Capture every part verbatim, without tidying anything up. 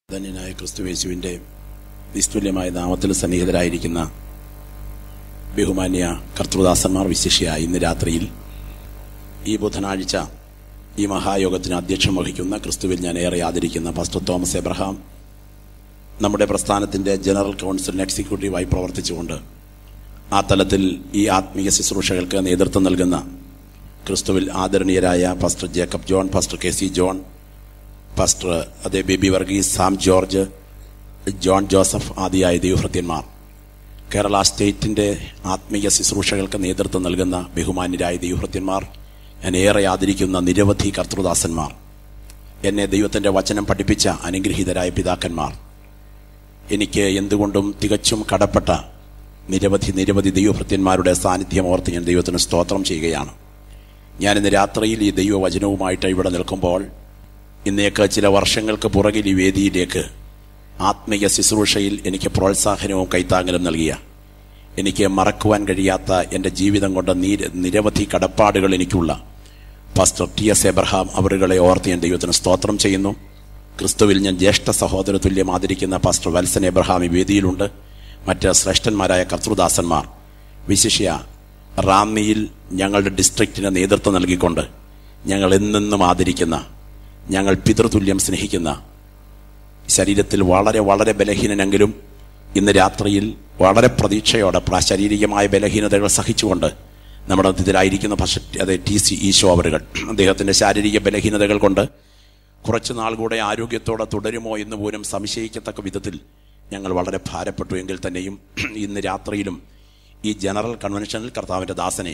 ധന്യനായ ക്രിസ്തുയേശുവിൻ്റെ നിസ്തുല്യമായ നാമത്തിൽ സന്നിഹിതരായിരിക്കുന്ന ബഹുമാന്യ കർത്തൃദാസന്മാർ, വിശിഷ്യ ഇന്ന് രാത്രിയിൽ ഈ ബുധനാഴ്ച ഈ മഹായോഗത്തിന് അധ്യക്ഷം വഹിക്കുന്ന ക്രിസ്തുവിൽ ഞാൻ ഏറെ ആദരിക്കുന്ന പാസ്റ്റർ തോമസ് എബ്രഹാം, നമ്മുടെ പ്രസ്ഥാനത്തിൻ്റെ ജനറൽ കൗൺസിലിന് എക്സിക്യൂട്ടീവായി പ്രവർത്തിച്ചുകൊണ്ട് ആ തലത്തിൽ ഈ ആത്മീയ ശുശ്രൂഷകൾക്ക് നേതൃത്വം നൽകുന്ന ക്രിസ്തുവിൽ ആദരണീയരായ pastor Jacob John, pastor K C John, pastor അതേ Baby Varghese, Sam George, John Joseph ആദിയായ ദൈവഭൃത്യന്മാർ, കേരള സ്റ്റേറ്റിൻ്റെ ആത്മീയ ശുശ്രൂഷകൾക്ക് നേതൃത്വം നൽകുന്ന ബഹുമാന്യരായ ദൈവഭൃത്യന്മാർ, ഞാൻ ഏറെ ആദരിക്കുന്ന നിരവധി കർത്തൃദാസന്മാർ, എന്നെ ദൈവത്തിൻ്റെ വചനം പഠിപ്പിച്ച അനുഗ്രഹീതരായ പിതാക്കന്മാർ, എനിക്ക് എന്തുകൊണ്ടും തികച്ചും കടപ്പെട്ട നിരവധി നിരവധി ദൈവഭൃത്യന്മാരുടെ സാന്നിധ്യം ഓർത്ത് ഞാൻ ദൈവത്തിന് സ്തോത്രം ചെയ്യുകയാണ്. ഞാനിന്ന് രാത്രിയിൽ ഈ ദൈവവചനവുമായിട്ട് ഇവിടെ നിൽക്കുമ്പോൾ ഇന്നേക്ക് ചില വർഷങ്ങൾക്ക് പുറകിൽ ഈ വേദിയിലേക്ക് ആത്മീയ ശുശ്രൂഷയിൽ എനിക്ക് പ്രോത്സാഹനവും കൈത്താങ്ങലും നൽകിയ, എനിക്ക് മറക്കുവാൻ കഴിയാത്ത എൻ്റെ ജീവിതം കൊണ്ട് നിരവധി കടപ്പാടുകൾ എനിക്കുള്ള പാസ്റ്റർ ടി എസ് എബ്രഹാം അവരുകളെ ഓർത്ത് ഞാൻ ദൈവത്തിന് സ്തോത്രം ചെയ്യുന്നു. ക്രിസ്തുവിൽ ഞാൻ ജ്യേഷ്ഠ സഹോദര തുല്യം ആദരിക്കുന്ന പാസ്റ്റർ വത്സൻ എബ്രഹാം ഈ വേദിയിലുണ്ട്. മറ്റ് ശ്രേഷ്ഠന്മാരായ കർത്തൃദാസന്മാർ, വിശിഷ്യ റാന്നിയിൽ ഞങ്ങളുടെ ഡിസ്ട്രിക്റ്റിന് നേതൃത്വം നൽകിക്കൊണ്ട് ഞങ്ങൾ എന്നെന്നും ആദരിക്കുന്ന, ഞങ്ങൾ പിതൃതുല്യം സ്നേഹിക്കുന്ന, ശരീരത്തിൽ വളരെ വളരെ ബലഹീനനെങ്കിലും ഇന്ന് രാത്രിയിൽ വളരെ പ്രതീക്ഷയോടെ ശാരീരികമായ ബലഹീനതകൾ സഹിച്ചുകൊണ്ട് നമ്മുടെ മധ്യത്തിലായിരിക്കുന്ന പക്ഷേ അതെ ടി സി ഈശോ അവരുകൾ, അദ്ദേഹത്തിൻ്റെ ശാരീരിക ബലഹീനതകൾ കൊണ്ട് കുറച്ചു നാൾ കൂടെ ആരോഗ്യത്തോടെ തുടരുമോ എന്ന് പോലും സംശയിക്കത്തക്ക വിധത്തിൽ ഞങ്ങൾ വളരെ ഭാരപ്പെട്ടു. എങ്കിൽ തന്നെയും ഇന്ന് രാത്രിയിലും ഈ ജനറൽ കൺവെൻഷനിൽ കർത്താവിൻ്റെ ദാസനെ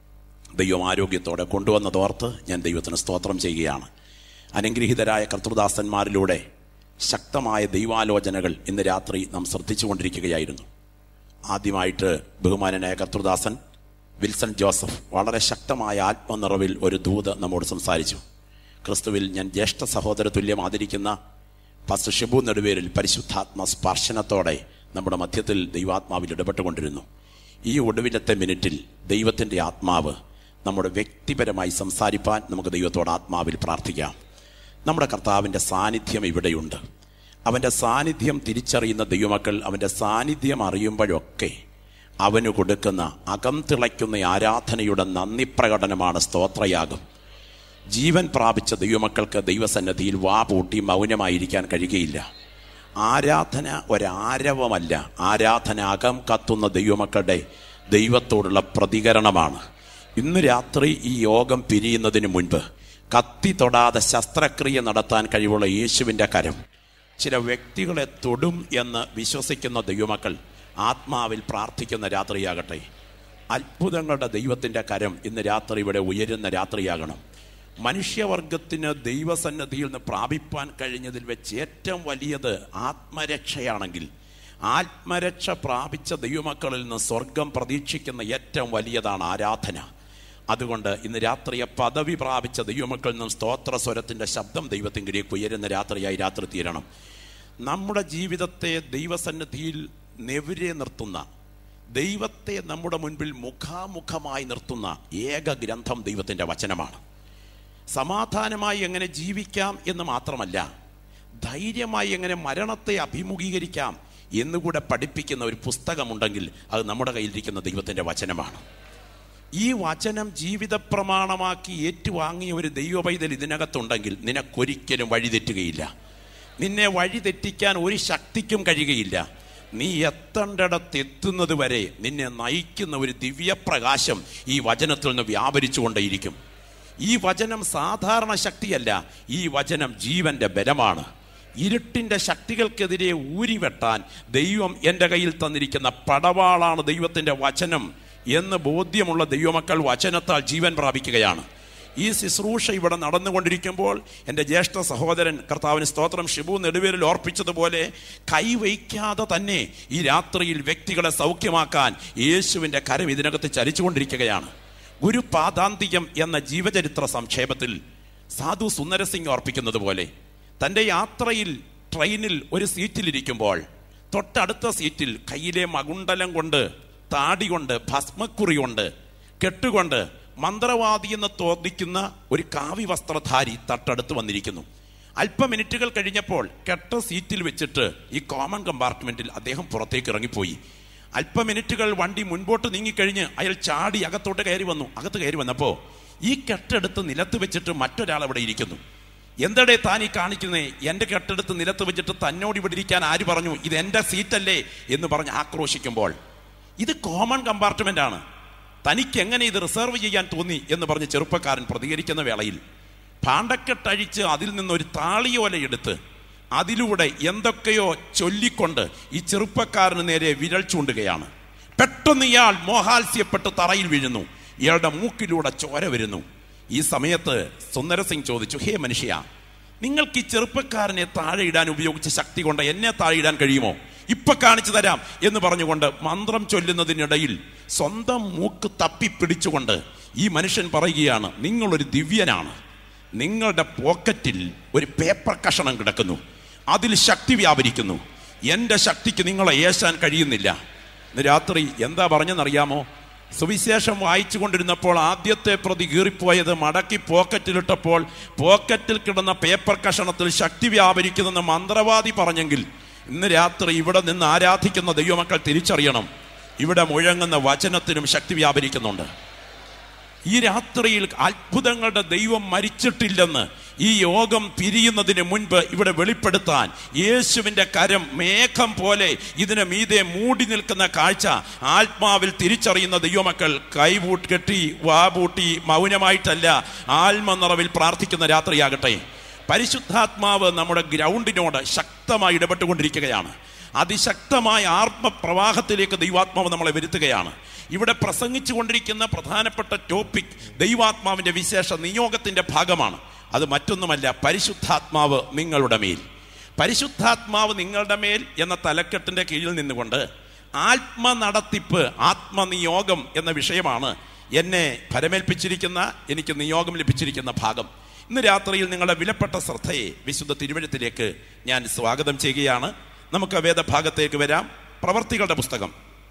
ദൈവം ആരോഗ്യത്തോടെ കൊണ്ടുവന്നതോർത്ത് ഞാൻ ദൈവത്തിന് സ്തോത്രം ചെയ്യുകയാണ്. അനുഗ്രഹീതരായ കർത്തൃദാസന്മാരിലൂടെ ശക്തമായ ദൈവാലോചനകൾ ഇന്ന് രാത്രി നാം ശ്രദ്ധിച്ചുകൊണ്ടിരിക്കുകയായിരുന്നു. ആദ്യമായിട്ട് ബഹുമാനനായ കർത്തൃദാസൻ വിൽസൺ ജോസഫ് വളരെ ശക്തമായ ആത്മനിറവിൽ ഒരു ദൂത് നമ്മോട് സംസാരിച്ചു. ക്രിസ്തുവിൽ ഞാൻ ജ്യേഷ്ഠ സഹോദര തുല്യം ആദരിക്കുന്ന പാസ്റ്റർ ഷിബു നെടുവേലിൽ പരിശുദ്ധാത്മ സ്പർശനത്തോടെ നമ്മുടെ മധ്യത്തിൽ ദൈവാത്മാവിൽ ഇടപെട്ടുകൊണ്ടിരുന്നു. ഈ ഒടുവിലത്തെ മിനിറ്റിൽ ദൈവത്തിൻ്റെ ആത്മാവ് നമ്മുടെ വ്യക്തിപരമായി സംസാരിപ്പാൻ നമുക്ക് ദൈവത്തോട് ആത്മാവിൽ പ്രാർത്ഥിക്കാം. നമ്മുടെ കർത്താവിൻ്റെ സാന്നിധ്യം ഇവിടെയുണ്ട്. അവൻ്റെ സാന്നിധ്യം തിരിച്ചറിയുന്ന ദൈവമക്കൾ അവൻ്റെ സാന്നിധ്യം അറിയുമ്പോഴൊക്കെ അവന് കൊടുക്കുന്ന അകം തിളയ്ക്കുന്ന ആരാധനയുടെ നന്ദി പ്രകടനമാണ് സ്തോത്രയാഗം. ജീവൻ പ്രാപിച്ച ദൈവമക്കൾക്ക് ദൈവസന്നിധിയിൽ വാ പൂട്ടി മൗനമായിരിക്കാൻ കഴിയുകയില്ല. ആരാധന ഒരാരവമല്ല, ആരാധന അകം കത്തുന്ന ദൈവമക്കളുടെ ദൈവത്തോടുള്ള പ്രതികരണമാണ്. ഇന്ന് രാത്രി ഈ യോഗം പിരിയുന്നതിന് മുൻപ് കത്തി തൊടാതെ ശസ്ത്രക്രിയ നടത്താൻ കഴിവുള്ള യേശുവിൻ്റെ കരം ചില വ്യക്തികളെ തൊടും എന്ന് വിശ്വസിക്കുന്ന ദൈവമക്കൾ ആത്മാവിൽ പ്രാർത്ഥിക്കുന്ന രാത്രിയാകട്ടെ. അത്ഭുതങ്ങളുടെ ദൈവത്തിൻ്റെ കരം ഇന്ന് രാത്രി ഇവിടെ ഉയരുന്ന രാത്രിയാകണം. മനുഷ്യവർഗത്തിന് ദൈവസന്നിധിയിൽ നിന്ന് പ്രാപിപ്പാൻ കഴിഞ്ഞതിൽ വെച്ച് ഏറ്റവും വലിയത് ആത്മരക്ഷയാണെങ്കിൽ, ആത്മരക്ഷ പ്രാപിച്ച ദൈവമക്കളിൽ നിന്ന് സ്വർഗം പ്രതീക്ഷിക്കുന്ന ഏറ്റവും വലിയതാണ് ആരാധന. അതുകൊണ്ട് ഇന്ന് രാത്രിയെ പദവി പ്രാപിച്ച ദൈവമക്കളിൽ നിന്നും സ്തോത്ര സ്വരത്തിൻ്റെ ശബ്ദം ദൈവത്തിങ്കിലേക്ക് ഉയരുന്ന രാത്രിയായി രാത്രി തീരണം. നമ്മുടെ ജീവിതത്തെ ദൈവസന്നിധിയിൽ നെവിരെ നിർത്തുന്ന, ദൈവത്തെ നമ്മുടെ മുൻപിൽ മുഖാമുഖമായി നിർത്തുന്ന ഏക ഗ്രന്ഥം ദൈവത്തിൻ്റെ വചനമാണ്. സമാധാനമായി എങ്ങനെ ജീവിക്കാം എന്ന് മാത്രമല്ല, ധൈര്യമായി എങ്ങനെ മരണത്തെ അഭിമുഖീകരിക്കാം എന്നുകൂടെ പഠിപ്പിക്കുന്ന ഒരു പുസ്തകമുണ്ടെങ്കിൽ അത് നമ്മുടെ കയ്യിലിരിക്കുന്ന ദൈവത്തിൻ്റെ വചനമാണ്. ഈ വചനം ജീവിത പ്രമാണമാക്കി ഏറ്റുവാങ്ങിയ ഒരു ദൈവ പൈതൽ ഇതിനകത്തുണ്ടെങ്കിൽ നിനക്കൊരിക്കലും വഴിതെറ്റുകയില്ല. നിന്നെ വഴിതെറ്റിക്കാൻ ഒരു ശക്തിക്കും കഴിയുകയില്ല. നീ എത്തേണ്ടിടത്ത് എത്തുന്നത് വരെ നിന്നെ നയിക്കുന്ന ഒരു ദിവ്യപ്രകാശം ഈ വചനത്തിൽ നിന്ന് വ്യാപരിച്ചു കൊണ്ടേയിരിക്കും. ഈ വചനം സാധാരണ ശക്തിയല്ല, ഈ വചനം ജീവന്റെ ബലമാണ്. ഇരുട്ടിൻ്റെ ശക്തികൾക്കെതിരെ ഊരിവെട്ടാൻ ദൈവം എൻ്റെ കയ്യിൽ തന്നിരിക്കുന്ന പടവാളാണ് ദൈവത്തിൻ്റെ വചനം എന്ന് ബോധ്യമുള്ള ദൈവമക്കൾ വചനത്താൽ ജീവൻ പ്രാപിക്കുകയാണ്. ഈ ശുശ്രൂഷ ഇവിടെ നടന്നുകൊണ്ടിരിക്കുമ്പോൾ എൻ്റെ ജ്യേഷ്ഠ സഹോദരൻ കർത്താവിന് സ്തോത്രം ഷിബു നെടുവേലിൽ ഓർപ്പിച്ചതുപോലെ കൈവയ്ക്കാതെ തന്നെ ഈ രാത്രിയിൽ വ്യക്തികളെ സൗഖ്യമാക്കാൻ യേശുവിൻ്റെ കരം ഇതിനകത്ത് ചലിച്ചുകൊണ്ടിരിക്കുകയാണ്. ഗുരുപാദാന്തികം എന്ന ജീവചരിത്ര സംക്ഷേപത്തിൽ സാധു സുന്ദരസിംഗ് ഓർപ്പിക്കുന്നത് പോലെ തൻ്റെ യാത്രയിൽ ട്രെയിനിൽ ഒരു സീറ്റിലിരിക്കുമ്പോൾ തൊട്ടടുത്ത സീറ്റിൽ കയ്യിലെ മകുണ്ടലം കൊണ്ട്, താടി കൊണ്ട്, ഭസ്മക്കുറി കൊണ്ട്, കെട്ടുകൊണ്ട് മന്ത്രവാദി എന്ന് തോന്നിക്കുന്ന ഒരു കാവ്യ വസ്ത്രധാരി തട്ടടുത്ത് വന്നിരിക്കുന്നു. അല്പ മിനിറ്റുകൾ കഴിഞ്ഞപ്പോൾ കെട്ട സീറ്റിൽ വെച്ചിട്ട് ഈ കോമൺ കമ്പാർട്ട്മെന്റിൽ അദ്ദേഹം പുറത്തേക്ക് ഇറങ്ങിപ്പോയി. അല്പ മിനിറ്റുകൾ വണ്ടി മുൻപോട്ട് നീങ്ങിക്കഴിഞ്ഞ് അയാൾ ചാടി അകത്തോട്ട് കയറി വന്നു. അകത്ത് കയറി വന്നപ്പോൾ ഈ കെട്ടെടുത്ത് നിലത്ത് വെച്ചിട്ട് മറ്റൊരാൾ അവിടെ ഇരിക്കുന്നു. എന്തടേ താൻ ഈ കാണിക്കുന്നേ? എൻ്റെ കെട്ടെടുത്ത് നിലത്ത് വെച്ചിട്ട് തന്നോട് ഇവിടെ ഇരിക്കാൻ ആര് പറഞ്ഞു? ഇത് എൻ്റെ സീറ്റല്ലേ എന്ന് പറഞ്ഞ് ആക്രോശിക്കുമ്പോൾ, ഇത് കോമൺ കമ്പാർട്ട്മെന്റ് ആണ്, തനിക്ക് എങ്ങനെ ഇത് റിസർവ് ചെയ്യാൻ തോന്നി എന്ന് പറഞ്ഞ് ചെറുപ്പക്കാരൻ പ്രതികരിക്കുന്ന വേളയിൽ ഭാണ്ഡക്കെട്ടഴിച്ച് അതിൽ നിന്നൊരു താളിയോല എടുത്ത് അതിലൂടെ എന്തൊക്കെയോ ചൊല്ലിക്കൊണ്ട് ഈ ചെറുപ്പക്കാരന് നേരെ വിരൽ ചൂണ്ടുകയാണ്. പെട്ടെന്ന് ഇയാൾ മോഹാത്സ്യപ്പെട്ട് തറയിൽ വീഴുന്നു. ഇയാളുടെ മൂക്കിലൂടെ ചോര വരുന്നു. ഈ സമയത്ത് സുന്ദര സിംഗ് ചോദിച്ചു, ഹേ മനുഷ്യ, നിങ്ങൾക്ക് ഈ ചെറുപ്പക്കാരനെ താഴെ ഇടാൻ ഉപയോഗിച്ച ശക്തി കൊണ്ട് എന്നെ താഴെ ഇടാൻ കഴിയുമോ? ഇപ്പൊ കാണിച്ചു തരാം എന്ന് പറഞ്ഞുകൊണ്ട് മന്ത്രം ചൊല്ലുന്നതിനിടയിൽ സ്വന്തം മൂക്ക് തപ്പി പിടിച്ചുകൊണ്ട് ഈ മനുഷ്യൻ പറയുകയാണ്, നിങ്ങളൊരു ദിവ്യനാണ്, നിങ്ങളുടെ പോക്കറ്റിൽ ഒരു പേപ്പർ കഷണം കിടക്കുന്നു, അതിൽ ശക്തി വ്യാപരിക്കുന്നു, എൻ്റെ ശക്തിക്ക് നിങ്ങളെ ഏശാൻ കഴിയുന്നില്ല. ഇന്ന് രാത്രി എന്താ പറഞ്ഞെന്നറിയാമോ? സുവിശേഷം വായിച്ചു കൊണ്ടിരുന്നപ്പോൾ ആദ്യത്തെ പ്രതി കീറിപ്പോയത് മടക്കി പോക്കറ്റിലിട്ടപ്പോൾ പോക്കറ്റിൽ കിടന്ന പേപ്പർ കഷണത്തിൽ ശക്തി വ്യാപരിക്കുന്നെന്ന് മന്ത്രവാദി പറഞ്ഞെങ്കിൽ ഇന്ന് രാത്രി ഇവിടെ നിന്ന് ആരാധിക്കുന്ന ദൈവമക്കൾ തിരിച്ചറിയണം, ഇവിടെ മുഴങ്ങുന്ന വചനത്തിനും ശക്തി വ്യാപരിക്കുന്നുണ്ട്. ഈ രാത്രിയിൽ അത്ഭുതങ്ങളുടെ ദൈവം മരിച്ചിട്ടില്ലെന്ന് ഈ യോഗം പിരിയുന്നതിന് മുൻപ് ഇവിടെ വെളിപ്പെടുത്താൻ യേശുവിൻ്റെ കരം മേഘം പോലെ ഇതിന് മീതെ മൂടി നിൽക്കുന്ന കാഴ്ച ആത്മാവിൽ തിരിച്ചറിയുന്ന ദൈവമക്കൾ കൈപൂട്ട് കെട്ടി വാപൂട്ടി മൗനമായിട്ടല്ല ആത്മനിറവിൽ പ്രാർത്ഥിക്കുന്ന രാത്രിയാകട്ടെ. പരിശുദ്ധാത്മാവ് നമ്മുടെ ഗ്രൗണ്ടിനോട് ശക്തമായി ഇടപെട്ടുകൊണ്ടിരിക്കുകയാണ്. അതിശക്തമായ ആത്മപ്രവാഹത്തിലേക്ക് ദൈവാത്മാവ് നമ്മളെ വരുത്തുകയാണ്. ഇവിടെ പ്രസംഗിച്ചു കൊണ്ടിരിക്കുന്ന പ്രധാനപ്പെട്ട ടോപ്പിക് ദൈവാത്മാവിൻ്റെ വിശേഷ നിയോഗത്തിൻ്റെ ഭാഗമാണ്. അത് മറ്റൊന്നുമല്ല, പരിശുദ്ധാത്മാവ് നിങ്ങളുടെ മേൽ. പരിശുദ്ധാത്മാവ് നിങ്ങളുടെ മേൽ എന്ന തലക്കെട്ടിൻ്റെ കീഴിൽ നിന്നുകൊണ്ട് ആത്മനടത്തിപ്പ്, ആത്മനിയോഗം എന്ന വിഷയമാണ് എന്നെ ഫലമേൽപ്പിച്ചിരിക്കുന്ന, എനിക്ക് നിയോഗം ലഭിച്ചിരിക്കുന്ന ഭാഗം. ഇന്ന് രാത്രിയിൽ നിങ്ങളുടെ വിലപ്പെട്ട ശ്രദ്ധയെ വിശുദ്ധ തിരുവഴുത്തിലേക്ക് ഞാൻ സ്വാഗതം ചെയ്യുകയാണ്. നമുക്ക് വേദഭാഗത്തേക്ക് വരാം. പ്രവർത്തികളുടെ പുസ്തകം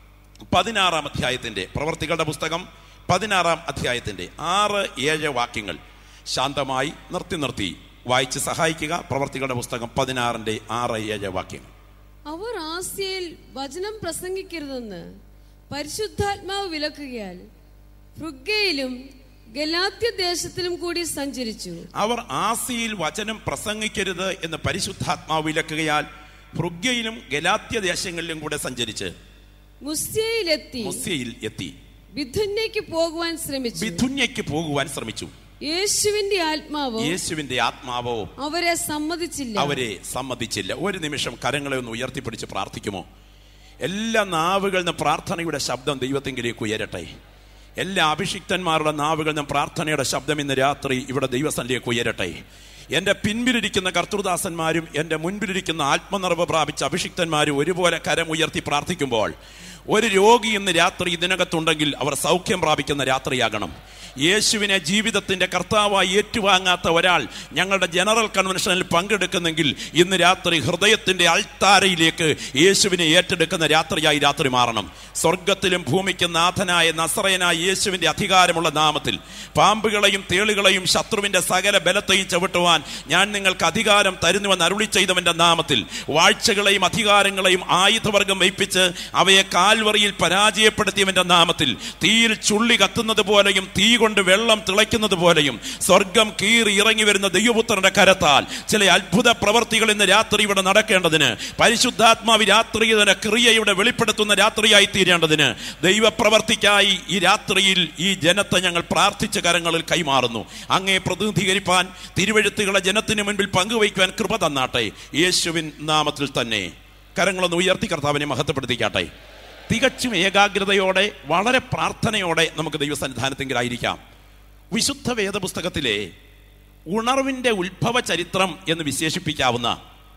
പതിനാറാം അധ്യായത്തിൻ്റെ പ്രവർത്തികളുടെ പുസ്തകം പതിനാറാം അധ്യായത്തിൻ്റെ ആറ് ഏഴ് വാക്യങ്ങൾ ശാന്തമായി നിർത്തി നിർത്തി വായിച്ച് സഹായിക്കുക. പ്രവർത്തികളുടെ പുസ്തകം പതിനാറിന്റെ ആറ് ഏഴ് വാക്യങ്ങൾ. അവർ ആസ്യയിൽ വചനം പ്രസംഗിക്കരുതെന്ന് പരിശുദ്ധാത്മാവ് വിലക്കുകയാൽ ഫ്രുഗ്ഗയിലും ഗലാത്യ ദേശത്തിലും കൂടി സഞ്ചരിച്ചു. അവർ ആസിയിൽ വചനം പ്രസംഗിക്കരുത് എന്ന് പരിശുദ്ധാത്മാവ് വിലക്കുകയാൽ ഫ്രുഗ്ഗയിലും ഗലാത്യ ദേശങ്ങളിലും കൂടെ സഞ്ചരിച്ച് മുസ്യയിലെത്തി മുസ്യയിൽ എത്തി ബിഥുന്യയ്ക്ക് പോകുവാൻ ശ്രമിച്ചു ബിഥുന്യയ്ക്ക് പോകുവാൻ ശ്രമിച്ചു യേശുവിന്റെ ആത്മാവോ യേശുവിന്റെ ആത്മാവോ അവരെ സമ്മതിച്ചില്ല അവരെ സമ്മതിച്ചില്ല. ഒരു നിമിഷം കരങ്ങളെ ഒന്ന് ഉയർത്തിപ്പിടിച്ച് പ്രാർത്ഥിക്കുമോ? എല്ലാ നാവുകളിൽ നിന്ന് പ്രാർത്ഥനയുടെ ശബ്ദം ദൈവത്തെങ്കിലേക്ക് ഉയരട്ടെ. എല്ലാ അഭിഷിക്തന്മാരുടെ നാവുകളിൽ നിന്ന് പ്രാർത്ഥനയുടെ ശബ്ദം ഇന്ന് രാത്രി ഇവിടെ ദൈവസന്നിധിയിലേക്ക് ഉയരട്ടെ. എൻ്റെ പിൻപിലിരിക്കുന്ന കർത്തൃദാസന്മാരും എൻ്റെ മുൻപിലിരിക്കുന്ന ആത്മനിറവ് പ്രാപിച്ച അഭിഷിക്തന്മാരും ഒരുപോലെ കരം ഉയർത്തി പ്രാർത്ഥിക്കുമ്പോൾ ഒരു രോഗി ഇന്ന് രാത്രി ഇതിനകത്തുണ്ടെങ്കിൽ അവർ സൗഖ്യം പ്രാപിക്കുന്ന രാത്രിയാകണം. യേശുവിനെ ജീവിതത്തിൻ്റെ കർത്താവായി ഏറ്റുവാങ്ങാത്ത ഒരാൾ ഞങ്ങളുടെ ജനറൽ കൺവെൻഷനിൽ പങ്കെടുക്കുന്നെങ്കിൽ ഇന്ന് രാത്രി ഹൃദയത്തിൻ്റെ അൾത്താരയിലേക്ക് യേശുവിനെ ഏറ്റെടുക്കുന്ന രാത്രിയായി രാത്രി മാറണം. സ്വർഗത്തിലും ഭൂമിക്കും നാഥനായ നസറയനായ യേശുവിൻ്റെ അധികാരമുള്ള നാമത്തിൽ പാമ്പുകളെയും തേളുകളെയും ശത്രുവിൻ്റെ സകല ബലത്തെയും ചവിട്ടുവാൻ ഞാൻ നിങ്ങൾക്ക് അധികാരം തരുന്നുവെന്ന് അരുളി ചെയ്തവൻ്റെ നാമത്തിൽ വാഴ്ചകളെയും അധികാരങ്ങളെയും ആയുധവർഗം വയ്പ്പിച്ച് അവയെ കാൽവറിയിൽ പരാജയപ്പെടുത്തിയവൻ്റെ നാമത്തിൽ തീയിൽ ചുള്ളി കത്തുന്നത് പോലെയും തീ കൊണ്ട് വെള്ളം തിളയ്ക്കുന്നത് പോലെയും സ്വർഗം കീറി ഇറങ്ങി വരുന്ന ദൈവപുത്രന്റെ കരത്താൽ ചില അത്ഭുത പ്രവർത്തികൾ ഇന്ന് രാത്രി ഇവിടെ നടക്കേണ്ടതിന്, പരിശുദ്ധാത്മാവ് രാത്രി തന്നെ ക്രിയയുടെ വെളിപ്പെടുത്തുന്ന രാത്രിയായി തീരേണ്ടതിന്, ദൈവപ്രവർത്തിക്കായി ഈ രാത്രിയിൽ ഈ ജനത്തെ ഞങ്ങൾ പ്രാർത്ഥിച്ച കരങ്ങളിൽ കൈമാറുന്നു. അങ്ങേ പ്രതിനിധീകരിപ്പാൻ തിരുവെഴുത്തുകളെ ജനത്തിന് മുൻപിൽ പങ്കുവയ്ക്കുവാൻ കൃപ തന്നാട്ടെ. യേശുവിൻ നാമത്തിൽ തന്നെ കരങ്ങളൊന്ന് ഉയർത്തി കർത്താവിനെ മഹത്വപ്പെടുത്തിക്കാട്ടെ. തികച്ചും ഏകാഗ്രതയോടെ വളരെ പ്രാർത്ഥനയോടെ നമുക്ക് ദൈവസന്നിധാനത്തെങ്കിലായിരിക്കാം. വിശുദ്ധ വേദപുസ്തകത്തിലെ ഉണർവിൻ്റെ ഉത്ഭവ ചരിത്രം എന്ന് വിശേഷിപ്പിക്കാവുന്ന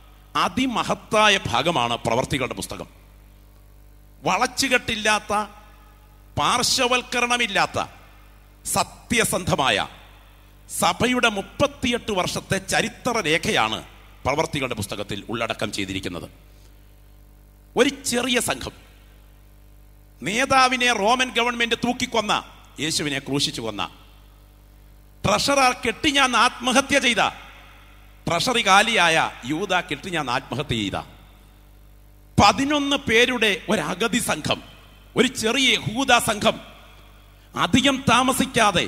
അതിമഹത്തായ ഭാഗമാണ് പ്രവർത്തികളുടെ പുസ്തകം. വളച്ചുകെട്ടില്ലാത്ത, പാർശ്വവൽക്കരണമില്ലാത്ത, സത്യസന്ധമായ സഭയുടെ മുപ്പത്തിയെട്ട് വർഷത്തെ ചരിത്ര രേഖയാണ് പ്രവർത്തികളുടെ പുസ്തകത്തിൽ ഉള്ളടക്കം ചെയ്തിരിക്കുന്നത്. ഒരു ചെറിയ സംഘം നേതാവിനെ റോമൻ ഗവൺമെന്റ് തൂക്കിക്കൊന്ന, യേശുവിനെ ക്രൂശിച്ചു കൊന്ന, ട്രഷറർ കെട്ടിഞ്ഞാൻ ആത്മഹത്യ ചെയ്ത, ട്രഷറി കാലിയായ യൂദാക്കിട്ട് ഞാൻ ആത്മഹത്യ ചെയ്ത പതിനൊന്ന് പേരുടെ ഒരഗതി സംഘം, ഒരു ചെറിയ യഹൂദ സംഘം അധികം താമസിക്കാതെ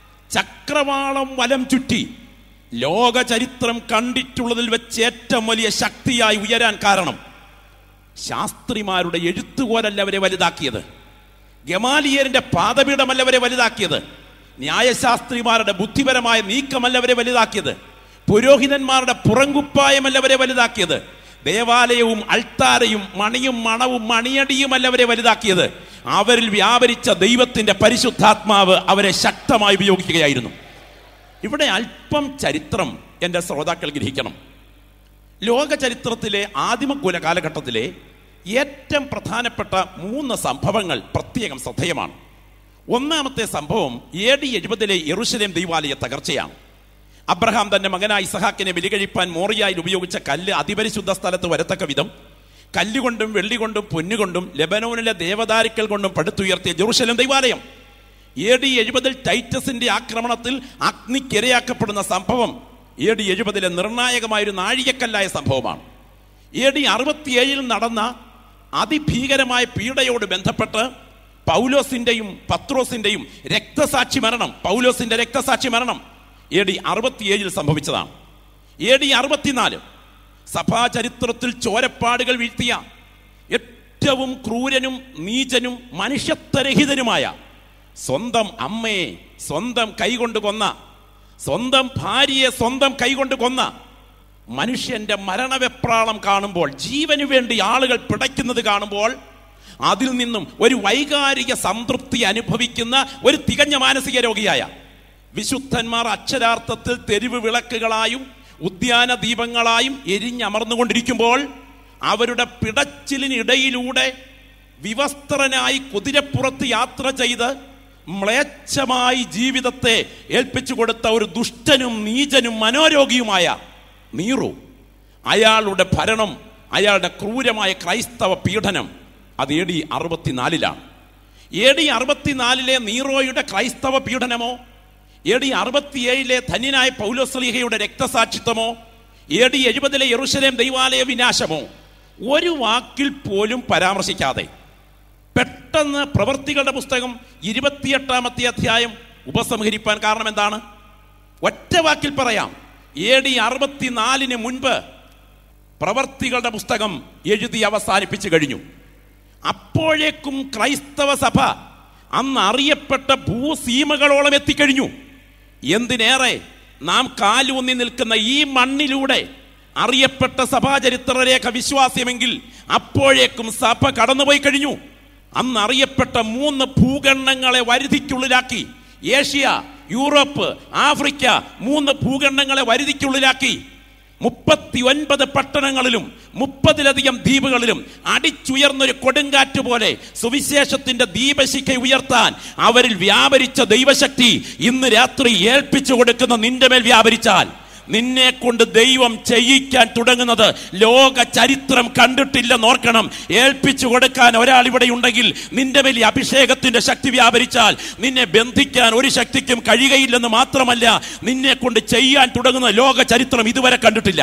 ചക്രവാളം വലം ചുറ്റി ലോക ചരിത്രം കണ്ടിട്ടുള്ളതിൽ വെച്ച് ഏറ്റവും വലിയ ശക്തിയായി ഉയരാൻ കാരണം ശാസ്ത്രിമാരുടെ എഴുത്തുപോലല്ല അവരെ വലുതാക്കിയത്, ഗമാലിയേലിന്റെ പാദപീഠമല്ല അവരെ വലുതാക്കിയത്, ന്യായശാസ്ത്രിമാരുടെ ബുദ്ധിപരമായ നീക്കമല്ല അവരെ വലുതാക്കിയത്, പുരോഹിതന്മാരുടെ പുറങ്കുപ്പായമല്ല അവരെ വലുതാക്കിയത്, ദേവാലയവും അൾത്താരയും മണിയും മണവും മണിയടിയുമല്ല അവരെ വലുതാക്കിയത്. അവരിൽ വ്യാപരിച്ച ദൈവത്തിന്റെ പരിശുദ്ധാത്മാവ് അവരെ ശക്തമായി ഉപയോഗിക്കുകയായിരുന്നു. ഇവിടെ അല്പം ചരിത്രം എൻ്റെ ശ്രോതാക്കൾ ഗ്രഹിക്കണം. ലോക ചരിത്രത്തിലെ ആദിമകുല കാലഘട്ടത്തിലെ ഏറ്റവും പ്രധാനപ്പെട്ട മൂന്ന് സംഭവങ്ങൾ പ്രത്യേകം ശ്രദ്ധേയമാണ്. ഒന്നാമത്തെ സംഭവം എ ഡി എഴുപതിലെ യെരൂശലേം ദൈവാലയ തകർച്ചയാണ്. അബ്രഹാം തന്റെ മകനായ ഇസഹാക്കിനെ ബലികഴിപ്പാൻ മോറിയായിൽ ഉപയോഗിച്ച കല്ല് അതിപരിശുദ്ധ സ്ഥലത്ത് വരത്തക്ക വിധം കല്ലുകൊണ്ടും വെള്ളികൊണ്ടും പൊന്നുകൊണ്ടും ലെബനോനിലെ ദേവദാരുക്കൾ കൊണ്ടും പടുത്തുയർത്തിയ ജെറുസലേം ദൈവാലയം എ ഡി എഴുപതിൽ ടൈറ്റസിന്റെ ആക്രമണത്തിൽ അഗ്നിക്കിരയാക്കപ്പെടുന്ന സംഭവം എ ഡി എഴുപതിലെ നിർണായകമായൊരു നാഴികക്കല്ലായ സംഭവമാണ്. എ ഡി അറുപത്തിയേഴിൽ നടന്ന അതിഭീകരമായ പീഡയോട് ബന്ധപ്പെട്ട് പൗലോസിന്റെയും പത്രോസിന്റെയും രക്തസാക്ഷി മരണം, പൗലോസിന്റെ രക്തസാക്ഷി മരണം എ ഡി അറുപത്തിയേഴിൽ സംഭവിച്ചതാണ്. എ ഡി അറുപത്തിനാല് സഭാചരിത്രത്തിൽ ചോരപ്പാടുകൾ വീഴ്ത്തിയ ഏറ്റവും ക്രൂരനും നീചനും മനുഷ്യത്വരഹിതനുമായ സ്വന്തം അമ്മയെ സ്വന്തം കൈകൊണ്ട് കൊന്ന, സ്വന്തം ഭാര്യയെ സ്വന്തം കൈകൊണ്ട് കൊന്ന മനുഷ്യന്റെ മരണവെപ്രാളം കാണുമ്പോൾ, ജീവന് വേണ്ടി ആളുകൾ പിടയ്ക്കുന്നത് കാണുമ്പോൾ അതിൽ നിന്നും ഒരു വൈകാരിക സംതൃപ്തി അനുഭവിക്കുന്ന ഒരു തികഞ്ഞ മാനസിക രോഗിയായ വിശുദ്ധന്മാർ അക്ഷരാർത്ഥത്തിൽ തെരുവ് വിളക്കുകളായും ഉദ്യാന ദീപങ്ങളായും എരിഞ്ഞമർന്നുകൊണ്ടിരിക്കുമ്പോൾ അവരുടെ പിടച്ചിലിനിടയിലൂടെ വിവസ്ത്രനായി കുതിരപ്പുറത്ത് യാത്ര ചെയ്ത് മ്ലേച്ഛമായി ജീവിതത്തെ ഏൽപ്പിച്ചു കൊടുത്ത ഒരു ദുഷ്ടനും നീചനും മനോരോഗിയുമായ നീറോ, അയാളുടെ ഭരണം, അയാളുടെ ക്രൂരമായ ക്രൈസ്തവ പീഡനം അത് എ ഡി അറുപത്തിനാലിലാണ്. എ ഡി അറുപത്തിനാലിലെ നീറോയുടെ ക്രൈസ്തവ പീഡനമോ എ ഡി അറുപത്തിയേഴിലെ ധന്യനായ പൗലോസ്ലീഹയുടെ രക്തസാക്ഷിത്വമോ എ ഡി എഴുപതിലെ യെരൂശലേം ദൈവാലയ വിനാശമോ ഒരു വാക്കിൽ പോലും പരാമർശിക്കാതെ പെട്ടെന്ന് പ്രവൃത്തികളുടെ പുസ്തകം ഇരുപത്തിയെട്ടാമത്തെ അധ്യായം ഉപസംഹരിപ്പാൻ കാരണം എന്താണ്? ഒറ്റ വാക്കിൽ പറയാം, എ ഡി അറുപത്തിനാലിന് മുൻപ് പ്രവൃത്തികളുടെ പുസ്തകം എഴുതി അവസാനിപ്പിച്ചു കഴിഞ്ഞു. അപ്പോഴേക്കും ക്രൈസ്തവ സഭ അന്ന് അറിയപ്പെട്ട ഭൂസീമകളോളം എത്തിക്കഴിഞ്ഞു. എന്തിനേറെ നാം കാലൂന്നി നിൽക്കുന്ന ഈ മണ്ണിലൂടെ അറിയപ്പെട്ട സഭാചരിത്രരേഖ വിശ്വാസ്യമെങ്കിൽ അപ്പോഴേക്കും സഭ കടന്നുപോയി കഴിഞ്ഞു. അന്ന് അറിയപ്പെട്ട മൂന്ന് ഭൂഖണ്ഡങ്ങളെ വരുതിക്കുള്ളിലാക്കി, ഏഷ്യ, യൂറോപ്പ്, ആഫ്രിക്ക, മൂന്ന് ഭൂഖണ്ഡങ്ങളെ വരുതിക്കുള്ളിലാക്കി മുപ്പത്തി ഒൻപത് പട്ടണങ്ങളിലും മുപ്പതിലധികം ദ്വീപുകളിലും അടിച്ചുയർന്നൊരു കൊടുങ്കാറ്റ് പോലെ സുവിശേഷത്തിന്റെ ദീപശിഖ ഉയർത്താൻ അവരിൽ വ്യാപരിച്ച ദൈവശക്തി ഇന്ന് രാത്രി ഏൽപ്പിച്ചു കൊടുക്കുന്ന നിന്റെ മേൽ വ്യാപരിച്ചാൽ നിന്നെ കൊണ്ട് ദൈവം ചെയ്യിക്കാൻ തുടങ്ങുന്നത് ലോക ചരിത്രം കണ്ടിട്ടില്ലെന്ന് ഓർക്കണം. ഏൽപ്പിച്ചു കൊടുക്കാൻ ഒരാൾ ഇവിടെ ഉണ്ടെങ്കിൽ നിന്റെ വലിയ അഭിഷേകത്തിന്റെ ശക്തി വ്യാപരിച്ചാൽ നിന്നെ ബന്ധിക്കാൻ ഒരു ശക്തിക്കും കഴിയുകയില്ലെന്ന് മാത്രമല്ല, നിന്നെ കൊണ്ട് ചെയ്യാൻ തുടങ്ങുന്ന ലോക ചരിത്രം ഇതുവരെ കണ്ടിട്ടില്ല.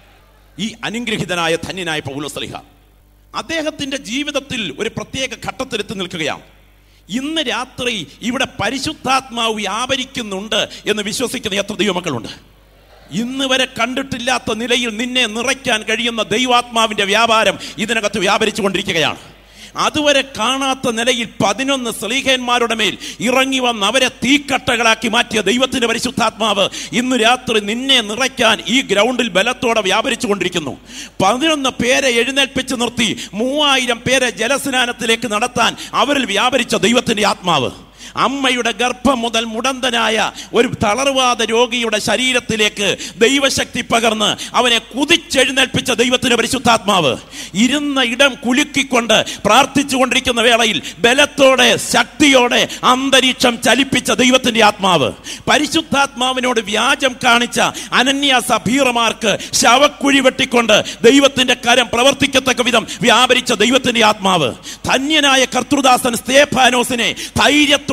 ഈ അനുഗ്രഹിതനായ ധന്യനായ പൗലോസ്ലീഹ അദ്ദേഹത്തിന്റെ ജീവിതത്തിൽ ഒരു പ്രത്യേക ഘട്ടത്തിലെത്തി നിൽക്കുകയാണ്. ഇന്ന് രാത്രി ഇവിടെ പരിശുദ്ധാത്മാവ് വ്യാപരിക്കുന്നുണ്ട് എന്ന് വിശ്വസിക്കുന്ന എത്ര ദൈവമക്കളുണ്ട്? ഇന്ന് വരെ കണ്ടിട്ടില്ലാത്ത നിലയിൽ നിന്നെ നിറയ്ക്കാൻ കഴിയുന്ന ദൈവാത്മാവിന്റെ വ്യാപാരം ഇതിനകത്ത് വ്യാപരിച്ചു കൊണ്ടിരിക്കുകയാണ്. അതുവരെ കാണാത്ത നിലയിൽ പതിനൊന്ന് സ്ലീഹന്മാരുടെ മേൽ ഇറങ്ങി വന്ന് അവരെ തീക്കട്ടകളാക്കി മാറ്റിയ ദൈവത്തിന്റെ പരിശുദ്ധാത്മാവ് ഇന്ന് രാത്രി നിന്നെ നിറയ്ക്കാൻ ഈ ഗ്രൗണ്ടിൽ ബലത്തോടെ വ്യാപരിച്ചു കൊണ്ടിരിക്കുന്നു. പതിനൊന്ന് പേരെ എഴുന്നേൽപ്പിച്ച് നിർത്തി മൂവായിരം പേരെ ജലസ്നാനത്തിലേക്ക് നടത്താൻ അവരിൽ വ്യാപരിച്ച ദൈവത്തിന്റെ ആത്മാവ് അമ്മയുടെ ഗർഭം മുതൽ മുടന്തനായ ഒരു തളർവാദ രോഗിയുടെ ശരീരത്തിലേക്ക് ദൈവശക്തി പകർന്ന് അവനെ കുതിച്ചെഴുന്നേൽപ്പിച്ച ദൈവത്തിന്റെ പരിശുദ്ധാത്മാവ് ഇരുന്ന ഇടം കുലുക്കിക്കൊണ്ട് പ്രാർത്ഥിച്ചു കൊണ്ടിരിക്കുന്ന വേളയിൽ ബലത്തോടെ ശക്തിയോടെ അന്തരീക്ഷം ചലിപ്പിച്ച ദൈവത്തിന്റെ ആത്മാവ്, പരിശുദ്ധാത്മാവിനോട് വ്യാജം കാണിച്ച അനന്യ സഭീറമാർക്ക് ശവക്കുഴി വെട്ടിക്കൊണ്ട് ദൈവത്തിന്റെ കരം പ്രവർത്തിക്കത്തക്ക വിധം വ്യാപരിച്ച ദൈവത്തിന്റെ ആത്മാവ്, ധന്യനായ കർത്തൃദാസൻ സ്തേഫാനോസിനെ ധൈര്യത്തോടെ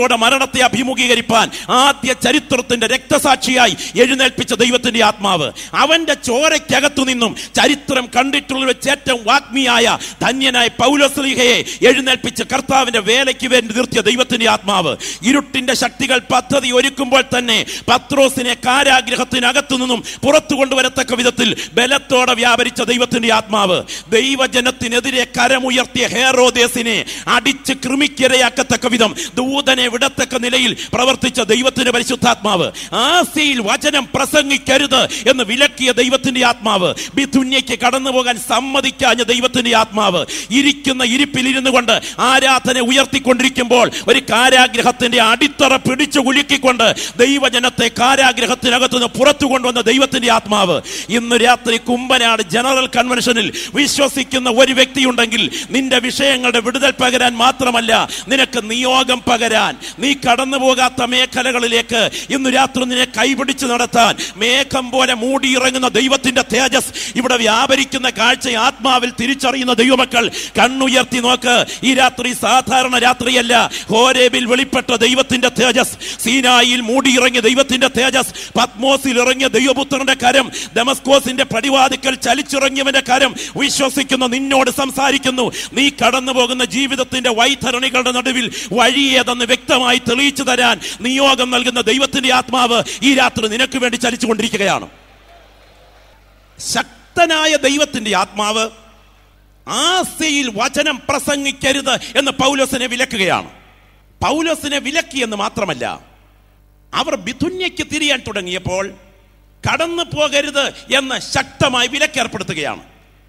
ധൈര്യത്തോടെ മരണത്തെ അഭിമുഖീകരിപ്പാൻ ആദ്യ ചരിത്രത്തിന്റെ രക്തസാക്ഷിയായി എഴുന്നേൽപ്പിച്ച ദൈവത്തിന്റെ ആത്മാവ്, അവന്റെ ചോരയ്ക്കകത്തു നിന്നും ചരിത്രം കണ്ടിട്ടുള്ള വെച്ച് ഏറ്റവും വാഗ്മിയായ ധന്യനായ പൗലോസ്ലീഹയെ എഴുന്നേൽപ്പിച്ച് കർത്താവിന്റെ വേലയ്ക്ക് വേണ്ടി നിർത്തിയ ദൈവത്തിന്റെ ആത്മാവ്, ഇരുട്ടിന്റെ ശക്തികൾ പദ്ധതി ഒരുക്കുമ്പോൾ തന്നെ പത്രോസിനെ കാരാഗ്രഹത്തിനകത്തു നിന്നും പുറത്തു കൊണ്ടുവരത്തക്ക വിധത്തിൽ ബലത്തോടെ വ്യാപരിച്ച ദൈവത്തിന്റെ ആത്മാവ്, ദൈവജനത്തിനെതിരെ കരമുയർത്തിയ ഹേറോദേസിനെ അടിച്ച് കൃമിക്കിരയാക്കത്തക്ക വിധം ദൂതനെ വിടത്തക്ക നിലയിൽ പ്രവർത്തിച്ച ദൈവത്തിന്റെ പരിശുദ്ധാത്മാവ്, ആസിയിൽ വചനം പ്രസംഗിക്കരുത് എന്ന് വിലക്കിയ ദൈവത്തിന്റെ ആത്മാവ്, ബിഥുന്യയ്ക്ക് കടന്നു പോകാൻ സമ്മതിക്കാഞ്ഞ ദൈവത്തിന്റെ ആത്മാവ്, ഇരിക്കുന്ന ഇരിപ്പിലിരുന്നു കൊണ്ട് ആരാധന ഉയർത്തിക്കൊണ്ടിരിക്കുമ്പോൾ ഒരു കാരാഗ്രഹത്തിന്റെ അടിത്തറ പിടിച്ചു കുലുക്കിക്കൊണ്ട് ദൈവജനത്തെ കാരാഗ്രഹത്തിനകത്ത് നിന്ന് പുറത്തു കൊണ്ടുവന്ന ദൈവത്തിന്റെ ആത്മാവ്, ഇന്ന് രാത്രി കുമ്പനാട് ജനറൽ കൺവെൻഷനിൽ വിശ്വസിക്കുന്ന ഒരു വ്യക്തിയുണ്ടെങ്കിൽ നിന്റെ വിഷയങ്ങളുടെ വിടുതൽ പകരാൻ മാത്രമല്ല, നിനക്ക് നിയോഗം പകരാൻ, നീ കടന്നു പോകാത്ത മേഖലകളിലേക്ക് ഇന്ന് രാത്രി നിന്നെ കൈപിടിച്ച് നടത്താൻ മേഘം പോലെ മൂടിയിറങ്ങുന്ന ദൈവത്തിന്റെ തേജസ് ഇവിടെ വ്യാപരിക്കുന്ന കാഴ്ച ആത്മാവിൽ തിരിച്ചറിയുന്ന ദൈവമക്കൾ കണ്ണുയർത്തി നോക്ക്. ഈ രാത്രി സാധാരണ രാത്രിയല്ല. ഹോരേബിൽ വെളിപ്പെട്ട ദൈവത്തിന്റെ തേജസ്, സീനായിൽ മൂടിയിറങ്ങിയ ദൈവത്തിന്റെ തേജസ്, പത്മോസിൽ ഇറങ്ങിയ ദൈവപുത്രന്റെ കരം, ദമസ്കോസിന്റെ പടിവാതിക്കൽ ചലിച്ചിറങ്ങിയവന്റെ കരം വിശ്വസിക്കുന്ന നിന്നോട് സംസാരിക്കുന്നു. നീ കടന്നു പോകുന്ന ജീവിതത്തിന്റെ വൈതരണികളുടെ നടുവിൽ വഴിയേതെന്ന് വ്യക്തമായി തെളിയിച്ചു തരാൻ നിയോഗം നൽകുന്ന ദൈവത്തിന്റെ ആത്മാവ് ഈ രാത്രി നിനക്ക് വേണ്ടി ചലിച്ചുകൊണ്ടിരിക്കുകയാണ്. ശക്തനായ ദൈവത്തിന്റെ ആത്മാവ് ആസിയിൽ വചനം പ്രസംഗിക്കരുത് എന്ന് പൗലോസിനെ വിലക്കുകയാണ്. പൗലോസിനെ വിലക്കിയെന്ന് മാത്രമല്ല, അവർ ബിഥുന്യയ്ക്ക് തിരിയാൻ തുടങ്ങിയപ്പോൾ കടന്നു പോകരുത് എന്ന് ശക്തമായി വിലക്കേർപ്പെടുത്തുകയാണ്.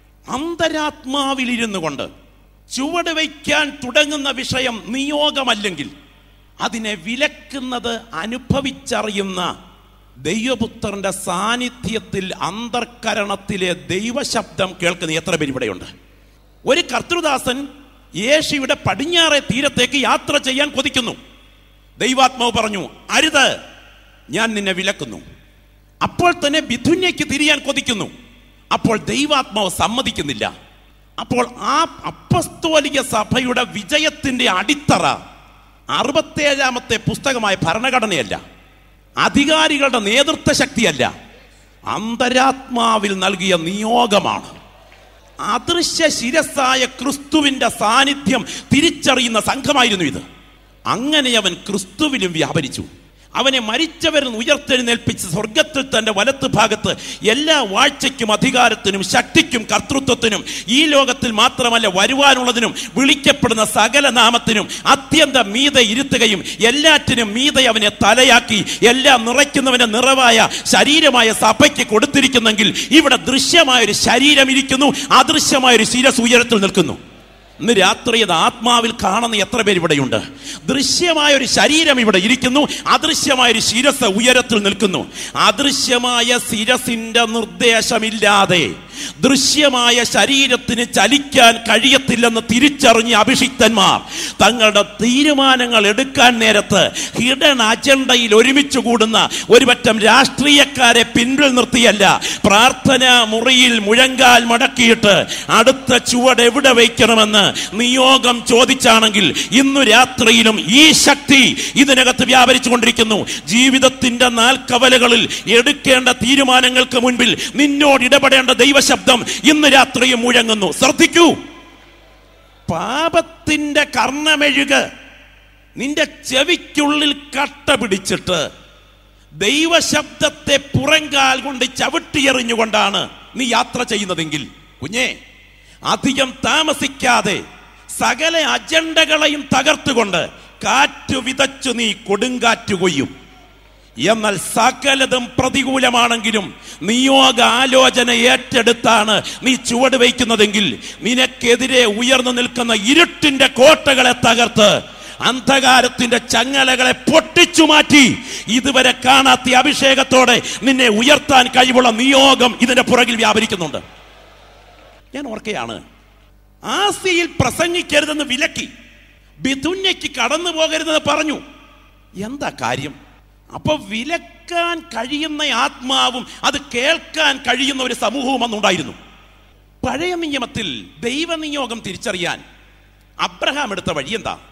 അന്തരാത്മാവിലിരുന്നു കൊണ്ട് ചുവട് വയ്ക്കാൻ തുടങ്ങുന്ന വിഷയം നിയോഗമല്ലെങ്കിൽ അതിനെ വിലക്കുന്നത് അനുഭവിച്ചറിയുന്ന ദൈവപുത്രന്റെ സാന്നിധ്യത്തിൽ അന്തർക്കരണത്തിലെ ദൈവശബ്ദം കേൾക്കുന്ന എത്ര പേര് ഇവിടെയുണ്ട്? ഒരു കർത്തൃദാസൻ യേശുവിടെ പടിഞ്ഞാറേ തീരത്തേക്ക് യാത്ര ചെയ്യാൻ കൊതിക്കുന്നു. ദൈവാത്മാവ് പറഞ്ഞു, അരുത്, ഞാൻ നിന്നെ വിലക്കുന്നു. അപ്പോൾ തന്നെ ബിഥുന്യയ്ക്ക് തിരിയാൻ കൊതിക്കുന്നു. അപ്പോൾ ദൈവാത്മാവ് സമ്മതിക്കുന്നില്ല. അപ്പോൾ ആ അപ്പസ്തോലിക സഭയുടെ വിജയത്തിന്റെ അടിത്തറ അറുപത്തേഴാമത്തെ പുസ്തകമായ ഭരണഘടനയല്ല, അധികാരികളുടെ നേതൃത്വ ശക്തിയല്ല, അന്തരാത്മാവിൽ നൽകിയ നിയോഗമാണ്. അദൃശ്യ ശിരസ്സായ ക്രിസ്തുവിന്റെ സാന്നിധ്യം തിരിച്ചറിയുന്ന സംഘമായിരുന്നു ഇത്. അങ്ങനെ അവൻ ക്രിസ്തുവിലും വ്യാപരിച്ചു. അവനെ മരിച്ചവരിൽ ഉയർത്തെഴുന്നേൽപ്പിച്ച് സ്വർഗത്തിൽ തന്റെ വലത്ത് ഭാഗത്ത് എല്ലാ വാഴ്ചയ്ക്കും അധികാരത്തിനും ശക്തിക്കും കർത്തൃത്വത്തിനും ഈ ലോകത്തിൽ മാത്രമല്ല വരുവാനുള്ളതിനും വിളിക്കപ്പെടുന്ന സകല നാമത്തിനും അത്യന്തം മീതെ ഇരുത്തുകയും എല്ലാറ്റിനും മീതെ അവനെ തലയാക്കി എല്ലാം നിറയ്ക്കുന്നവന്റെ നിറവായ ശരീരമായ സഭയ്ക്ക് കൊടുത്തിരിക്കുന്നെങ്കിൽ ഇവിടെ ദൃശ്യമായൊരു ശരീരം ഇരിക്കുന്നു, അദൃശ്യമായൊരു ശിരസ് ഉയരത്തിൽ നിൽക്കുന്നു. ഇന്ന് രാത്രി അത് ആത്മാവിൽ കാണുന്ന എത്ര പേര് ഇവിടെയുണ്ട്? ദൃശ്യമായ ഒരു ശരീരം ഇവിടെ ഇരിക്കുന്നു, അദൃശ്യമായൊരു ശിരസ് ഉയരത്തിൽ നിൽക്കുന്നു. അദൃശ്യമായ ശിരസിന്റെ നിർദ്ദേശമില്ലാതെ ദൃശ്യമായ ശരീരത്തിന് ചലിക്കാൻ കഴിയത്തില്ലെന്ന് തിരിച്ചറിഞ്ഞ അഭിഷിക്തന്മാർ തങ്ങളുടെ തീരുമാനങ്ങൾ എടുക്കാൻ നേരത്ത് ഹിഡൻ അജണ്ടയിൽ ഒരുമിച്ച് കൂടുന്ന ഒരുപറ്റം രാഷ്ട്രീയക്കാരെ പിന്നിൽ നിർത്തിയല്ല, പ്രാർത്ഥനാ മുറിയിൽ മുഴങ്കാൽ മടക്കിയിട്ട് അടുത്ത ചുവട് എവിടെ വയ്ക്കണമെന്ന് നിയോഗം ചോദിച്ചാണെങ്കിൽ ഇന്നു രാത്രിയിലും ഈ ശക്തി ഇതിനകത്ത് വ്യാപരിച്ചു കൊണ്ടിരിക്കുന്നു. ജീവിതത്തിന്റെ നാൽക്കവലകളിൽ എടുക്കേണ്ട തീരുമാനങ്ങൾക്ക് മുൻപിൽ നിന്നോട് ഇടപെടേണ്ട ദൈവശബ്ദം ഇന്ന് രാത്രിയും മുഴങ്ങുന്നു. ശ്രദ്ധിക്കൂ, പാപത്തിന്റെ കർണമെഴുക നിന്റെ ചെവിക്കുള്ളിൽ കട്ട പിടിച്ചിട്ട് ദൈവശബ്ദത്തെ പുറങ്കാൽ കൊണ്ട് ചവിട്ടിയെറിഞ്ഞുകൊണ്ടാണ് നീ യാത്ര ചെയ്യുന്നതെങ്കിൽ കുഞ്ഞേ, അധികം താമസിക്കാതെ സകല അജണ്ടകളെയും തകർത്തുകൊണ്ട് കാറ്റു വിതച്ചു നീ കൊടുങ്കാറ്റ് കൊയ്യും. എന്നാൽ സകലതും പ്രതികൂലമാണെങ്കിലും നിയോഗ ആലോചന ഏറ്റെടുത്താണ് നീ ചുവട് വയ്ക്കുന്നതെങ്കിൽ നിനക്കെതിരെ ഉയർന്നു നിൽക്കുന്ന ഇരുട്ടിന്റെ കോട്ടകളെ തകർത്ത് അന്ധകാരത്തിന്റെ ചങ്ങലകളെ പൊട്ടിച്ചു മാറ്റി ഇതുവരെ കാണാത്ത അഭിഷേകത്തോടെ നിന്നെ ഉയർത്താൻ കഴിവുള്ള നിയോഗം ഇതിന്റെ പുറകിൽ വ്യാപരിക്കുന്നുണ്ട്. ഞാൻ ഓർക്കുകയാണ്, ആസിയിൽ പ്രസംഗിക്കരുതെന്ന് വിലക്കി, ബിഥുന്യയ്ക്ക് കടന്നു പോകരുതെന്ന് പറഞ്ഞു. എന്താ കാര്യം? അപ്പൊ വിലക്കാൻ കഴിയുന്ന ആത്മാവും അത് കേൾക്കാൻ കഴിയുന്ന ഒരു സമൂഹവും അന്നുണ്ടായിരുന്നു. പഴയ നിയമത്തിൽ ദൈവനിയോഗം തിരിച്ചറിയാൻ അബ്രഹാം എടുത്ത വഴി എന്താ?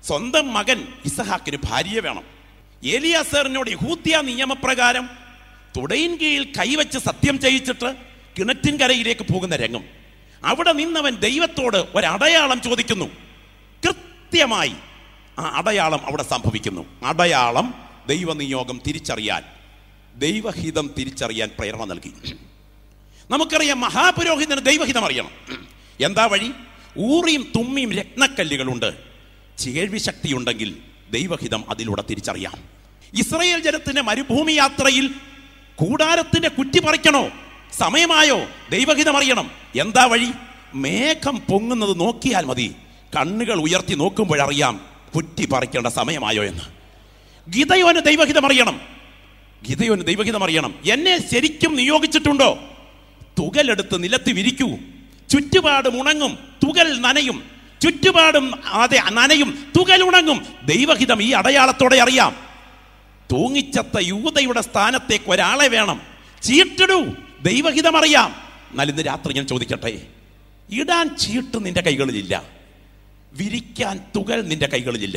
സ്വന്തം മകൻ ഇസഹാക്കിന് ഭാര്യയെ വേണം. എലിയാസറിനോട് യഹൂദ്യ നിയമപ്രകാരം തുടയിൻ കീഴിൽ കൈവച്ച് സത്യം ചെയ്യിച്ചിട്ട് കിണറ്റിൻകരയിലേക്ക് പോകുന്ന രംഗം. അവിടെ നിന്നവൻ ദൈവത്തോട് ഒരടയാളം ചോദിക്കുന്നു. കൃത്യമായി ആ അടയാളം അവിടെ സംഭവിക്കുന്നു. അടയാളം ദൈവനിയോഗം തിരിച്ചറിയാൻ, ദൈവഹിതം തിരിച്ചറിയാൻ പ്രേരണ നൽകി. നമുക്കറിയാം, മഹാപുരോഹിതന് ദൈവഹിതം അറിയണം. എന്താ വഴി? ഊറിയും തുമ്മിയും രത്നക്കല്ലുകളുണ്ട്. കേൾവി ശക്തിയുണ്ടെങ്കിൽ ദൈവഹിതം അതിലൂടെ തിരിച്ചറിയാം. ഇസ്രായേൽ ജനത്തിന്റെ മരുഭൂമി യാത്രയിൽ കൂടാരത്തിന്റെ കുറ്റി പറിക്കണോ? സമയമായോ? ദൈവഹിതം അറിയണം. എന്താ വഴി? മേഘം പൊങ്ങുന്നത് നോക്കിയാൽ മതി. കണ്ണുകൾ ഉയർത്തി നോക്കുമ്പോഴറിയാം കുറ്റി പറിക്കേണ്ട സമയമായോ എന്ന്. ഗിദെയോന് ദൈവഹിതം അറിയണം. ഗിദെയോന് ദൈവഹിതം അറിയണം. എന്നെ ശരിക്കും നിയോഗിച്ചിട്ടുണ്ടോ? തുകലെടുത്ത് നിലത്ത് വിരിക്കൂ. ചുറ്റുപാടും ഉണങ്ങും, തുകൽ നനയും. ചുറ്റുപാടും അതെ നനയും, തുകൽ ഉണങ്ങും. ദൈവഹിതം ഈ അടയാളത്തോടെ അറിയാം. തൂങ്ങിച്ചത്ത യൂദയുടെ സ്ഥാനത്തേക്ക് ഒരാളെ വേണം. ചീട്ടിടൂ. ദൈവഹിതം അറിയാം. എന്നാൽ ഇന്ന് രാത്രി ഞാൻ ചോദിക്കട്ടെ, ഇടാൻ ചീട്ട് നിന്റെ കൈകളിലില്ല, വിരിക്കാൻ തുകൽ നിന്റെ കൈകളിലില്ല,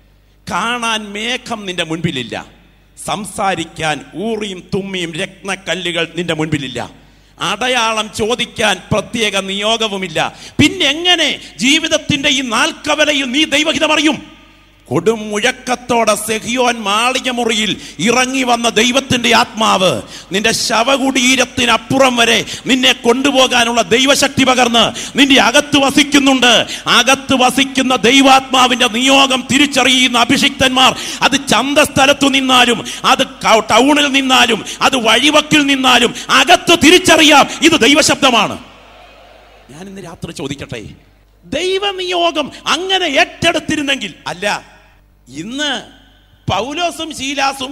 കാണാൻ മേഘം നിന്റെ മുൻപിലില്ല, സംസാരിക്കാൻ ഊറിയും തുമ്മിയും രത്നക്കല്ലുകൾ നിന്റെ മുൻപിലില്ല, അടയാളം ചോദിക്കാൻ പ്രത്യേക നിയോഗവുമില്ല. പിന്നെ എങ്ങനെ ജീവിതത്തിന്റെ ഈ നാൽക്കവലയിൽ നീ ദൈവഹിതം അറിയും? കൊടും മുഴക്കത്തോടെ സെഹിയോൻ മാളികമുറിയിൽ ഇറങ്ങി വന്ന ദൈവത്തിന്റെ ആത്മാവ് നിന്റെ ശവകുടീരത്തിനപ്പുറം വരെ നിന്നെ കൊണ്ടുപോകാനുള്ള ദൈവശക്തി പകർന്ന് നിന്റെ അകത്ത് വസിക്കുന്നുണ്ട്. അകത്ത് വസിക്കുന്ന ദൈവാത്മാവിന്റെ നിയോഗം തിരിച്ചറിയുന്ന അഭിഷിക്തന്മാർ, അത് ചന്തസ്ഥലത്തു നിന്നാലും, അത് ടൗണിൽ നിന്നാലും, അത് വഴിവക്കിൽ നിന്നാലും അകത്ത് തിരിച്ചറിയാം ഇത് ദൈവശബ്ദമാണ്. ഞാൻ ഇന്ന് രാത്രി ചോദിക്കട്ടെ, ദൈവനിയോഗം അങ്ങനെ ഏറ്റെടുത്തിരുന്നെങ്കിൽ, അല്ല, ഇന്ന് പൗലോസും ശീലാസും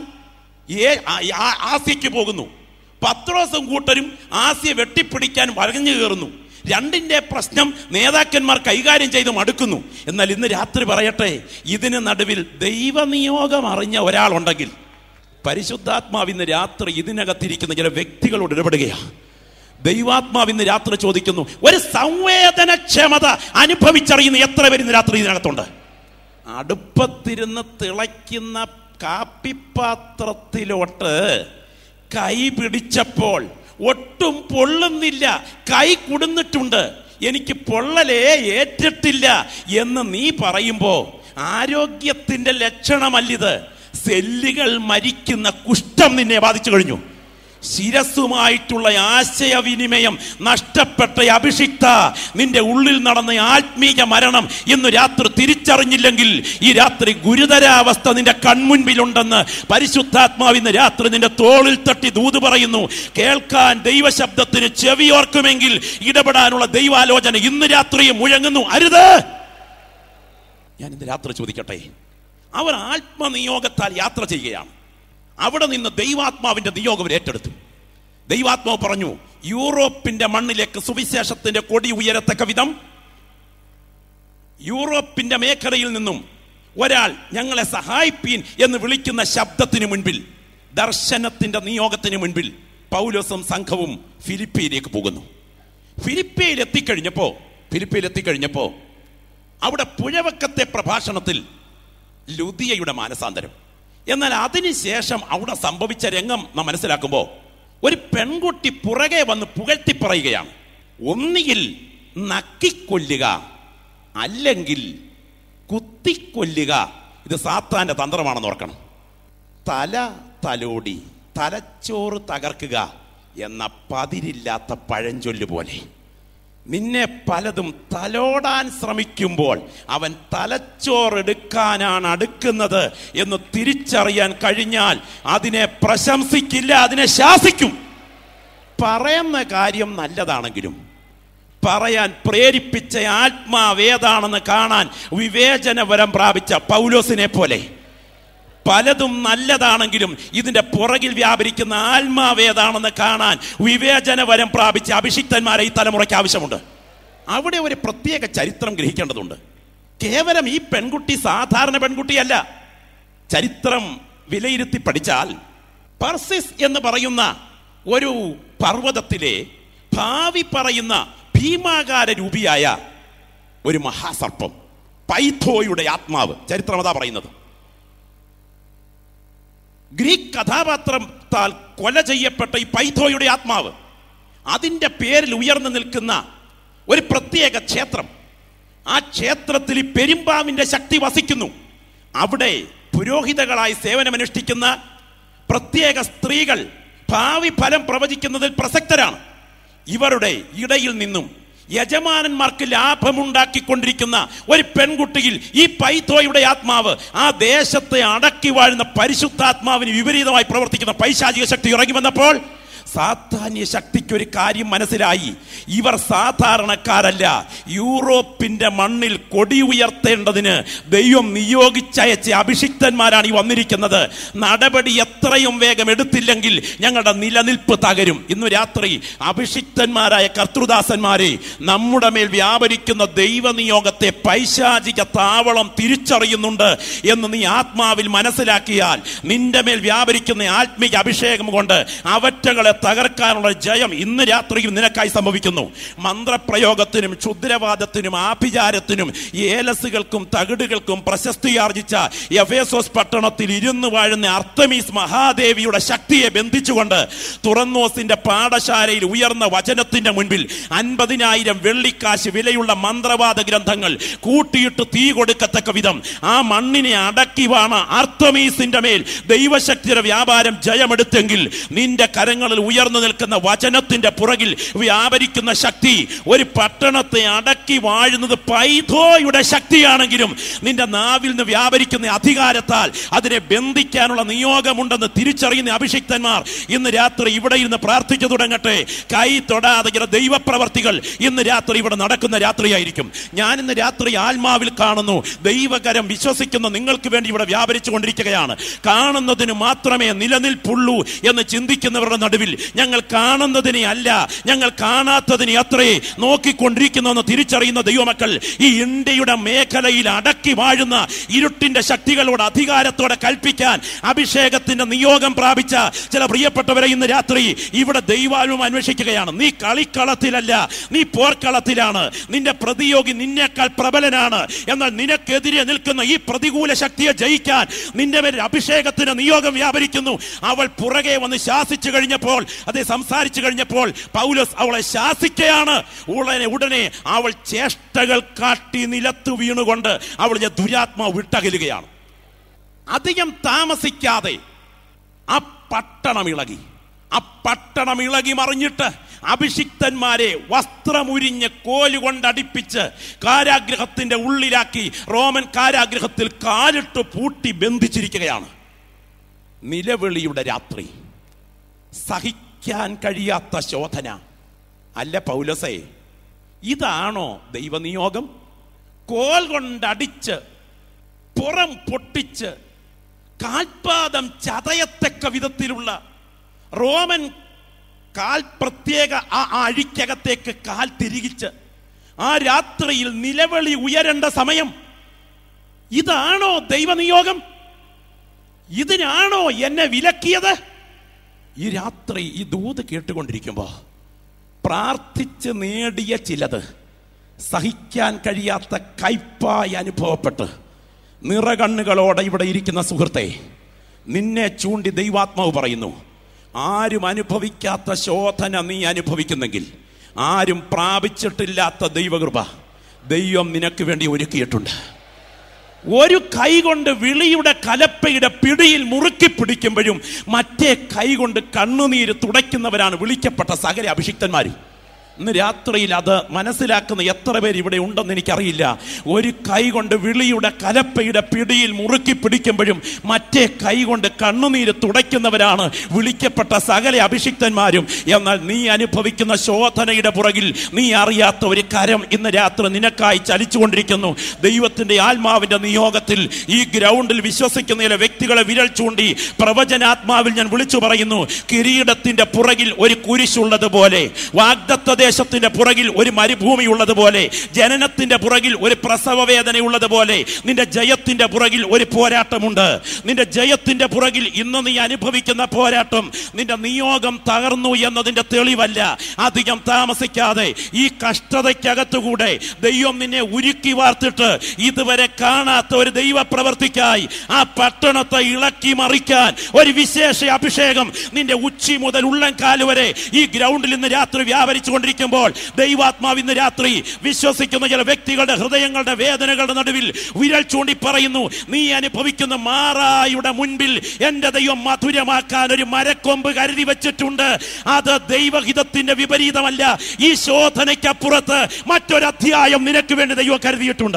ആസ്യക്ക് പോകുന്നു, പത്രോസും കൂട്ടരും ആസ്യ വെട്ടിപ്പിടിക്കാൻ വരഞ്ഞു കയറുന്നു. രണ്ടിന്റെ പ്രശ്നം നേതാക്കന്മാർ കൈകാര്യം ചെയ്ത് മടുക്കുന്നു. എന്നാൽ ഇന്ന് രാത്രി പറയട്ടെ, ഇതിന് നടുവിൽ ദൈവനിയോഗം അറിഞ്ഞ ഒരാളുണ്ടെങ്കിൽ, പരിശുദ്ധാത്മാവ് ഇന്ന് രാത്രി ഇതിനകത്തിരിക്കുന്ന ചില വ്യക്തികളോട് ഇടപെടുകയാണ്. ദൈവാത്മാവ് ഇന്ന് രാത്രി ചോദിക്കുന്നു, ഒരു സംവേദനക്ഷമത അനുഭവിച്ചറിയുന്ന എത്ര പേര് ഇന്ന് രാത്രി ഇതിനകത്തുണ്ട്? അടുപ്പത്തിരുന്ന് തിളയ്ക്കുന്ന കാപ്പിപ്പാത്രത്തിലോട്ട് കൈ പിടിച്ചപ്പോൾ ഒട്ടും പൊള്ളുന്നില്ല, കൈ കുടുന്നിട്ടുണ്ട്, എനിക്ക് പൊള്ളലേ ഏറ്റിട്ടില്ല എന്ന് നീ പറയുമ്പോ ആരോഗ്യത്തിന്റെ ലക്ഷണമല്ലിത്. സെല്ലുകൾ മരിക്കുന്ന കുഷ്ഠം നിന്നെ ബാധിച്ചു കഴിഞ്ഞു. ശിരസുമായിട്ടുള്ള ആശയവിനിമയം നഷ്ടപ്പെട്ട അഭിഷിക്ത, നിന്റെ ഉള്ളിൽ നടന്ന ആത്മീയ മരണം ഇന്ന് രാത്രി തിരിച്ചറിഞ്ഞില്ലെങ്കിൽ ഈ രാത്രി ഗുരുതരാവസ്ഥ നിന്റെ കൺമുൻപിലുണ്ടെന്ന് പരിശുദ്ധാത്മാവ് ഇന്ന് രാത്രി നിന്റെ തോളിൽ തട്ടി ദൂത് പറയുന്നു. കേൾക്കാൻ ദൈവശബ്ദത്തിന് ചെവിയോർക്കുമെങ്കിൽ ഇടപെടാനുള്ള ദൈവാലോചന ഇന്ന് രാത്രിയും മുഴങ്ങുന്നു. അരുത്. ഞാൻ ഇന്ന് രാത്രി ചോദിക്കട്ടെ, അവർ ആത്മനിയോഗത്താൽ യാത്ര ചെയ്യുകയാണ്. അവിടെ നിന്ന് ദൈവാത്മാവിന്റെ നിയോഗം ഏറ്റെടുത്തു. ദൈവാത്മാവ് പറഞ്ഞു, യൂറോപ്പിന്റെ മണ്ണിലേക്ക് സുവിശേഷത്തിന്റെ കൊടി ഉയരത്തക്ക വിധം യൂറോപ്പിന്റെ മേഖലയിൽ നിന്നും ഒരാൾ ഞങ്ങളെ സഹായിപ്പീൻ എന്ന് വിളിക്കുന്ന ശബ്ദത്തിന് മുൻപിൽ, ദർശനത്തിന്റെ നിയോഗത്തിന് മുൻപിൽ പൗലോസും സംഘവും ഫിലിപ്പിയിലേക്ക് പോകുന്നു. ഫിലിപ്പിയിൽ എത്തിക്കഴിഞ്ഞപ്പോ ഫിലിപ്പിയിൽ എത്തിക്കഴിഞ്ഞപ്പോ അവിടെ പുഴവക്കത്തെ പ്രഭാഷണത്തിൽ ലുദിയയുടെ മാനസാന്തരം. എന്നാൽ അതിനുശേഷം അവിടെ സംഭവിച്ച രംഗം നാം മനസ്സിലാക്കുമ്പോൾ ഒരു പെൺകുട്ടി പുറകെ വന്ന് പുകഴ്ത്തി പറയുകയാണ്. ഒന്നുകിൽ നക്കിക്കൊല്ലുക, അല്ലെങ്കിൽ കുത്തിക്കൊല്ലുക. ഇത് സാത്താന്റെ തന്ത്രമാണെന്ന് ഓർക്കണം. തല തലോടി തലച്ചോറ് തകർക്കുക എന്ന പതിരില്ലാത്ത പഴഞ്ചൊല്ല് പോലെ നിന്നെ പലതും തലോടാൻ ശ്രമിക്കുമ്പോൾ അവൻ തലച്ചോറെടുക്കാനാണ് അടുക്കുന്നത് എന്ന് തിരിച്ചറിയാൻ കഴിഞ്ഞാൽ അതിനെ പ്രശംസിക്കില്ല, അതിനെ ശാസിക്കും. പറയുന്ന കാര്യം നല്ലതാണെങ്കിലും പറയാൻ പ്രേരിപ്പിച്ച ആത്മാവേതാണെന്ന് കാണാൻ വിവേചനവരം പ്രാപിച്ച പൗലോസിനെ പോലെ പലതും നല്ലതാണെങ്കിലും ഇതിന്റെ പുറകിൽ വ്യാപരിക്കുന്ന ആത്മാവേതാണെന്ന് കാണാൻ വിവേചനവരം പ്രാപിച്ച അഭിഷിക്തന്മാരെ ഈ തലമുറയ്ക്ക് ആവശ്യമുണ്ട്. അവിടെ ഒരു പ്രത്യേക ചരിത്രം ഗ്രഹിക്കേണ്ടതുണ്ട്. കേവലം ഈ പെൺകുട്ടി സാധാരണ പെൺകുട്ടിയല്ല. ചരിത്രം വിലയിരുത്തി പഠിച്ചാൽ പെർസിസ് എന്ന് പറയുന്ന ഒരു പർവ്വതത്തിലെ ഭാവി പറയുന്ന ഭീമാകാര രൂപിയായ ഒരു മഹാസർപ്പം, പൈഥോയുടെ ആത്മാവ്. ചരിത്രം അതാ പറയുന്നത്. ഗ്രീക്ക് കഥാപാത്രത്താൽ കൊല ചെയ്യപ്പെട്ട ഈ പൈഥോയുടെ ആത്മാവ്, അതിൻ്റെ പേരിൽ ഉയർന്നു നിൽക്കുന്ന ഒരു പ്രത്യേക ക്ഷേത്രം, ആ ക്ഷേത്രത്തിൽ ഈ പെരുമ്പാവിൻ്റെ ശക്തി വസിക്കുന്നു. അവിടെ പുരോഹിതകളായി സേവനമനുഷ്ഠിക്കുന്ന പ്രത്യേക സ്ത്രീകൾ ഭാവി ഫലം പ്രവചിക്കുന്നതിൽ പ്രസക്തരാണ്. ഇവരുടെ ഇടയിൽ നിന്നും യജമാനന്മാർക്ക് ലാഭമുണ്ടാക്കിക്കൊണ്ടിരിക്കുന്ന ഒരു പെൺകുട്ടിയിൽ ഈ പൈഥോയുടെ ആത്മാവ്, ആ ദേശത്തെ അടക്കി വാഴുന്ന പരിശുദ്ധാത്മാവിന് വിപരീതമായി പ്രവർത്തിക്കുന്ന പൈശാചിക ശക്തി ഇറങ്ങി വന്നപ്പോൾ സാത്താന്യ ശക്തിക്കൊരു കാര്യം മനസ്സിലായി. ഇവർ സാധാരണക്കാരല്ല. യൂറോപ്പിന്റെ മണ്ണിൽ കൊടി ഉയർത്തേണ്ടതിന് ദൈവം നിയോഗിച്ചയച്ച അഭിഷിക്തന്മാരാണ് ഈ വന്നിരിക്കുന്നത്. നടപടി എത്രയും വേഗം എടുത്തില്ലെങ്കിൽ ഞങ്ങളുടെ നിലനിൽപ്പ് തകരും. ഇന്നു രാത്രി അഭിഷിക്തന്മാരായ കർത്തൃദാസന്മാരെ, നമ്മുടെ മേൽ വ്യാപരിക്കുന്ന ദൈവനിയോഗത്തെ പൈശാചിക താവളം തിരിച്ചറിയുന്നുണ്ട് എന്ന് നീ ആത്മാവിൽ മനസ്സിലാക്കിയാൽ നിന്റെ മേൽ വ്യാപരിക്കുന്ന ആത്മീയ അഭിഷേകം കൊണ്ട് അവറ്റകളെ തകർക്കാനുള്ള ജയം ഇന്ന് രാത്രിയും നിനക്കായി സംഭവിക്കുന്നു. മന്ത്രപ്രയോഗത്തിനും ക്ഷുദ്രവാദത്തിനും ആഭിചാരത്തിനും ഏലസുകൾക്കും തകിടുകൾക്കും പ്രശസ്തിയാർജിച്ച എഫേസോസ് പട്ടണത്തിൽ ഇരുന്ന് വാഴുന്ന അർത്തമീസ് മഹാദേവിയുടെ ശക്തിയെ ബന്ധിച്ചുകൊണ്ട് തുറന്നോസിന്റെ പാഠശാലയിൽ ഉയർന്ന വചനത്തിന്റെ മുൻപിൽ അൻപതിനായിരം വെള്ളിക്കാശ് വിലയുള്ള മന്ത്രവാദ ഗ്രന്ഥങ്ങൾ കൂട്ടിയിട്ട് തീ കൊടുക്കത്തക്ക വിധം ആ മണ്ണിനെ അടക്കി വാണ അർത്തമീസിന്റെ മേൽ ദൈവശക്തിയുടെ വ്യാപാരം ജയമെടുത്തെങ്കിൽ നിന്റെ കരങ്ങളിൽ ഉയർന്നു നിൽക്കുന്ന വചനത്തിന്റെ പുറകിൽ വ്യാപരിക്കുന്ന ശക്തി ഒരു പട്ടണത്തെ അടക്കി വാഴുന്നത് പൈഥോയുടെ ശക്തിയാണെങ്കിലും നിന്റെ നാവിൽ നിന്ന് വ്യാപരിക്കുന്ന അധികാരത്താൽ അതിനെ ബന്ധിക്കാനുള്ള നിയോഗമുണ്ടെന്ന് തിരിച്ചറിയുന്ന അഭിഷിക്തന്മാർ ഇന്ന് രാത്രി ഇവിടെ ഇരുന്ന് പ്രാർത്ഥിച്ചു തുടങ്ങട്ടെ. കൈ തൊടാതെ ദൈവപ്രവർത്തികൾ ഇന്ന് രാത്രി ഇവിടെ നടക്കുന്ന രാത്രിയായിരിക്കും. ഞാൻ ഇന്ന് രാത്രി ആത്മാവിൽ കാണുന്നു, ദൈവകരം വിശ്വസിക്കുന്ന നിങ്ങൾക്ക് വേണ്ടി ഇവിടെ വ്യാപരിച്ചു കൊണ്ടിരിക്കുകയാണ്. കാണുന്നതിന് മാത്രമേ നിലനിൽപ്പുള്ളൂ എന്ന് ചിന്തിക്കുന്നവരുടെ നടുവിൽ ഞങ്ങൾ കാണുന്നതിനെ അല്ല, ഞങ്ങൾ കാണാത്തതിനെ അത്രേ നോക്കിക്കൊണ്ടിരിക്കുന്നുവെന്ന് തിരിച്ചറിയുന്ന ദൈവമക്കൾ ഈ ഇന്ത്യയുടെ മേഖലയിൽ അടക്കി വാഴുന്ന ഇരുട്ടിന്റെ ശക്തികളോട് അധികാരത്തോടെ കൽപ്പിക്കാൻ അഭിഷേകത്തിന്റെ നിയോഗം പ്രാപിച്ച ചില പ്രിയപ്പെട്ടവരെ ഇന്ന് രാത്രി ഇവിടെ ദൈവാത്മം അന്വേഷിക്കുകയാണ്. നീ കളിക്കളത്തിലല്ല, നീ പോർക്കളത്തിലാണ്. നിന്റെ പ്രതിയോഗി നിന്നേക്കാൾ പ്രബലനാണ്. എന്നാൽ നിനക്കെതിരെ നിൽക്കുന്ന ഈ പ്രതികൂല ശക്തിയെ ജയിക്കാൻ നിന്റെ മേൽ അഭിഷേകത്തിന് നിയോഗം വ്യാപരിക്കുന്നു. അവൾ പുറകെ വന്ന് ശാസിച്ചു കഴിഞ്ഞപ്പോൾ, അതെ സംസാരിച്ചു കഴിഞ്ഞപ്പോൾ പൗലോസ് അവളെ ശാസിക്കുകയാണ്. ഉടനെ ഉടനെ അവൾ ചേഷ്ടകൾ കാട്ടി നിലത്തു വീണുകൊണ്ട് അവൾ ദുരാത്മാവ് വിട്ടകലുകയാണ്. അധികം താമസിക്കാതെ ആ പട്ടണം ഇളകി. ആ പട്ടണം ഇളകി മറിഞ്ഞിട്ട് അഭിഷിക്തന്മാരെ വസ്ത്രമുരിഞ്ഞ് കോലുകൊണ്ടടിപ്പിച്ച് കാരാഗ്രഹത്തിന്റെ ഉള്ളിലാക്കി റോമൻ കാരാഗ്രഹത്തിൽ കാലിട്ട് പൂട്ടി ബന്ധിച്ചിരിക്കുകയാണ്. നിലവിളിയുടെ രാത്രി, സഹിക്കാൻ കഴിയാത്ത ശോധന. അല്ല പൗലോസേ, ഇതാണോ ദൈവനിയോഗം? കോൽ കൊണ്ടടിച്ച് പുറം പൊട്ടിച്ച് കാൽപാദം ചതയത്തക്ക വിധത്തിലുള്ള റോമൻ കാൽ പ്രത്യേക ആ അഴിക്കകത്തേക്ക് കാൽ തിരികിച്ച് ആ രാത്രിയിൽ നിലവിളി ഉയരേണ്ട സമയം. ഇതാണോ ദൈവനിയോഗം? ഇതിനാണോ എന്നെ വിലക്കിയത്? ഈ രാത്രി ഈ ദൂത് കേട്ടുകൊണ്ടിരിക്കുമ്പോൾ പ്രാർത്ഥിച്ച് നേടിയ ചിലത് സഹിക്കാൻ കഴിയാത്ത കയ്പായി അനുഭവപ്പെട്ട് നിറകണ്ണുകളോടെ ഇവിടെ ഇരിക്കുന്ന സുഹൃത്തെ, നിന്നെ ചൂണ്ടി ദൈവാത്മാവ് പറയുന്നു, ആരും അനുഭവിക്കാത്ത ശോധന നീ അനുഭവിക്കുന്നെങ്കിൽ, ആരും പ്രാപിച്ചിട്ടില്ലാത്ത ദൈവകൃപ ദൈവം നിനക്ക് വേണ്ടി ഒരുക്കിയിട്ടുണ്ട്. ഒരു കൈ കൊണ്ട് വിളിയുടെ കലപ്പയുടെ പിടിയിൽ മുറുക്കി പിടിക്കുമ്പോഴും മറ്റേ കൈ കൊണ്ട് കണ്ണുനീര് തുടയ്ക്കുന്നവരാണ് വിളിക്കപ്പെട്ട സകല അഭിഷിക്തന്മാർ. ഇന്ന് രാത്രിയിൽ അത് മനസ്സിലാക്കുന്ന എത്ര പേര് ഇവിടെ ഉണ്ടെന്ന് എനിക്കറിയില്ല. ഒരു കൈ കൊണ്ട് വിളിയുടെ കലപ്പയുടെ പിടിയിൽ മുറുക്കി പിടിക്കുമ്പോഴും മറ്റേ കൈ കൊണ്ട് കണ്ണുനീര് തുടയ്ക്കുന്നവരാണ് വിളിക്കപ്പെട്ട സകല അഭിഷിക്തന്മാരും. എന്നാൽ നീ അനുഭവിക്കുന്ന ശോധനയുടെ പുറകിൽ നീ അറിയാത്ത ഒരു കരം ഇന്ന് രാത്രി നിനക്കായി ചലിച്ചുകൊണ്ടിരിക്കുന്നു. ദൈവത്തിന്റെ ആത്മാവിന്റെ നിയോഗത്തിൽ ഈ ഗ്രൗണ്ടിൽ വിശ്വസിക്കുന്ന ചില വ്യക്തികളെ വിരൽ ചൂണ്ടി പ്രവചനാത്മാവിൽ ഞാൻ വിളിച്ചു പറയുന്നു, കിരീടത്തിന്റെ പുറകിൽ ഒരു കുരിശുള്ളതുപോലെ, വാഗ്ദത്ത ഉപദേശത്തിന്റെ പുറകിൽ ഒരു മരുഭൂമി ഉള്ളതുപോലെ, ജനനത്തിന്റെ പുറകിൽ ഒരു പ്രസവ വേദന ഉള്ളതുപോലെ നിന്റെ ജയത്തിന്റെ പുറകിൽ ഒരു പോരാട്ടമുണ്ട്. നിന്റെ ജയത്തിന്റെ പുറകിൽ ഇന്ന് നീ അനുഭവിക്കുന്ന പോരാട്ടം നിന്റെ നിയോഗം തകർന്നു എന്നതിന്റെ തെളിവല്ല. അധികം താമസിക്കാതെ ഈ കഷ്ടതയ്ക്കകത്തുകൂടെ ദൈവം നിന്നെ ഉരുക്കി വാർത്തിട്ട് ഇതുവരെ കാണാത്ത ഒരു ദൈവ പ്രവർത്തിക്കായി ആ പട്ടണത്തെ ഇളക്കി മറിക്കാൻ ഒരു വിശേഷ അഭിഷേകം നിന്റെ ഉച്ചി മുതൽ ഉള്ളംകാല് വരെ ഈ ഗ്രൗണ്ടിൽ ഇന്ന് രാത്രി വ്യാപരിച്ചു കൊണ്ടിരിക്കുമ്പോൾ ദൈവാത്മാവ് ഇന്ന് രാത്രി വിശ്വസിക്കുന്ന ചില വ്യക്തികളുടെ ഹൃദയങ്ങളുടെ വേദനകളുടെ നടുവിൽ വിരൽ ചൂണ്ടി പറയുന്നു, നീ അനുഭവിക്കുന്ന മാറായുടെ മുൻപിൽ എന്റെ ദൈവം മധുരമാക്കാൻ ഒരു മരക്കൊമ്പ് കരുതി വെച്ചിട്ടുണ്ട്. അത് ദൈവഹിതത്തിന്റെ വിപരീതമല്ല. ഈ ശോധനയ്ക്കപ്പുറത്ത് മറ്റൊരധ്യായം നിനക്ക് വേണ്ടി ദൈവം കരുതിയിട്ടുണ്ട്.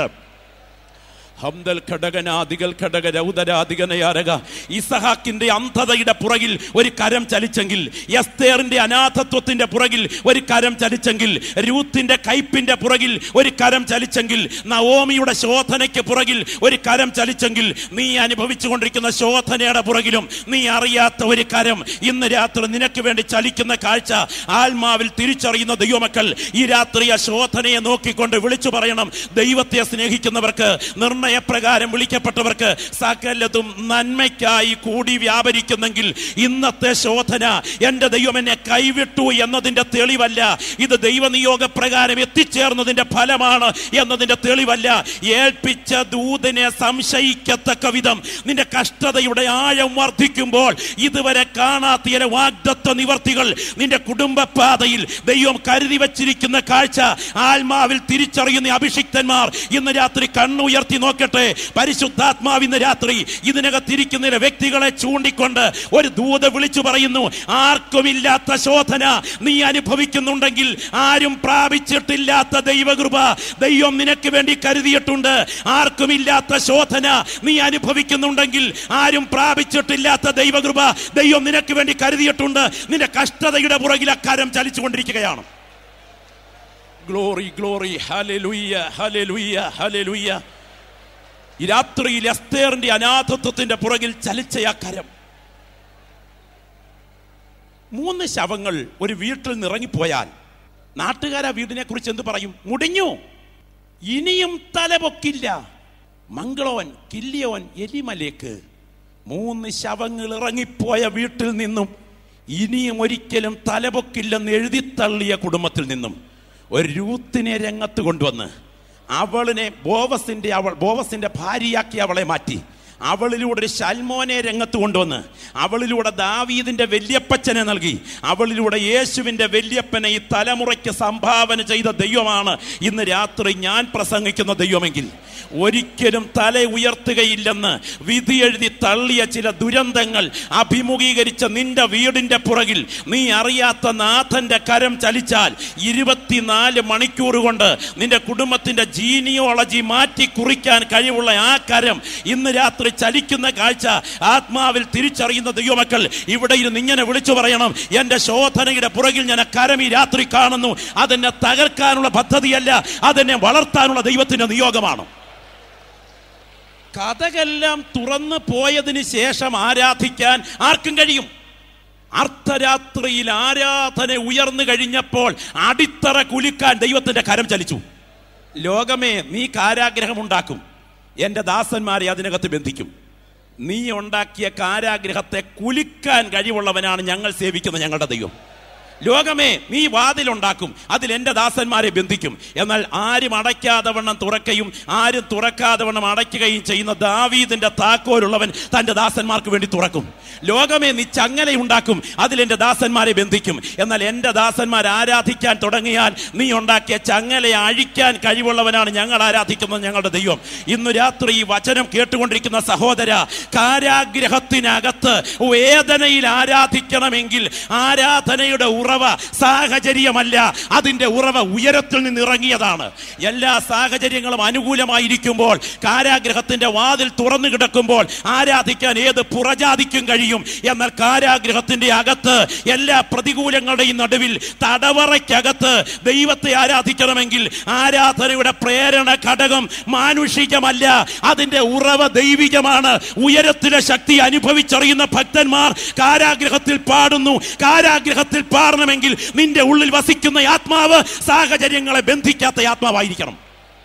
ഹംദൽ ഘടകനാദികൾ ഘടക രൗദരാദികനയാരക. ഇസഹാക്കിന്റെ അന്ധതയുടെ പുറകിൽ ഒരു കരം ചലിച്ചെങ്കിൽ, എസ്തേറിന്റെ അനാഥത്വത്തിന്റെ പുറകിൽ ഒരു കരം ചലിച്ചെങ്കിൽ, രൂത്തിന്റെ കയ്പിന്റെ പുറകിൽ ഒരു കരം ചലിച്ചെങ്കിൽ, നവോമിയുടെ ശോധനയ്ക്ക് പുറകിൽ ഒരു കരം ചലിച്ചെങ്കിൽ, നീ അനുഭവിച്ചു കൊണ്ടിരിക്കുന്ന ശോധനയുടെ പുറകിലും നീ അറിയാത്ത ഒരു കരം ഇന്ന് രാത്രി നിനക്ക് വേണ്ടി ചലിക്കുന്ന കാഴ്ച ആത്മാവിൽ തിരിച്ചറിയുന്ന ദൈവമക്കൾ ഈ രാത്രി ആ ശോധനയെ നോക്കിക്കൊണ്ട് വിളിച്ചു പറയണം, ദൈവത്തെ സ്നേഹിക്കുന്നവർക്ക്, നിർണയപ്രകാരം വിളിക്കപ്പെട്ടവർക്ക് സകലതും നന്മയ്ക്കായി കൂടി വ്യാപരിക്കുന്നെങ്കിൽ ഇന്നത്തെ ശോധന എന്റെ ദൈവം എന്നെ കൈവിട്ടു എന്നതിന്റെ തെളിവല്ല. ഇത് ദൈവനിയോഗപ്രകാരം എത്തിച്ചേർന്നതിന്റെ ഫലമാണ് എന്നതിന്റെ തെളിവല്ല. ഏൽപ്പിച്ച ദൂതനെ സംശയിക്കത്തക്ക വിധം നിന്റെ കഷ്ടതയുടെ ആഴം വർദ്ധിക്കുമ്പോൾ ഇതുവരെ കാണാത്ത ചില വാഗ്ദത്ത നിവർത്തികൾ നിന്റെ കുടുംബപാതയിൽ ദൈവം കരുതി വച്ചിരിക്കുന്ന കാഴ്ച ആത്മാവിൽ തിരിച്ചറിയുന്ന അഭിഷിക്തന്മാർ ഇന്ന് രാത്രി കണ്ണുയർത്തി നോക്കട്ടെ. പരിശുദ്ധാത്മാവ് ഇന്ന് രാത്രി ഇതിനകത്തിരിക്കുന്ന വ്യക്തികളെ ചൂണ്ടിക്കൊണ്ട് ഒരു ദൂത വിളിച്ചു പറയുന്നു, ആർക്കുമില്ലാത്ത ശോധന നീ അനുഭവിക്കുന്നുണ്ടെങ്കിൽ, ആരും പ്രാപിച്ചിട്ടില്ലാത്ത ദൈവകൃപ ദൈവം നിനക്ക് വേണ്ടി കരുതിയിട്ടുണ്ട്. ആർക്കുമില്ലാത്ത ശോധന നീ അനുഭവിക്കുന്നുണ്ടെങ്കിൽ, ആരും പ്രാപിച്ചിട്ടില്ലാത്ത ദൈവകൃപ ദൈവം നിനക്ക് വേണ്ടി കരുതിയിട്ടുണ്ട്. നിന്റെ കഷ്ടതയുടെ പുറകിൽ അക്കാരം ചലിച്ചുകൊണ്ടിരിക്കുകയാണ്. Glory glory hallelujah hallelujah hallelujah. ഈ രാത്രിയിൽ എസ്തേറിന്റെ അനാഥത്വത്തിന്റെ പുറകിൽ ചലിച്ച ആ കരം. മൂന്ന് ശവങ്ങൾ ഒരു വീട്ടിൽ നിറങ്ങിപ്പോയാൽ നാട്ടുകാരാ വീടിനെ കുറിച്ച് എന്ത് പറയും? മുടിഞ്ഞു, ഇനിയും തലപൊക്കില്ല. മംഗളോൻ, കില്ലിയോൻ, എലിമലേക്ക് മൂന്ന് ശവങ്ങൾ ഇറങ്ങിപ്പോയ വീട്ടിൽ നിന്നും ഇനിയും ഒരിക്കലും തലപൊക്കില്ലെന്ന് എഴുതിത്തള്ളിയ കുടുംബത്തിൽ നിന്നും ഒരു രൂത്തിനെ രംഗത്ത് കൊണ്ടുവന്ന് അവളിനെ ബോവസിന്റെ അവൾ ബോവസിന്റെ ഭാര്യയാക്കി അവളെ മാറ്റി. അവളിലൂടെ ഒരു ശൽമോനെ രംഗത്ത് കൊണ്ടുവന്ന് അവളിലൂടെ ദാവീദിന്റെ വല്യപ്പച്ചനെ നൽകി. അവളിലൂടെ യേശുവിന്റെ വല്യപ്പനെ ഈ തലമുറയ്ക്ക് സംഭാവന ചെയ്ത ദൈവമാണ് ഇന്ന് രാത്രി ഞാൻ പ്രസംഗിക്കുന്ന ദൈവമെങ്കിൽ ഒരിക്കലും തല ഉയർത്തുകയില്ലെന്ന് വിധി എഴുതി തള്ളിയ ചില ദുരന്തങ്ങൾ അഭിമുഖീകരിച്ച നിന്റെ വീടിന്റെ പുറകിൽ നീ അറിയാത്ത നാഥന്റെ കരം ചലിച്ചാൽ ഇരുപത്തിനാല് മണിക്കൂർ കൊണ്ട് നിന്റെ കുടുംബത്തിന്റെ ജീനിയോളജി മാറ്റി കുറിക്കാൻ കഴിവുള്ള ആ കരം ഇന്ന് രാത്രി ചലിക്കുന്ന കാഴ്ച ആത്മാവിൽ തിരിച്ചറിയുന്ന ദൈവമക്കൾ ഇവിടെ ഇരുന്ന് ഇങ്ങനെ വിളിച്ചു പറയണം, എന്റെ ശോധനയുടെ പുറകിൽ ഞാൻ കരം ഈ രാത്രി കാണുന്നു. അതെന്നെ തകർക്കാനുള്ള പദ്ധതിയല്ല, അതെന്നെ വളർത്താനുള്ള ദൈവത്തിന്റെ നിയോഗമാണ്. കഥകളെല്ലാം തുറന്നു പോയതിന് ശേഷം ആരാധിക്കാൻ ആർക്കും കഴിയും. അർദ്ധരാത്രിയിൽ ആരാധന ഉയർന്നു കഴിഞ്ഞപ്പോൾ അടിത്തറ കുലുക്കാൻ ദൈവത്തിന്റെ കരം ചലിച്ചു. ലോകമേ, നീ കാരാഗ്രഹം ഉണ്ടാക്കും, എന്റെ ദാസന്മാരെ അതിനകത്ത് ബന്ധിക്കും. നീ ഉണ്ടാക്കിയ കാരാഗ്രഹത്തെ കുലുക്കാൻ കഴിവുള്ളവനാണ് ഞങ്ങൾ സേവിക്കുന്ന ഞങ്ങളുടെ ദൈവം. ലോകമേ, നീ വാതിലുണ്ടാക്കും, അതിൽ എൻ്റെ ദാസന്മാരെ ബന്ധിക്കും. എന്നാൽ ആരും അടയ്ക്കാതെ വണ്ണം തുറക്കുകയും ആരും തുറക്കാതെ വണ്ണം അടയ്ക്കുകയും ചെയ്യുന്ന ദാവീദിന്റെ താക്കോലുള്ളവൻ തൻ്റെ ദാസന്മാർക്ക് വേണ്ടി തുറക്കും. ലോകമേ, നീ ചങ്ങലയുണ്ടാക്കും, അതിൽ എൻ്റെ ദാസന്മാരെ ബന്ധിക്കും. എന്നാൽ എൻ്റെ ദാസന്മാർ ആരാധിക്കാൻ തുടങ്ങിയാൽ നീ ഉണ്ടാക്കിയ ചങ്ങലയെ അഴിക്കാൻ കഴിവുള്ളവനാണ് ഞങ്ങൾ ആരാധിക്കുന്നത് ഞങ്ങളുടെ ദൈവം. ഇന്നു രാത്രി ഈ വചനം കേട്ടുകൊണ്ടിരിക്കുന്ന സഹോദര, കാരാഗ്രഹത്തിനകത്ത് വേദനയിൽ ആരാധിക്കണമെങ്കിൽ ആരാധനയുടെ ഉറവ സാഹചര്യമല്ല, അതിന്റെ ഉറവ ഉയരത്തിൽ നിന്ന് ഇറങ്ങിയതാണ്. എല്ലാ സാഹചര്യങ്ങളും അനുകൂലമായിരിക്കുമ്പോൾ, കാരാഗ്രഹത്തിന്റെ വാതിൽ തുറന്നു കിടക്കുമ്പോൾ ആരാധിക്കാൻ ഏത് പുറജാതിക്കും കഴിയും. എന്നാൽ കാരാഗ്രഹത്തിന്റെ അകത്ത് എല്ലാ പ്രതികൂലങ്ങളുടെയും നടുവിൽ തടവറയ്ക്കകത്ത് ദൈവത്തെ ആരാധിക്കണമെങ്കിൽ ആരാധനയുടെ പ്രേരണ ഘടകം മാനുഷികമല്ല, അതിന്റെ ഉറവ ദൈവികമാണ്. ഉയരത്തിലെ ശക്തി അനുഭവിച്ചറിയുന്ന ഭക്തന്മാർ കാരാഗ്രഹത്തിൽ പാടുന്നു. കാരാഗ്രഹത്തിൽ പാടുന്ന മാറണമെങ്കിൽ നിന്റെ ഉള്ളിൽ വസിക്കുന്ന ആത്മാവ് സാഹചര്യങ്ങളെ ബന്ധിക്കാത്ത ആത്മാവായിരിക്കണം.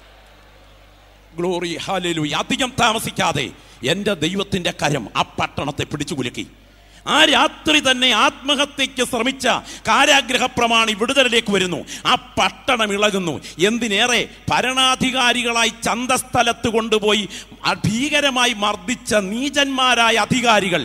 Glory, hallelujah. അധികം താമസിക്കാതെ എൻ്റെ ദൈവത്തിൻ്റെ കരം ആ പട്ടണത്തെ പിടിച്ചു കുലുക്കി. ആ രാത്രി തന്നെ ആത്മഹത്യക്ക് ശ്രമിച്ച കാരാഗ്രഹ പ്രമാണി വിടുതലിലേക്ക് വരുന്നു. ആ പട്ടണം ഇളകുന്നു. എന്തിനേറെ, ഭരണാധികാരികളായി ചന്തസ്ഥലത്ത് കൊണ്ടുപോയി ഭീകരമായി മർദ്ദിച്ച നീചന്മാരായ അധികാരികൾ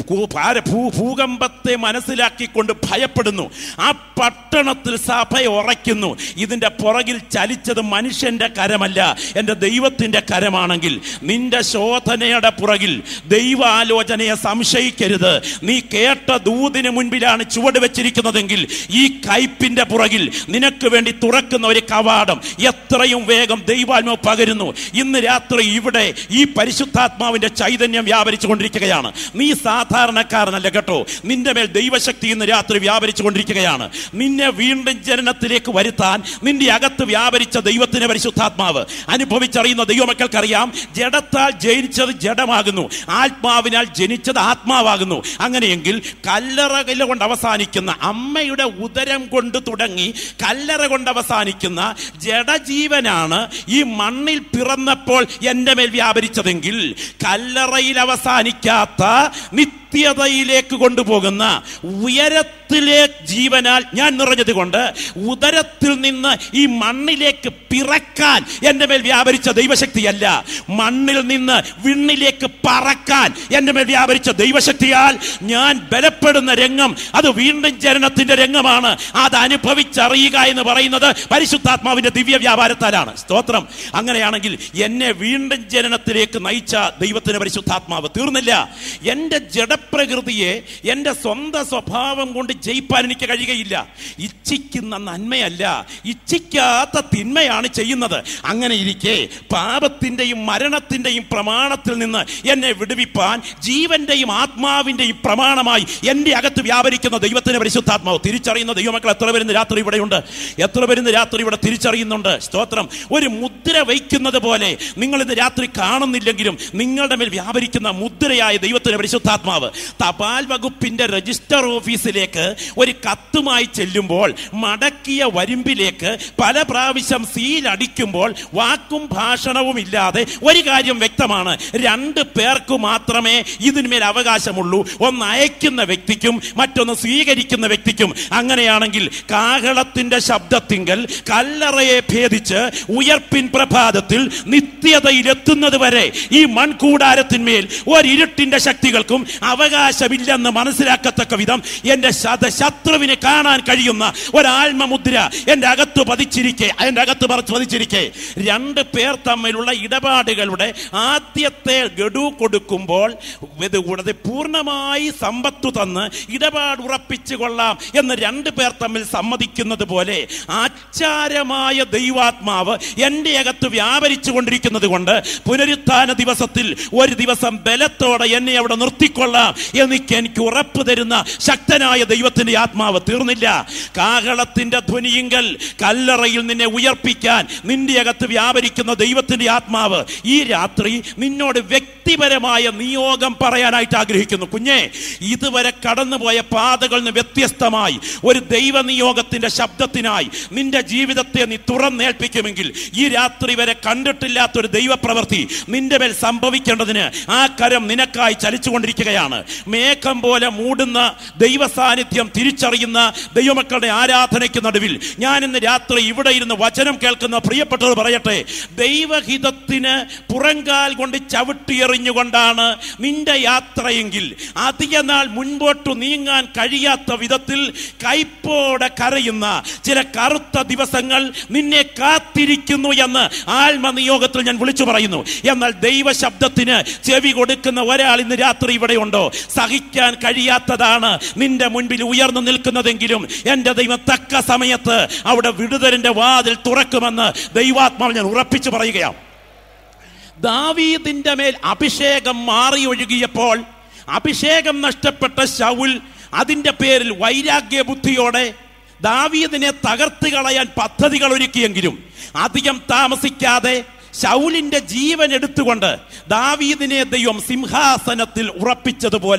ഭൂകമ്പത്തെ മനസ്സിലാക്കിക്കൊണ്ട് ഭയപ്പെടുന്നു. ആ പട്ടണത്തിൽ സഭ ഉറയ്ക്കുന്നു. ഇതിന്റെ പുറകിൽ ചലിച്ചത് മനുഷ്യന്റെ കരമല്ല, എൻ്റെ ദൈവത്തിന്റെ കരമാണെങ്കിൽ നിന്റെ ശോധനയുടെ പുറകിൽ ദൈവാലോചനയെ സംശയിക്കരുത്. നീ കേട്ട ദൂതിന് മുൻപിലാണ് ചുവട് വെച്ചിരിക്കുന്നതെങ്കിൽ ഈ കയ്പിന്റെ പുറകിൽ നിനക്ക് വേണ്ടി തുറക്കുന്ന ഒരു കവാടം എത്രയും വേഗം ദൈവാത്മാവ് പകരുന്നു. ഇന്ന് രാത്രി ഇവിടെ ഈ പരിശുദ്ധാത്മാവിന്റെ ചൈതന്യം വ്യാപരിച്ചു കൊണ്ടിരിക്കുകയാണ്. നീ സാധാരണക്കാരനല്ല കേട്ടോ. നിന്റെ മേൽ ദൈവശക്തി ഇന്ന് രാത്രി വ്യാപരിച്ചു കൊണ്ടിരിക്കുകയാണ്. നിന്നെ വീണ്ടും ജനനത്തിലേക്ക് വരുത്താൻ നിന്റെ അകത്ത് വ്യാപരിച്ച ദൈവത്തിന്റെ പരിശുദ്ധാത്മാവ് അനുഭവിച്ചറിയുന്ന ദൈവമക്കൾക്കറിയാം, ജഡത്താൽ ജനിച്ചത് ജഡമാകുന്നു, ആത്മാവിനാൽ ജനിച്ചത് ആത്മാവാകുന്നു. അങ്ങനെയെങ്കിൽ കല്ലറ കൊണ്ട് അവസാനിക്കുന്ന, അമ്മയുടെ ഉദരം കൊണ്ട് തുടങ്ങി കല്ലറ കൊണ്ട് അവസാനിക്കുന്ന ജഡജീവനാണ് ഈ മണ്ണിൽ പിറന്നപ്പോൾ എൻ്റെ മേൽ വ്യാപരിച്ചതെങ്കിൽ കല്ലറയിൽ അവസാനിക്കാത്ത നിത്യതയിലേക്ക് കൊണ്ടുപോകുന്ന ഉയരത്തിലെ ജീവനാൽ ഞാൻ നിറഞ്ഞത് കൊണ്ട് ഉദരത്തിൽ നിന്ന് ഈ മണ്ണിലേക്ക് പിറക്കാൻ എൻ്റെ മേൽ വ്യാപരിച്ച ദൈവശക്തിയല്ല, മണ്ണിൽ നിന്ന് വിണ്ണിലേക്ക് പറക്കാൻ എൻ്റെ മേൽ വ്യാപരിച്ച ദൈവശക്തിയാൽ ഞാൻ ബലപ്പെടുന്ന രംഗം അത് വീണ്ടും ജനനത്തിന്റെ രംഗമാണ്. അത് അനുഭവിച്ചറിയുക എന്ന് പറയുന്നത് പരിശുദ്ധാത്മാവിന്റെ ദിവ്യ വ്യാപാരത്താലാണ്. സ്തോത്രം. അങ്ങനെയാണെങ്കിൽ എന്നെ വീണ്ടും ജനനത്തിലേക്ക് നയിച്ച ദൈവത്തിന്റെ പരിശുദ്ധാത്മാവ് തീർന്നില്ല. എൻ്റെ ജഡപ്രകൃതിയെ എൻ്റെ സ്വന്തം സ്വഭാവം കൊണ്ട് ജയിപ്പാൻ എനിക്ക് കഴിയുകയില്ല. ഇച്ഛിക്കുന്ന നന്മയല്ല, ഇച്ഛിക്കാത്ത തിന്മയാണ് ചെയ്യുന്നത്. അങ്ങനെ ഇരിക്കെ പാപത്തിന്റെയും മരണത്തിന്റെയും പ്രമാണത്തിൽ നിന്ന് എന്നെ വിടുവിപ്പാൻ ജീവന്റെയും ആത്മാവിന്റെയും പ്രമാണമായി എൻ്റെ അകത്ത് വ്യാപരിക്കുന്ന ദൈവത്തിന്റെ പരിശുദ്ധാത്മാവ് തിരിച്ചറിയുന്ന ദൈവമക്കൾ എത്ര പേരുന്ന രാത്രി ഇവിടെയുണ്ട്? എത്ര പേരുന്ന രാത്രി ഇവിടെ തിരിച്ചറിയുന്നുണ്ട്? സ്തോത്രം. ഒരു മുദ്ര വയ്ക്കുന്നത് പോലെ നിങ്ങൾ ഇന്ന് രാത്രി കാണുന്നില്ലെങ്കിലും നിങ്ങളുടെ മേൽ വ്യാപരിക്കുന്ന മുദ്രയായ ദൈവത്തിന്റെ പരിശുദ്ധാത്മാവ് തപാൽ വകുപ്പിന്റെ രജിസ്റ്റർ ഓഫീസിലേക്ക് ഒരു കത്തുമായി ചെല്ലുമ്പോൾ മടക്കിയ വരിമ്പിലേക്ക് പല പ്രാവശ്യം സീൽ അടിക്കുമ്പോൾ വാക്കും ഭാഷണവും ഇല്ലാതെ ഒരു കാര്യം വ്യക്തമാണ്, രണ്ട് പേർക്ക് മാത്രമേ ഇതിന്മേൽ അവകാശമുള്ളൂ. ഒന്ന് അയക്കുന്ന വ്യക്തിക്കും മറ്റൊന്ന് സ്വീകരിക്കുന്ന വ്യക്തിക്കും. അങ്ങനെയാണെങ്കിൽ കാഹളത്തിന്റെ ശബ്ദത്തിങ്കൽ കല്ലറയെ ഭേദിച്ച് ഉയർപ്പിൻ പ്രഭാതത്തിൽ നിത്യതയിലെത്തുന്നത് വരെ ഈ മൺകൂടാരത്തിന്മേൽ ഒരിരുട്ടിന്റെ ശക്തികൾക്കും അവകാശമില്ലെന്ന് മനസ്സിലാക്കത്തക്ക വിധം എൻ്റെ ശത്രുവിനെ കാണാൻ കഴിയുന്ന ഒരാത്മമുദ്ര എൻ്റെ അകത്ത് പതിച്ചിരിക്കെ എൻ്റെ അകത്ത് പതിച്ചിരിക്കെ രണ്ട് പേർ തമ്മിലുള്ള ഇടപാടുകളുടെ ആദ്യത്തെ ഗഡു കൊടുക്കുമ്പോൾ കൂടാതെ പൂർണ്ണമായി സമ്പത്തു തന്ന് ഇടപാട് ഉറപ്പിച്ചു കൊള്ളാം എന്ന് രണ്ട് പേർ തമ്മിൽ സമ്മതിക്കുന്നത് പോലെ ആചാരമായ ദൈവാത്മാവ് എൻ്റെ അകത്ത് വ്യാപരിച്ചു കൊണ്ടിരിക്കുന്നത് കൊണ്ട് പുനരുത്ഥാന ദിവസത്തിൽ ഒരു ദിവസം ബലത്തോടെ എന്നെ അവിടെ നിർത്തിക്കൊള്ളാം എനിക്ക് എനിക്ക് ഉറപ്പ് തരുന്ന ശക്തനായ ദൈവത്തിന്റെ ആത്മാവ് തീർന്നില്ല. കാഹളത്തിന്റെ ധ്വനിയിങ്കൽ കല്ലറയിൽ നിന്നെ ഉയർപ്പിക്കാൻ നിന്റെ അകത്ത് വ്യാപരിക്കുന്ന ദൈവത്തിന്റെ ആത്മാവ് ഈ രാത്രി നിന്നോട് വ്യക്തിപരമായ നിയോഗം പറയാനായിട്ട് ആഗ്രഹിക്കുന്നു. കുഞ്ഞെ, ഇതുവരെ കടന്നുപോയ പാതകളിൽ നിന്ന് വ്യത്യസ്തമായി ഒരു ദൈവ നിയോഗത്തിന്റെ ശബ്ദത്തിനായി നിന്റെ ജീവിതത്തെ നീ തുറന്നേൽപ്പിക്കുമെങ്കിൽ ഈ രാത്രി വരെ കണ്ടിട്ടില്ലാത്തൊരു ദൈവപ്രവൃത്തി നിന്റെ മേൽ സംഭവിക്കേണ്ടതിന് ആ കരം നിനക്കായി ചലിച്ചുകൊണ്ടിരിക്കുകയാണ്. മേഘം പോലെ മൂടുന്ന ദൈവ സാന്നിധ്യം തിരിച്ചറിയുന്ന ദൈവമക്കളുടെ ആരാധനയ്ക്ക് നടുവിൽ ഞാൻ ഇന്ന് രാത്രി ഇവിടെ ഇരുന്ന് വചനം കേൾക്കുന്ന പ്രിയപ്പെട്ടവർ പറയട്ടെ, ദൈവഹിതത്തിന് പുറങ്കാൽ കൊണ്ട് ചവിട്ടിയെറിഞ്ഞുകൊണ്ടാണ് നിന്റെ യാത്രയെങ്കിൽ അധിക നാൾ മുൻപോട്ടു നീങ്ങാൻ കഴിയാത്ത വിധത്തിൽ കൈപ്പോടെ കരയുന്ന ചില കറുത്ത ദിവസങ്ങൾ നിന്നെ കാത്തിരിക്കുന്നു എന്ന് ആത്മനിയോഗത്തിൽ ഞാൻ വിളിച്ചു പറയുന്നു. എന്നാൽ ദൈവശബ്ദത്തിന് ചെവി കൊടുക്കുന്ന ഒരാൾ ഇന്ന് രാത്രി ഇവിടെ ഉണ്ടോ? സഹിക്കാൻ കഴിയാത്തതാണ് നിന്റെ മുൻപിൽ ഉയർന്നു നിൽക്കുന്നതെങ്കിലും എൻ്റെ ദൈവം തക്ക സമയത്ത് അവിടെ വിടുതലിന്റെ വാതിൽ തുറക്കുമെന്ന് ദൈവാത്മാവ് ഞാൻ ഉറപ്പിച്ചു പറയുകയാണ്. ദാവീദിന്റെ മേൽ അഭിഷേകം മാറി ഒഴുകിയപ്പോൾ അഭിഷേകം നഷ്ടപ്പെട്ട ശൗൽ അതിന്റെ പേരിൽ വൈരാഗ്യ ബുദ്ധിയോടെ ദാവീദിനെ തകർത്ത് കളയാൻ പദ്ധതികൾ ഒരുക്കിയെങ്കിലും അധികം താമസിക്കാതെ ശൗലിന്റെ ജീവൻ എടുത്തുകൊണ്ട് ദാവീദിനെ ദൈവം സിംഹാസനത്തിൽ ഉറപ്പിച്ചതുപോലെ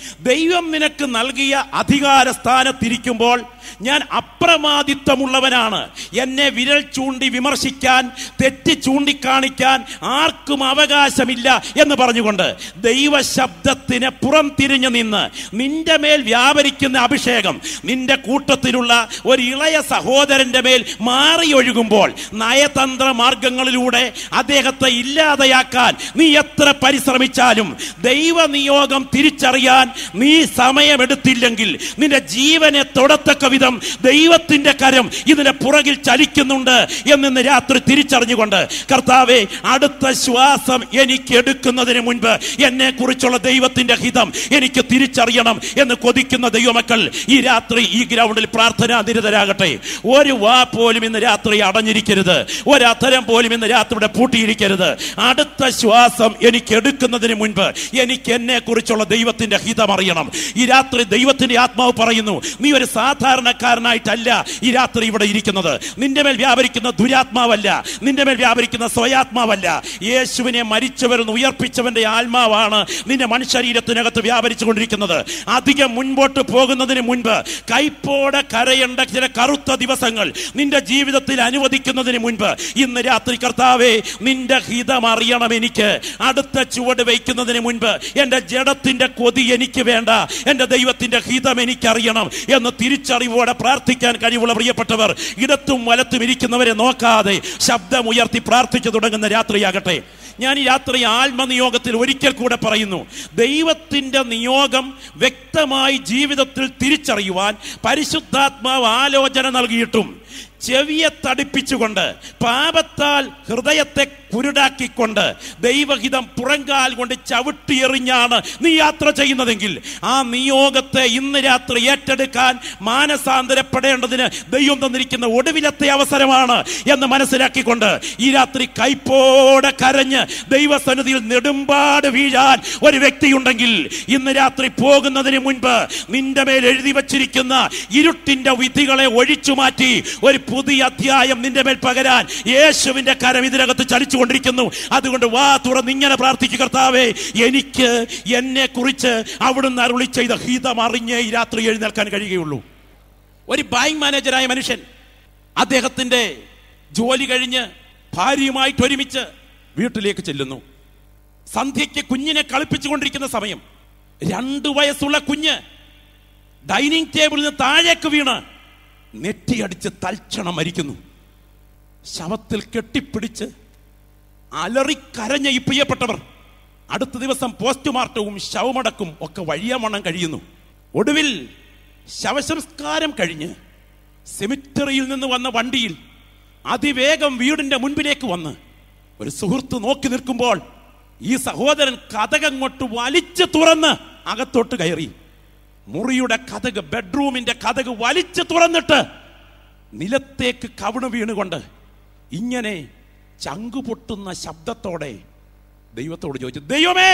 ദൈവം നിനക്ക് നൽകിയ അധികാര സ്ഥാനത്തിരിക്കുമ്പോൾ ഞാൻ അപ്രമാദിത്വമുള്ളവനാണ്, എന്നെ വിരൽ ചൂണ്ടി വിമർശിക്കാൻ, തെറ്റ് ചൂണ്ടിക്കാണിക്കാൻ ആർക്കും അവകാശമില്ല എന്ന് പറഞ്ഞുകൊണ്ട് ദൈവശബ്ദത്തിന് പുറം തിരിഞ്ഞു നിന്ന് നിന്റെ മേൽ വ്യാപരിക്കുന്ന അഭിഷേകം നിന്റെ കൂട്ടത്തിലുള്ള ഒരു ഇളയ സഹോദരന്റെ മേൽ മാറി ഒഴുകുമ്പോൾ നയതന്ത്ര മാർഗങ്ങളിലൂടെ അദ്ദേഹത്തെ ഇല്ലാതെയാക്കാൻ നീ എത്ര പരിശ്രമിച്ചാലും ദൈവ നിയോഗം തിരിച്ചറിയാൻ നീ സമയമെടുത്തില്ലെങ്കിൽ നിന്റെ ജീവനെ തൊടത്തക്ക വിധം ദൈവത്തിന്റെ കരം ഇതിന്റെ പുറകിൽ ചലിക്കുന്നുണ്ട് എന്നിന്ന് രാത്രി തിരിച്ചറിഞ്ഞുകൊണ്ട് കർത്താവേ, അടുത്ത ശ്വാസം എനിക്ക് എടുക്കുന്നതിന് മുൻപ് എന്നെ കുറിച്ചുള്ള ദൈവത്തിന്റെ ഹിതം എനിക്ക് തിരിച്ചറിയണം എന്ന് കൊതിക്കുന്ന ദൈവമക്കൾ ഈ രാത്രി ഈ ഗ്രൗണ്ടിൽ പ്രാർത്ഥനാ നിരതരാകട്ടെ. ഒരു വാ പോലും ഇന്ന് രാത്രി അടഞ്ഞിരിക്കരുത്, ഒരധരം പോലും ഇന്ന് രാത്രിയുടെ പൂട്ടിയിരിക്കരുത്. അടുത്ത ശ്വാസം എനിക്ക് എടുക്കുന്നതിന് മുൻപ് എനിക്ക് എന്നെ കുറിച്ചുള്ള ദൈവത്തിന്റെ ഹിതം അറിയണം. ഈ രാത്രി ദൈവത്തിന്റെ ആത്മാവ് പറയുന്നു, നീ ഒരു സാധാരണക്കാരനായിട്ടല്ല ഈ രാത്രി ഇവിടെ ഇരിക്കുന്നത്. നിന്റെ മേൽ വ്യാപരിക്കുന്ന ദുരാത്മാവല്ല, നിന്റെ മേൽ വ്യാപരിക്കുന്ന സ്വയാത്മാവല്ല, യേശുവിനെ മരിച്ചവരിൽ നിന്ന് ഉയർപ്പിച്ചവന്റെ ആത്മാവാണ് നിന്റെ മനുഷ്യരീരത്തിനകത്ത് വ്യാപരിച്ചു കൊണ്ടിരിക്കുന്നത്. അധികം മുൻപോട്ട് പോകുന്നതിന് മുൻപ് കൈപ്പോടെ കരയേണ്ട ചില കറുത്ത ദിവസങ്ങൾ നിന്റെ ജീവിതത്തിൽ അനുവദിക്കുന്നതിന് മുൻപ് ഇന്ന് രാത്രി കർത്താവേ, നിന്റെ ഹിതം അറിയണം എനിക്ക്. അടുത്ത ചുവട് വയ്ക്കുന്നതിന് മുൻപ് എന്റെ ജഡത്തിന്റെ കൊതി എനിക്ക് വേണ്ട, എന്റെ ദൈവത്തിന്റെ ഹിതം എനിക്കറിയണം എന്ന് തിരിച്ചറിവോടെ പ്രാർത്ഥിക്കാൻ കഴിവുള്ള പ്രിയപ്പെട്ടവർ, ഇടത്തും വലത്തും ഇരിക്കുന്നവരെ നോക്കാതെ ശബ്ദമുയർത്തി പ്രാർത്ഥിച്ചു തുടങ്ങുന്ന രാത്രിയാകട്ടെ. ഞാൻ ഈ രാത്രി ആത്മനിയോഗത്തിൽ ഒരിക്കൽ കൂടെ പറയുന്നു, ദൈവത്തിന്റെ നിയോഗം വ്യക്തമായി ജീവിതത്തിൽ തിരിച്ചറിയുവാൻ പരിശുദ്ധാത്മാവ് ആലോചന നൽകിയിട്ടും ചെവിയെ തടിപ്പിച്ചുകൊണ്ട് പാപത്താൽ ഹൃദയത്തെ കുരുടാക്കിക്കൊണ്ട് ദൈവഹിതം പുറങ്കാൽ കൊണ്ട് ചവിട്ടിയെറിഞ്ഞാണ് നീ യാത്ര ചെയ്യുന്നതെങ്കിൽ ആ നിയോഗത്തെ ഇന്ന് രാത്രി ഏറ്റെടുക്കാൻ മാനസാന്തരപ്പെടേണ്ടതിന് ദൈവം തന്നിരിക്കുന്ന ഒടുവിലത്തെ അവസരമാണ് എന്ന് മനസ്സിലാക്കിക്കൊണ്ട് ഈ രാത്രി കൈപ്പോടെ കരഞ്ഞ് ദൈവസന്നിധിയിൽ നെടുമ്പാട് വീഴാൻ ഒരു വ്യക്തിയുണ്ടെങ്കിൽ ഇന്ന് രാത്രി പോകുന്നതിന് മുൻപ് നിന്റെ മേൽ എഴുതി വച്ചിരിക്കുന്ന ഇരുട്ടിന്റെ വിധികളെ ഒഴിച്ചു മാറ്റി ഒരു പുതിയ അധ്യായം നിന്റെ മേൽ പകരാൻ യേശുവിന്റെ കരം ഇതിനകത്ത് ചലിച്ചുകൊണ്ടിരിക്കുന്നു. അതുകൊണ്ട് വാ തുറന്ന് ഇങ്ങനെ പ്രാർത്ഥിക്കുക, കർത്താവേ, എനിക്ക് എന്നെ കുറിച്ച് അവിടുന്ന് അരുളി ചെയ്ത ഹിതം അറിഞ്ഞേ ഈ രാത്രി എഴുന്നേൽക്കാൻ കഴിയുകയുള്ളൂ. ഒരു ബാങ്ക് മാനേജറായ മനുഷ്യൻ അദ്ദേഹത്തിന്റെ ജോലി കഴിഞ്ഞ് ഭാര്യയുമായിട്ട് ഒരുമിച്ച് വീട്ടിലേക്ക് ചെല്ലുന്നു. സന്ധ്യയ്ക്ക് കുഞ്ഞിനെ കളിപ്പിച്ചുകൊണ്ടിരിക്കുന്ന സമയം രണ്ടു വയസ്സുള്ള കുഞ്ഞ് ഡൈനിങ് ടേബിളിൽ നിന്ന് താഴേക്ക് വീണ് നെറ്റിയടിച്ച് തൽക്ഷണം മരിക്കുന്നു. ശവത്തിൽ കെട്ടിപ്പിടിച്ച് അലറിക്കരഞ്ഞ ഈ പ്രിയപ്പെട്ടവർ അടുത്ത ദിവസം പോസ്റ്റ്മോർട്ടവും ശവമടക്കും ഒക്കെ വഴിയമണം കഴിയുന്നു. ഒടുവിൽ ശവസംസ്കാരം കഴിഞ്ഞ് സെമിറ്ററിയിൽ നിന്ന് വന്ന വണ്ടിയിൽ അതിവേഗം വീടിന്റെ മുൻപിലേക്ക് വന്ന് ഒരു സുഹൃത്ത് നോക്കി നിൽക്കുമ്പോൾ ഈ സഹോദരൻ കതകങ്ങോട്ട് വലിച്ചു തുറന്ന് അകത്തോട്ട് കയറി. മുറിയുടെ കതക്, ബെഡ്റൂമിന്റെ കതക് വലിച്ചു തുറന്നിട്ട് നിലത്തേക്ക് കവിണ് വീണുകൊണ്ട് ഇങ്ങനെ ചങ്കുപൊട്ടുന്ന ശബ്ദത്തോടെ ദൈവത്തോട് ചോദിച്ചു, ദൈവമേ,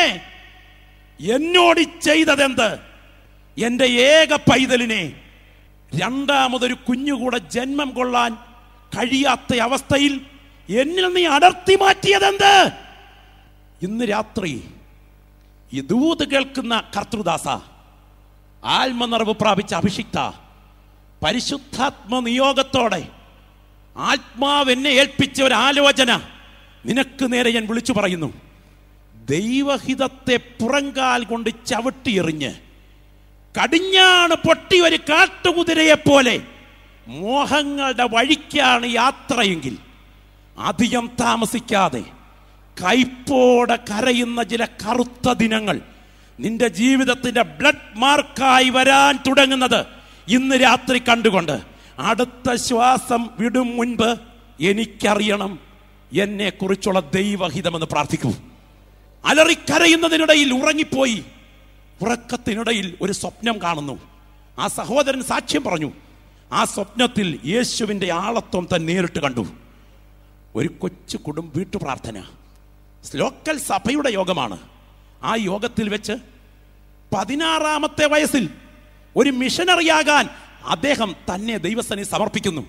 എന്നോട് ചെയ്തതെന്ത്? എന്റെ ഏക പൈതലിനെ രണ്ടാമതൊരു കുഞ്ഞുകൂടെ ജന്മം കൊള്ളാൻ കഴിയാത്ത അവസ്ഥയിൽ എന്നിൽ നീ അടർത്തി മാറ്റിയതെന്ത്? ഇന്ന് രാത്രി ഈ ദൂത് കേൾക്കുന്ന കർത്തൃദാസ, ആത്മനിറവ് പ്രാപിച്ച അഭിഷിക്ത, പരിശുദ്ധാത്മ നിയോഗത്തോടെ ആത്മാവ് എന്നെ ഏൽപ്പിച്ച ഒരു ആലോചന നിനക്ക് നേരെ ഞാൻ വിളിച്ചു പറയുന്നു. ദൈവഹിതത്തെ പുറങ്കാൽ കൊണ്ട് ചവിട്ടിയെറിഞ്ഞ് കടിഞ്ഞാണ് പൊട്ടി ഒരു കാട്ടുകുതിരയെ പോലെ മോഹങ്ങളുടെ വഴിക്കാണ് യാത്രയെങ്കിൽ അധികം താമസിക്കാതെ കൈപ്പോടെ കരയുന്ന ചില കറുത്ത ദിനങ്ങൾ നിന്റെ ജീവിതത്തിന്റെ ബ്ലഡ് മാർക്കായി വരാൻ തുടങ്ങുന്നത് ഇന്ന് രാത്രി കണ്ടുകൊണ്ട് അടുത്ത ശ്വാസം വിടും മുൻപ് എനിക്കറിയണം എന്നെ കുറിച്ചുള്ള ദൈവഹിതമെന്ന് പ്രാർത്ഥിക്കൂ. അലറിക്കരയുന്നതിനിടയിൽ ഉറങ്ങിപ്പോയി. ഉറക്കത്തിനിടയിൽ ഒരു സ്വപ്നം കാണുന്നു. ആ സഹോദരൻ സാക്ഷ്യം പറഞ്ഞു. ആ സ്വപ്നത്തിൽ യേശുവിന്റെ ആളത്വം താൻ നേരിട്ട് കണ്ടു. ഒരു കൊച്ചു കുടുംബ വീട്ടു പ്രാർത്ഥന, ലോക്കൽ സഭയുടെ യോഗമാണ്. ആ യോഗത്തിൽ വെച്ച് പതിനാറാമത്തെ വയസ്സിൽ ഒരു മിഷനറിയാകാൻ അദ്ദേഹം തന്നെ ദൈവസന്നിധി സമർപ്പിക്കുന്നു.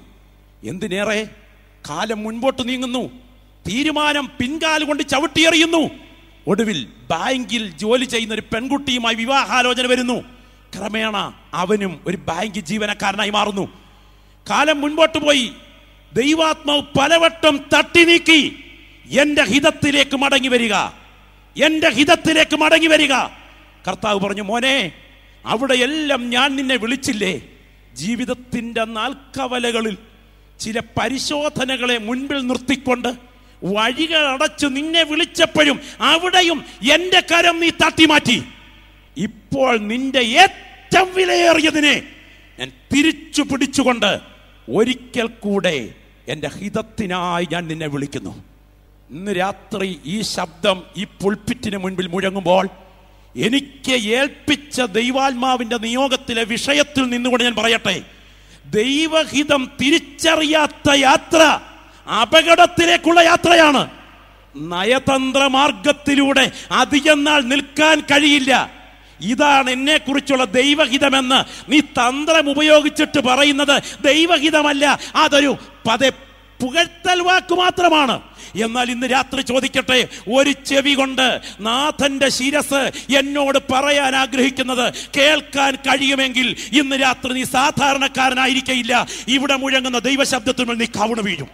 എന്തിനേറെ കാലം മുൻപോട്ട് നീങ്ങുന്നു. തീരുമാനം പിൻകാൽ കൊണ്ട് ചവിട്ടിയെറിയുന്നു. ഒടുവിൽ ബാങ്കിൽ ജോലി ചെയ്യുന്ന ഒരു പെൺകുട്ടിയുമായി വിവാഹാലോചന വരുന്നു. ക്രമേണ അവനും ഒരു ബാങ്ക് ജീവനക്കാരനായി മാറുന്നു. കാലം മുൻപോട്ട് പോയി. ദൈവാത്മാവ് പലവട്ടം തട്ടി നീക്കി, എന്റെ ഹിതത്തിലേക്ക് മടങ്ങി വരിക, എന്റെ ഹിതത്തിലേക്ക് മടങ്ങി വരിക. കർത്താവ് പറഞ്ഞു, മോനെ, അവിടെയെല്ലാം ഞാൻ നിന്നെ വിളിച്ചില്ലേ? ജീവിതത്തിന്റെ നാൽക്കവലകളിൽ ചില പരിശോധനകളെ മുൻപിൽ നിർത്തിക്കൊണ്ട് വഴികൾ അടച്ചു നിന്നെ വിളിച്ചപ്പോഴും അവിടെയും എന്റെ കരം നീ തട്ടിമാറ്റി. ഇപ്പോൾ നിന്റെ ഏറ്റവും വിലയേറിയതിനെ ഞാൻ തിരിച്ചു പിടിച്ചുകൊണ്ട് ഒരിക്കൽ കൂടെ എന്റെ ഹിതത്തിനായി ഞാൻ നിന്നെ വിളിക്കുന്നു. ഇന്ന് രാത്രി ഈ ശബ്ദം ഈ പുൾപിറ്റിന് മുൻപിൽ മുഴങ്ങുമ്പോൾ എനിക്ക് ഏൽപ്പിച്ച ദൈവാത്മാവിന്റെ നിയോഗത്തിലെ വിഷയത്തിൽ നിന്നുകൊണ്ട് ഞാൻ പറയട്ടെ, ദൈവഹിതം തിരിച്ചറിയാത്ത യാത്ര അപകടത്തിലേക്കുള്ള യാത്രയാണ്. നയതന്ത്ര മാർഗത്തിലൂടെ അധികം നാൾ നിൽക്കാൻ കഴിയില്ല. ഇതാണ് എന്നെ കുറിച്ചുള്ള ദൈവഹിതമെന്ന് നീ തന്ത്രം ഉപയോഗിച്ചിട്ട് പറയുന്നത് ദൈവഹിതമല്ല, അതൊരു പദ പുകഴ്ത്തൽ വാക്ക് മാത്രമാണ്. എന്നാൽ ഇന്ന് രാത്രി ചോദിക്കട്ടെ, ഒരു ചെവി കൊണ്ട് നാഥന്റെ ശിരസ് എന്നോട് പറയാൻ ആഗ്രഹിക്കുന്നത് കേൾക്കാൻ കഴിയുമെങ്കിൽ ഇന്ന് രാത്രി നീ സാധാരണക്കാരനായിരിക്കയില്ല. ഇവിടെ മുഴങ്ങുന്ന ദൈവശബ്ദത്തിന്മേൽ നീ കവിണ് വീഴും.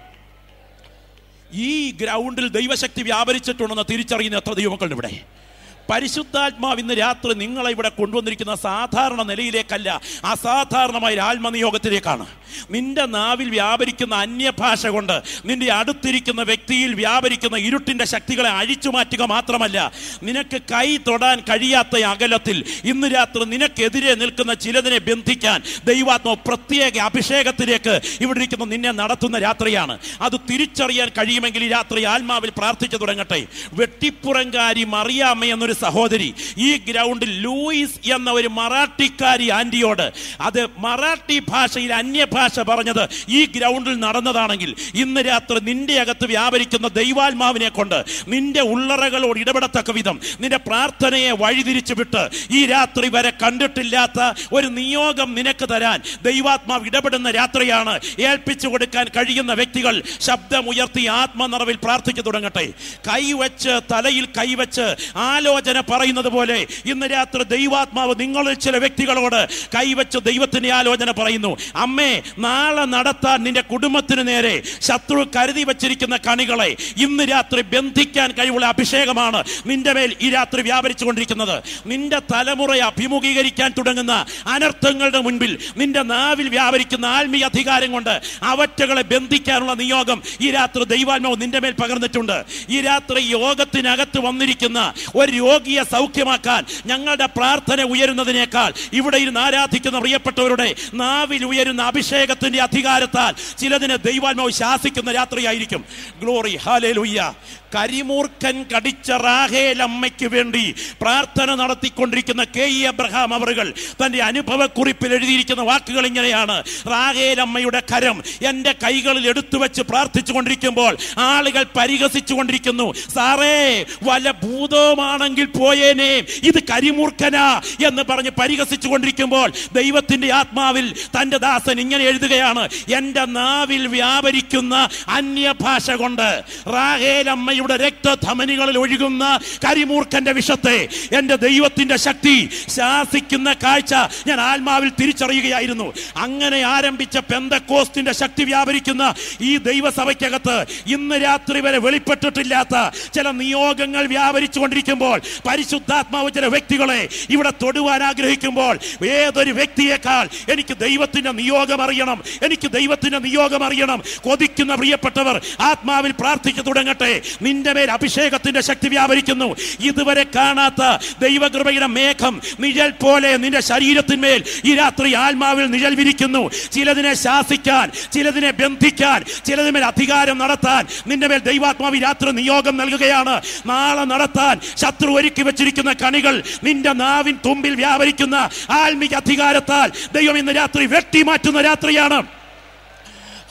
ഈ ഗ്രൗണ്ടിൽ ദൈവശക്തി വ്യാപരിച്ചിട്ടുണ്ടെന്ന് തിരിച്ചറിയുന്ന എത്ര ദൈവമക്കളുണ്ട് ഇവിടെ? പരിശുദ്ധാത്മാവ് ഇന്ന് രാത്രി നിങ്ങളെ ഇവിടെ കൊണ്ടുവന്നിരിക്കുന്ന സാധാരണ നിലയിലേക്കല്ല, അസാധാരണമായ ആത്മനിയോഗത്തിലേക്കാണ്. നിന്റെ നാവിൽ വ്യാപരിക്കുന്ന അന്യഭാഷ കൊണ്ട് നിന്റെ അടുത്തിരിക്കുന്ന വ്യക്തിയിൽ വ്യാപരിക്കുന്ന ഇരുട്ടിന്റെ ശക്തികളെ അഴിച്ചു മാറ്റുക മാത്രമല്ല, നിനക്ക് കൈ തൊടാൻ കഴിയാത്ത അകലത്തിൽ ഇന്ന് രാത്രി നിനക്കെതിരെ നിൽക്കുന്ന ചിലതിനെ ബന്ധിക്കാൻ ദൈവാത്മാവ് പ്രത്യേക അഭിഷേകത്തിലേക്ക് ഇവിടെ ഇരിക്കുന്ന നിന്നെ നടത്തുന്ന രാത്രിയാണ്. അത് തിരിച്ചറിയാൻ കഴിയുമെങ്കിൽ ഈ രാത്രി ആത്മാവിൽ പ്രാർത്ഥിച്ചു തുടങ്ങട്ടെ. വെട്ടിപ്പുറങ്കാരി മറിയാമ്മ എന്നൊരു സഹോദരി ഈ ഗ്രൗണ്ടിൽ ലൂയിസ് എന്ന ഒരു മറാഠിക്കാരി ആന്റിയോട് അത് മറാഠി ഭാഷയിൽ അന്യഭാഷ പറഞ്ഞത് ഈ ഗ്രൗണ്ടിൽ നടന്നതാണെങ്കിൽ ഇന്ന് രാത്രി നിന്റെ അകത്ത് വ്യാപരിക്കുന്ന ദൈവാത്മാവിനെ കൊണ്ട് നിന്റെ ഉള്ളറകളോട് ഇടപെടത്തക്ക വിധം നിന്റെ പ്രാർത്ഥനയെ വഴിതിരിച്ചു വിട്ട് ഈ രാത്രി വരെ കണ്ടിട്ടില്ലാത്ത ഒരു നിയോഗം നിനക്ക് തരാൻ ദൈവാത്മാവ് ഇടപെടുന്ന രാത്രിയാണ്. ഏൽപ്പിച്ചു കൊടുക്കാൻ കഴിയുന്ന വ്യക്തികൾ ശബ്ദമുയർത്തി ആത്മനിറവിൽ പ്രാർത്ഥിച്ചു തുടങ്ങട്ടെ. കൈവച്ച് തലയിൽ കൈവച്ച് ആലോചന പറയുന്നത് പോലെ ഇന്ന് രാത്രി ദൈവാത്മാവ് നിങ്ങളിൽ ചില വ്യക്തികളോട് കൈവച്ച് ദൈവത്തിന്റെ ആലോചന പറയുന്നു. അമ്മേ, നാളെ നടത്താൻ നിന്റെ കുടുംബത്തിന് നേരെ ശത്രു കരുതി വച്ചിരിക്കുന്ന കണികളെ ഇന്ന് രാത്രി ബന്ധിക്കാൻ കഴിവുള്ള അഭിഷേകമാണ് നിന്റെ മേൽ ഈ രാത്രി വ്യാപരിച്ചുകൊണ്ടിരിക്കുന്നത്. നിന്റെ തലമുറയെ അഭിമുഖീകരിക്കാൻ തുടങ്ങുന്ന അനർത്ഥങ്ങളുടെ മുൻപിൽ നിന്റെ നാവിൽ വ്യാപരിക്കുന്ന ആത്മീയ അധികാരം കൊണ്ട് അവറ്റകളെ ബന്ധിക്കാനുള്ള നിയോഗം ഈ രാത്രി ദൈവാത്മാവ് നിന്റെ മേൽ പകർന്നിട്ടുണ്ട്. ഈ രാത്രി യോഗത്തിനകത്ത് വന്നിരിക്കുന്ന ഒരു രോഗിയെ സൗഖ്യമാക്കാൻ ഞങ്ങളുടെ പ്രാർത്ഥന ഉയരുന്നതിനേക്കാൾ ഇവിടെ ഇരുന്ന് ആരാധിക്കുന്ന പ്രിയപ്പെട്ടവരുടെ നാവിൽ ഉയരുന്ന അഭിഷേകത്തിന്റെ അധികാരത്താൽ ചിലതിനെ ദൈവാത്മാവ് ശാസിക്കുന്ന രാത്രിയായിരിക്കും. Glory, hallelujah. കരിമൂർഖൻ കടിച്ച റാഹേൽ അമ്മയ്ക്ക് വേണ്ടി പ്രാർത്ഥന നടത്തിക്കൊണ്ടിരിക്കുന്ന കെ ഇ അബ്രഹാം അവറുകൾ തന്റെ അനുഭവക്കുറിപ്പിൽ എഴുതിയിരിക്കുന്ന വാക്കുകൾ ഇങ്ങനെയാണ്: റാഹേൽ അമ്മയുടെ കരം എന്റെ കൈകളിൽ എടുത്തു വെച്ച് പ്രാർത്ഥിച്ചു കൊണ്ടിരിക്കുമ്പോൾ ആളുകൾ പരിഹസിച്ചു കൊണ്ടിരിക്കുന്നു. സാറേ, വല്ല ഭൂതവുമാണെങ്കിൽ പോയേനെ, ഇത് കരിമൂർഖനാ എന്ന് പറഞ്ഞ് പരിഹസിച്ചു കൊണ്ടിരിക്കുമ്പോൾ ദൈവത്തിന്റെ ആത്മാവിൽ തന്റെ ദാസൻ ഇങ്ങനെ എഴുതുകയാണ്: എന്റെ നാവിൽ വ്യാപരിക്കുന്ന അന്യഭാഷ കൊണ്ട് റാഹേൽ അമ്മയുടെ രക്തധമനികളിൽ ഒഴുകുന്ന കരിമൂർഖന്റെ വിഷത്തെ എന്റെ ദൈവത്തിന്റെ ശക്തി ശാസിക്കുന്ന കാഴ്ച ഞാൻ ആത്മാവിൽ തിരിച്ചറിയുകയായിരുന്നു. അങ്ങനെ ആരംഭിച്ച പെന്തക്കോസ്തിന്റെ ശക്തി വ്യാപരിക്കുന്ന ഈ ദൈവസഭയ്ക്കകത്ത് ഇന്ന് രാത്രി വരെ വെളിപ്പെട്ടിട്ടില്ലാത്ത ചില നിയോഗങ്ങൾ വ്യാപരിച്ചു കൊണ്ടിരിക്കുമ്പോൾ പരിശുദ്ധാത്മാവ് ചില വ്യക്തികളെ ഇവിടെ തൊടുവാൻ ആഗ്രഹിക്കുമ്പോൾ ഏതൊരു വ്യക്തിയേക്കാൾ എനിക്ക് ദൈവത്തിന്റെ നിയോഗം അറിയണം, എനിക്ക് ദൈവത്തിന്റെ നിയോഗം അറിയണം കൊതിക്കുന്ന പ്രിയപ്പെട്ടവർ ആത്മാവിൽ പ്രാർത്ഥിച്ചു തുടങ്ങട്ടെ. നിന്റെ മേൽ അഭിഷേകത്തിന്റെ ശക്തി വ്യാപരിക്കുന്നു. ഇതുവരെ കാണാത്ത ദൈവകൃപയുടെ മേഘം നിഴൽ പോലെ നിന്റെ ശരീരത്തിന്മേൽ ഈ രാത്രി ആത്മാവിൽ നിഴൽ വിരിക്കുന്നു. ചിലതിനെ ശാസിക്കാൻ, ചിലതിനെ ബന്ധിക്കാൻ, ചിലതിന്മേൽ അധികാരം നടത്താൻ നിന്റെ മേൽ ദൈവാത്മാവ് രാത്രി നിയോഗം നൽകുകയാണ്. നാളെ നടത്താൻ ശത്രു ഒരുക്കി വെച്ചിരിക്കുന്ന കണികൾ നിന്റെ നാവിൻ തുമ്പിൽ വ്യാപരിക്കുന്ന ആത്മീക അധികാരത്താൽ ദൈവം ഇന്ന് രാത്രി വെട്ടി മാറ്റുന്ന രാത്രിയാണ്.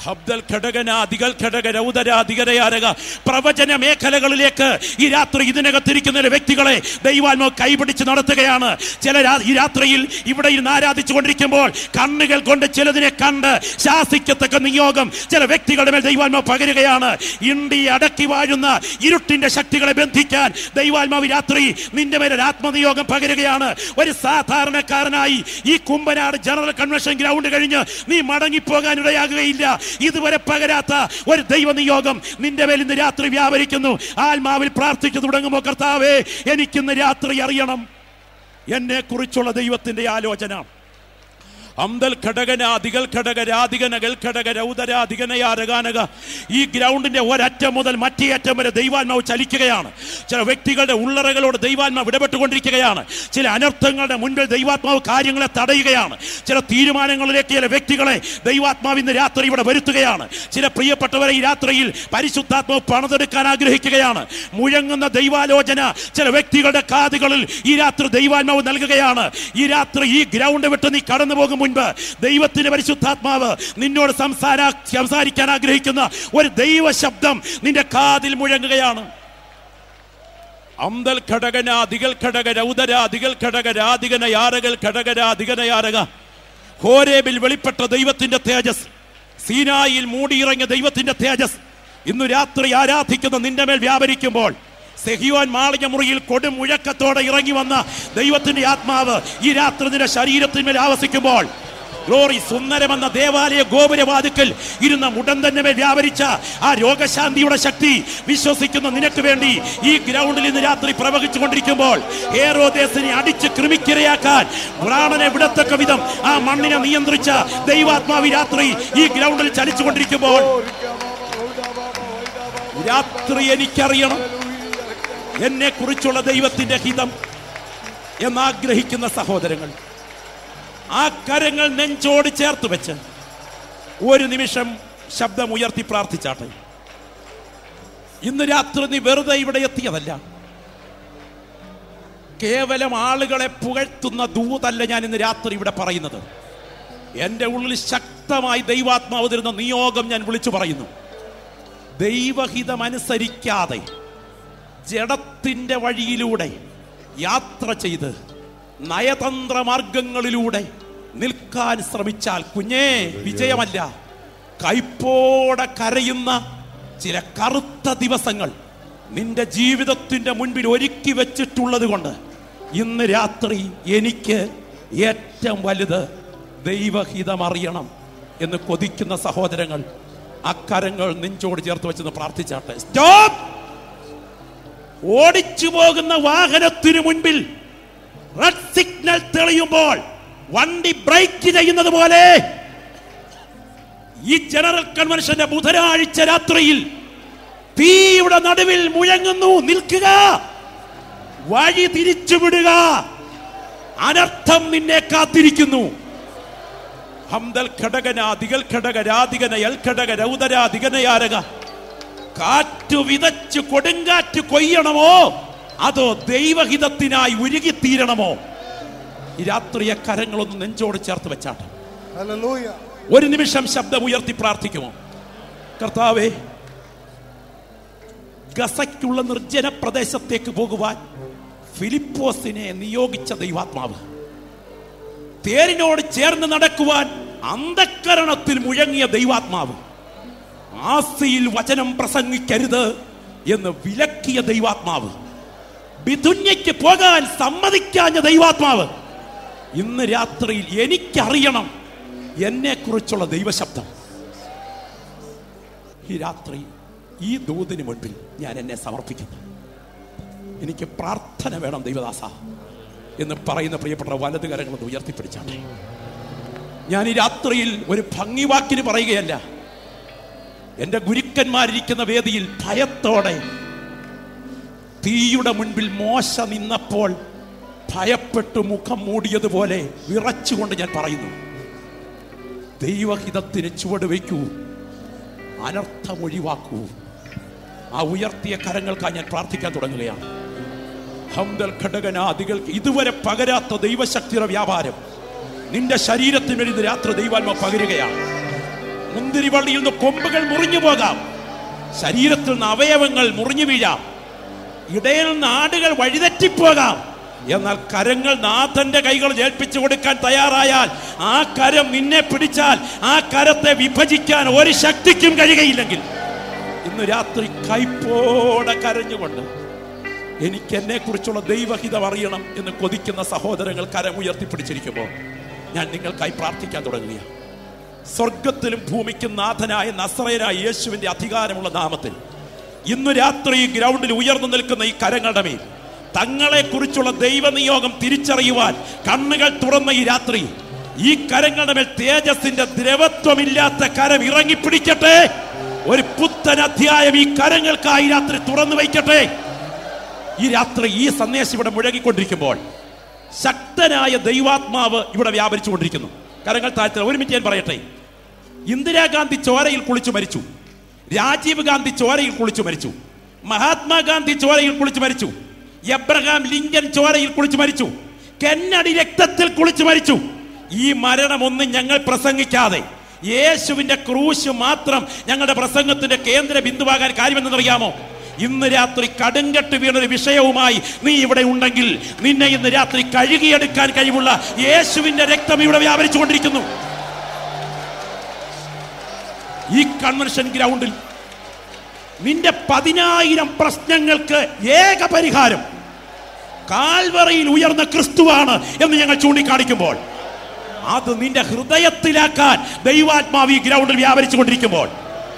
ഹബ്ദൽ ഘടകന അധികൾ ഘടക രൗദര അധികരയാരക പ്രവചന മേഖലകളിലേക്ക് ഈ രാത്രി ഇതിനകത്തിരിക്കുന്ന വ്യക്തികളെ ദൈവാത്മാവ് കൈപിടിച്ച് നടത്തുകയാണ്. ചില ഈ രാത്രിയിൽ ഇവിടെ ഇരുന്ന് ആരാധിച്ചു കൊണ്ടിരിക്കുമ്പോൾ കണ്ണുകൾ കൊണ്ട് ചിലതിനെ കണ്ട് ശാസിക്കത്തക്ക നിയോഗം ചില വ്യക്തികളുടെ മേൽ ദൈവാത്മാവ് പകരുകയാണ്. ഇന്ത്യ അടക്കി വാഴുന്ന ഇരുട്ടിന്റെ ശക്തികളെ ബന്ധിക്കാൻ ദൈവാത്മാവ് രാത്രി നിന്റെ മേലെ ആത്മനിയോഗം പകരുകയാണ്. ഒരു സാധാരണക്കാരനായി ഈ കുമ്പനാട് ജനറൽ കൺവെൻഷൻ ഗ്രൗണ്ട് കഴിഞ്ഞ് നീ മടങ്ങിപ്പോകാൻ ഇടയാകുകയില്ല. ഇതുവരെ പകരാത്ത ഒരു ദൈവ നിയോഗം നിന്റെ മേൽ ഇന്ന് രാത്രി വ്യാപരിക്കുന്നു. ആത്മാവിൽ പ്രാർത്ഥിച്ചു തുടങ്ങുമ്പോൾ, കർത്താവേ, എനിക്കിന്ന് രാത്രി അറിയണം എന്നെ കുറിച്ചുള്ള ദൈവത്തിന്റെ ആലോചന. അംദൽ ഘടകന അധികൾ ഘടക രാധികനകൾ ഘടക രൗദരാധികനയാരകാനക. ഈ ഗ്രൗണ്ടിന്റെ ഒരറ്റം മുതൽ മറ്റേ അറ്റം വരെ ദൈവാത്മാവ് ചലിക്കുകയാണ്. ചില വ്യക്തികളുടെ ഉള്ളറകളോട് ദൈവാത്മാവ് ഇടപെട്ടുകൊണ്ടിരിക്കുകയാണ്. ചില അനർത്ഥങ്ങളുടെ മുൻപിൽ ദൈവാത്മാവ് കാര്യങ്ങളെ തടയുകയാണ്. ചില തീരുമാനങ്ങളിലേക്ക് ചില വ്യക്തികളെ ദൈവാത്മാവ് ഇന്ന് രാത്രി ഇവിടെ വരുത്തുകയാണ്. ചില പ്രിയപ്പെട്ടവരെ ഈ രാത്രിയിൽ പരിശുദ്ധാത്മാവ് പണിതെടുക്കാൻ ആഗ്രഹിക്കുകയാണ്. മുഴങ്ങുന്ന ദൈവാലോചന ചില വ്യക്തികളുടെ കാതുകളിൽ ഈ രാത്രി ദൈവാത്മാവ് നൽകുകയാണ്. ഈ രാത്രി ഈ ഗ്രൗണ്ട് വിട്ട് നീ കടന്നു പോകും മുൻപ് ദൈവത്തിന്റെ പരിശുദ്ധാത്മാവ് നിന്നോട് സംസാര സംസാരിക്കാൻ ആഗ്രഹിക്കുന്ന ഒരു ദൈവ ശബ്ദം നിന്റെ കാതിൽ മുഴങ്ങുകയാണ്. അംദൽ ഘടകന അധികൾ ഘടക രൗദര അധികൾ ഘടക രാധികന യാരകൾ ഘടകര അധികന യാരക. ഹോരേബിൽ വെളിപ്പെട്ട ദൈവത്തിന്റെ തേജസ്, സീനായിൽ മൂടിയിറങ്ങിയ ദൈവത്തിന്റെ തേജസ് ഇന്നു രാത്രി ആരാധിക്കുന്ന നിന്റെ മേൽ വ്യാപരിക്കുമ്പോൾ, സെഹിയോൻ മാളിക മുറിയിൽ കൊടും മുഴക്കത്തോടെ ഇറങ്ങി വന്ന ദൈവത്തിന്റെ ആത്മാവ് ഈ രാത്രി നിന്റെ ശരീരത്തിന്മേൽ ആവസിക്കുമ്പോൾ, ഗ്ലോറി, സുന്ദരമെന്ന ദേവാലയ ഗോപുരവാതിക്കൽ ഇരുന്ന മുടന്തന്റെ മേൽ വ്യാപരിച്ച ആ രോഗശാന്തിയുടെ ശക്തി വിശ്വസിക്കുന്ന നിനക്ക് വേണ്ടി ഈ ഗ്രൗണ്ടിൽ ഇന്ന് രാത്രി പ്രവഹിച്ചു കൊണ്ടിരിക്കുമ്പോൾ, ഹേരോദേസിനെ അടിച്ച് കൃമിക്കിരയാക്കാൻ പ്രാണനെ വിടത്തക്ക വിധം ആ മണ്ണിനെ നിയന്ത്രിച്ച ദൈവാത്മാവ് രാത്രി ഈ ഗ്രൗണ്ടിൽ ചലിച്ചുകൊണ്ടിരിക്കുമ്പോൾ, രാത്രി എനിക്കറിയണം എന്നെ കുറിച്ചുള്ള ദൈവത്തിന്റെ ഹിതം എന്നാഗ്രഹിക്കുന്ന സഹോദരങ്ങൾ, ആ കരങ്ങൾ നെഞ്ചോട് ചേർത്ത് വെച്ച് ഒരു നിമിഷം ശബ്ദം ഉയർത്തി പ്രാർത്ഥിച്ചാട്ടെ. ഇന്ന് രാത്രി നീ വെറുതെ ഇവിടെ എത്തിയതല്ല. കേവലം ആളുകളെ പുകഴ്ത്തുന്ന ദൂതല്ല ഞാൻ ഇന്ന് രാത്രി ഇവിടെ പറയുന്നത്. എൻ്റെ ഉള്ളിൽ ശക്തമായി ദൈവാത്മാവ് തരുന്ന നിയോഗം ഞാൻ വിളിച്ചു പറയുന്നു. ദൈവഹിതമനുസരിക്കാതെ ജഡത്തിന്റെ വഴിയിലൂടെ യാത്ര ചെയ്ത് നയതന്ത്ര മാർഗങ്ങളിലൂടെ നിൽക്കാൻ ശ്രമിച്ചാൽ കുഞ്ഞേ, വിജയമല്ല. കൈപ്പോടെ കരയുന്ന ചില കറുത്ത ദിവസങ്ങൾ നിന്റെ ജീവിതത്തിന്റെ മുൻപിൽ ഒരുക്കി വെച്ചിട്ടുള്ളത് കൊണ്ട് ഇന്ന് രാത്രി എനിക്ക് ഏറ്റവും വലുത് ദൈവഹിതം അറിയണം എന്ന് കൊതിക്കുന്ന സഹോദരങ്ങൾ അക്കരങ്ങൾ നെഞ്ചോട് ചേർത്ത് വെച്ചെന്ന് പ്രാർത്ഥിച്ചാട്ടെ. സ്റ്റോപ്പ്! ഓടിച്ചു പോകുന്ന വാഹനത്തിനു മുൻപിൽ റെഡ് സിഗ്നൽ തെളിയുമ്പോൾ വണ്ടി ബ്രേക്ക് ചെയ്യുന്നത് പോലെ ഈ ജനറൽ കൺവെൻഷന്റെ ബുധനാഴ്ച രാത്രിയിൽ തീയുടെ നടുവിൽ മുഴങ്ങുന്നു. നിൽക്കുക, വഴി തിരിച്ചുവിടുക. അനർത്ഥം നിന്നെ കാത്തിരിക്കുന്നു. ഹംദൽ ഘടകന അധികൾ ഘടക രാധികന എൽ ഘടക രൗദരാധികനയാരക. കാറ്റു വിതച്ച് കൊടുങ്കാറ്റ് കൊയ്യണമോ അതോ ദൈവഹിതത്തിനായി ഉരുകിത്തീരണമോ? ഈ രാത്രിയെ കരങ്ങളൊന്ന് നെഞ്ചോട് ചേർത്ത് വെച്ചാട്ടെ. ഒരു നിമിഷം ശബ്ദം ഉയർത്തി പ്രാർത്ഥിക്കുമോ? കർത്താവേ, ഗസയ്ക്കുള്ള നിർജ്ജന പ്രദേശത്തേക്ക് പോകുവാൻ ഫിലിപ്പോസിനെ നിയോഗിച്ച ദൈവാത്മാവ്, തേരിനോട് ചേർന്ന് നടക്കുവാൻ അന്ധക്കരണത്തിൽ മുഴങ്ങിയ ദൈവാത്മാവ്, ആസിയിൽ വചനം പ്രസംഗിക്കരുത് എന്ന് വിലക്കിയ ദൈവാത്മാവ്, ബിഥുന്യയ്ക്ക് പോകാൻ സമ്മതിക്കാഞ്ഞ ദൈവാത്മാവ്, ഇന്ന് രാത്രിയിൽ എനിക്കറിയണം എന്നെ കുറിച്ചുള്ള ദൈവശബ്ദം. ഈ രാത്രി ഈ ദൂതിന് മുൻപിൽ ഞാൻ എന്നെ സമർപ്പിക്കുന്നു. എനിക്ക് പ്രാർത്ഥന വേണം ദൈവദാസ എന്ന് പറയുന്ന പ്രിയപ്പെട്ട വലത് കരങ്ങളൊന്ന് ഉയർത്തിപ്പിടിച്ചാട്ടെ. ഞാൻ ഈ രാത്രിയിൽ ഒരു ഭംഗിവാക്കിന് പറയുകയല്ല. എൻ്റെ ഗുരുക്കന്മാരിരിക്കുന്ന വേദിയിൽ ഭയത്തോടെ തീയുടെ മുൻപിൽ മോശ നിന്നപ്പോൾ ഭയപ്പെട്ടു മുഖം മൂടിയതുപോലെ വിറച്ചുകൊണ്ട് ഞാൻ പറയുന്നു, ദൈവഹിതത്തിന് ചുവട് വയ്ക്കൂ, അനർത്ഥം ഒഴിവാക്കൂ. ആ ഉയർത്തിയ കരങ്ങൾക്കായി ഞാൻ പ്രാർത്ഥിക്കാൻ തുടങ്ങുകയാണ്. ഹംദൽ ഘടകനാദികൾ ഇതുവരെ പകരാത്ത ദൈവശക്തിയുടെ വ്യാപാരം നിന്റെ ശരീരത്തിന് വേണ്ടി രാത്രി ദൈവാത്മാവ് പകരുകയാണ്. മുന്തിരിവള്ളിയിൽ നിന്ന് കൊമ്പുകൾ മുറിഞ്ഞു പോകാം, ശരീരത്തിൽ നിന്ന് അവയവങ്ങൾ മുറിഞ്ഞു വീഴാം, ഇടയിൽ നിന്ന് ആടുകൾ വഴിതെറ്റിപ്പോകാം. എന്നാൽ കരങ്ങൾ നാഥന്റെ കൈകൾ ഏൽപ്പിച്ചു കൊടുക്കാൻ തയ്യാറായാൽ, ആ കരം നിന്നെ പിടിച്ചാൽ ആ കരത്തെ വിഭജിക്കാൻ ഒരു ശക്തിക്കും കഴിയുകയില്ലെങ്കിൽ, ഇന്ന് രാത്രി കൈപ്പോടെ കരഞ്ഞുകൊണ്ട് എനിക്ക് എന്നെ കുറിച്ചുള്ള ദൈവഹിതം അറിയണം എന്ന് കൊതിക്കുന്ന സഹോദരങ്ങൾ കരം ഉയർത്തിപ്പിടിച്ചിരിക്കുമ്പോൾ ഞാൻ നിങ്ങൾക്കായി പ്രാർത്ഥിക്കാൻ തുടങ്ങുക. സ്വർഗത്തിലും ഭൂമിക്കും നാഥനായ നസറേയനായ യേശുവിന്റെ അധികാരമുള്ള നാമത്തിൽ ഇന്നു രാത്രി ഈ ഗ്രൗണ്ടിൽ ഉയർന്നു നിൽക്കുന്ന ഈ കരങ്ങളുടെ മേൽ തങ്ങളെ കുറിച്ചുള്ള ദൈവനിയോഗം തിരിച്ചറിയുവാൻ കണ്ണുകൾ തുറന്ന ഈ രാത്രി ഈ കരങ്ങളുടെ മേൽ തേജസ്സിന്റെ ദ്രവത്വമില്ലാത്ത കരം ഇറങ്ങിപ്പിടിക്കട്ടെ. ഒരു പുത്തൻ അധ്യായം ഈ കരങ്ങൾക്കായി രാത്രി തുറന്നു വയ്ക്കട്ടെ. ഈ രാത്രി ഈ സന്ദേശം ഇവിടെ മുഴങ്ങിക്കൊണ്ടിരിക്കുമ്പോൾ ശക്തനായ ദൈവാത്മാവ് ഇവിടെ വ്യാപരിച്ചു കൊണ്ടിരിക്കുന്നു. കരങ്ങൾ താഴ്ത്ത. ഒരു മിനിറ്റ് ഞാൻ പറയട്ടെ. ഇന്ദിരാഗാന്ധി ചോരയിൽ കുളിച്ചു മരിച്ചു, രാജീവ് ഗാന്ധി ചോരയിൽ കുളിച്ചു മരിച്ചു, മഹാത്മാഗാന്ധി ചോരയിൽ കുളിച്ചു മരിച്ചു, എബ്രഹാം ലിങ്കൻ ചോരയിൽ കുളിച്ചു മരിച്ചു, കെന്നഡി രക്തത്തിൽ കുളിച്ചു മരിച്ചു. ഈ മരണമൊന്നും ഞങ്ങൾ പ്രസംഗിക്കാതെ യേശുവിന്റെ ക്രൂശ് മാത്രം ഞങ്ങളുടെ പ്രസംഗത്തിന്റെ കേന്ദ്ര ബിന്ദുവാകാൻ കാര്യമെന്നറിയാമോ? ഇന്ന് രാത്രി കടുങ്കട്ട് വീണൊരു വിഷയവുമായി നീ ഇവിടെ ഉണ്ടെങ്കിൽ നിന്നെ ഇന്ന് രാത്രി കഴുകിയെടുക്കാൻ കഴിവുള്ള യേശുവിന്റെ രക്തം ഇവിടെ വ്യാപരിച്ചു കൊണ്ടിരിക്കുന്നു. ഈ കൺവെൻഷൻ ഗ്രൗണ്ടിൽ നിന്റെ പതിനായിരം പ്രശ്നങ്ങൾക്ക് ഏക പരിഹാരം കാൽവറിയിൽ ഉയർന്ന ക്രിസ്തുവാണ് എന്ന് ഞങ്ങൾ ചൂണ്ടിക്കാണിക്കുമ്പോൾ, അത് നിന്റെ ഹൃദയത്തിലാക്കാൻ ദൈവാത്മാവ് ഈ ഗ്രൗണ്ടിൽ വ്യാപരിച്ചു കൊണ്ടിരിക്കുമ്പോൾ,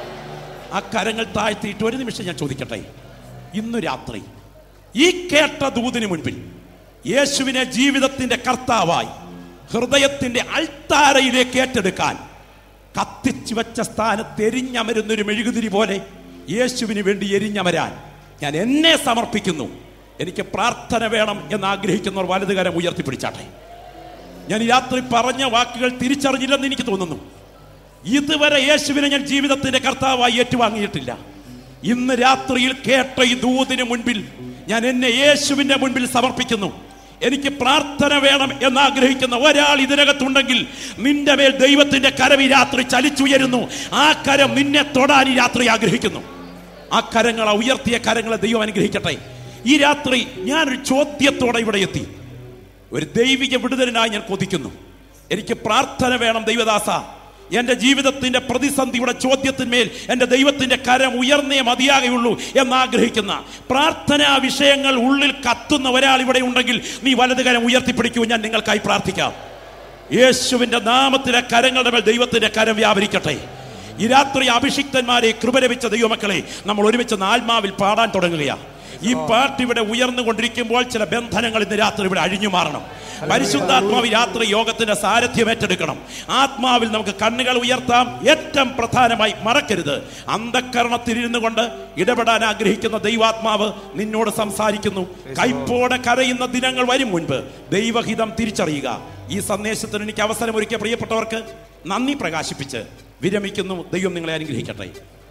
ആ കരങ്ങൾ താഴ്ത്തിയിട്ട് ഒരു നിമിഷം ഞാൻ ചോദിക്കട്ടെ. ഇന്നു രാത്രി ഈ കേട്ട ദൂതിന് മുൻപിൽ യേശുവിനെ ജീവിതത്തിന്റെ കർത്താവായി ഹൃദയത്തിന്റെ അൾത്താരയിലേക്ക് ഏറ്റെടുക്കാൻ കത്തിച്ചു വെച്ച സ്ഥാനത്ത് എരിഞ്ഞമരുന്നൊരു മെഴുകുതിരി പോലെ യേശുവിന് വേണ്ടി എരിഞ്ഞമരാൻ ഞാൻ എന്നെ സമർപ്പിക്കുന്നു. എനിക്ക് പ്രാർത്ഥന വേണം എന്ന് ആഗ്രഹിക്കുന്നവർ വലതുകരം ഉയർത്തിപ്പിടിച്ചാട്ടെ. ഞാൻ ഈ രാത്രി പറഞ്ഞ വാക്കുകൾ തിരിച്ചറിഞ്ഞില്ലെന്ന് എനിക്ക് തോന്നുന്നു. ഇതുവരെ യേശുവിനെ ഞാൻ ജീവിതത്തിന്റെ കർത്താവായി ഏറ്റുവാങ്ങിയിട്ടില്ല. ഇന്ന് രാത്രിയിൽ കേട്ട ഈ ദൂതിന് മുൻപിൽ ഞാൻ എന്നെ യേശുവിന്റെ മുൻപിൽ സമർപ്പിക്കുന്നു. എനിക്ക് പ്രാർത്ഥന വേണം എന്നാഗ്രഹിക്കുന്ന ഒരാൾ ഇതിനകത്തുണ്ടെങ്കിൽ നിന്റെ മേൽ ദൈവത്തിന്റെ കരം ഈ രാത്രി ചലിച്ചുയരുന്നു. ആ കരം നിന്നെ തൊടാൻ ഈ രാത്രി ആഗ്രഹിക്കുന്നു. ആ കരങ്ങളെ, ഉയർത്തിയ കരങ്ങളെ ദൈവം അനുഗ്രഹിക്കട്ടെ. ഈ രാത്രി ഞാനൊരു ചോദ്യത്തോടെ ഇവിടെ എത്തി. ഒരു ദൈവിക വിടുതലിനായി ഞാൻ കൊതിക്കുന്നു. എനിക്ക് പ്രാർത്ഥന വേണം ദൈവദാസ. എന്റെ ജീവിതത്തിന്റെ പ്രതിസന്ധിയുടെ ചോദ്യത്തിന്മേൽ എന്റെ ദൈവത്തിന്റെ കരം ഉയർന്നേ മതിയാകുള്ളൂ എന്നാഗ്രഹിക്കുന്ന പ്രാർത്ഥനാ വിഷയങ്ങൾ ഉള്ളിൽ കത്തുന്ന ഒരാൾ ഇവിടെ ഉണ്ടെങ്കിൽ നീ വലതുകരം ഉയർത്തിപ്പിടിക്കൂ. ഞാൻ നിങ്ങൾക്കായി പ്രാർത്ഥിക്കാം. യേശുവിന്റെ നാമത്തിലെ കരങ്ങളുടെ മേൽ ദൈവത്തിന്റെ കരം വ്യാപരിക്കട്ടെ. ഈ രാത്രി അഭിഷിക്തന്മാരെ, കൃപ ലഭിച്ച ദൈവമക്കളെ, നമ്മൾ ഒരുമിച്ച് ആത്മാവിൽ പാടാൻ തുടങ്ങുകയാണ്. ഈ പാട്ട് ഇവിടെ ഉയർന്നുകൊണ്ടിരിക്കുമ്പോൾ ചില ബന്ധനങ്ങൾ ഇന്ന് രാത്രി ഇവിടെ അഴിഞ്ഞു മാറണം. പരിശുദ്ധാത്മാവ് രാത്രി യോഗത്തിന്റെ സാരഥ്യം ഏറ്റെടുക്കണം. ആത്മാവിൽ നമുക്ക് കണ്ണുകൾ ഉയർത്താം. ഏറ്റവും പ്രധാനമായി മറക്കരുത്, അന്ധക്കരണത്തിലിരുന്നു കൊണ്ട് ഇടപെടാൻ ആഗ്രഹിക്കുന്ന ദൈവാത്മാവ് നിന്നോട് സംസാരിക്കുന്നു. കൈപ്പോടെ കരയുന്ന ദിനങ്ങൾ വരും മുൻപ് ദൈവഹിതം തിരിച്ചറിയുക. ഈ സന്ദേശത്തിന് എനിക്ക് അവസരമൊരുക്കിയ പ്രിയപ്പെട്ടവർക്ക് നന്ദി പ്രകാശിപ്പിച്ച് വിരമിക്കുന്നു. ദൈവം നിങ്ങളെ അനുഗ്രഹിക്കട്ടെ.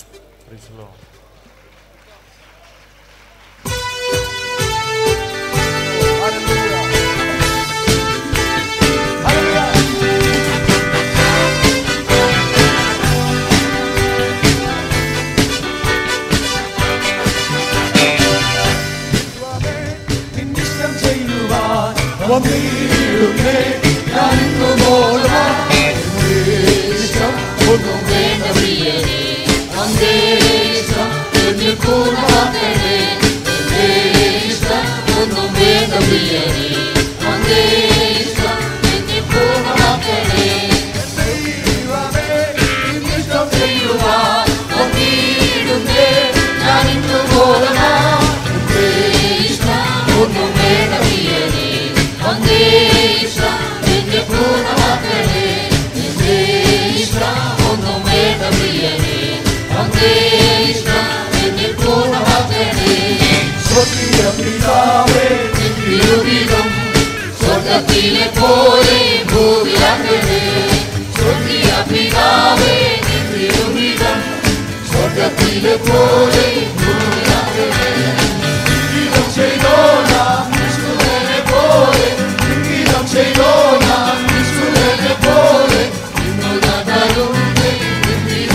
സ്വർഗ്ഗത്തിലെ പോലെ ഭൂമിയിലാകണേ. സ്വർഗീയ പിതാവേ നിത്യവിധം സ്വർഗ്ഗത്തിലെ പോലെ ഭൂമിയിലാകണേ. ഗീതം ചെയ്തോളാം ക്രിസ്തുവിനെ പോലെ, ഗീതം ചെയ്തോളാം ക്രിസ്തുവിനെ പോലെ. ഇന്നു ഞാൻ തരുന്നേ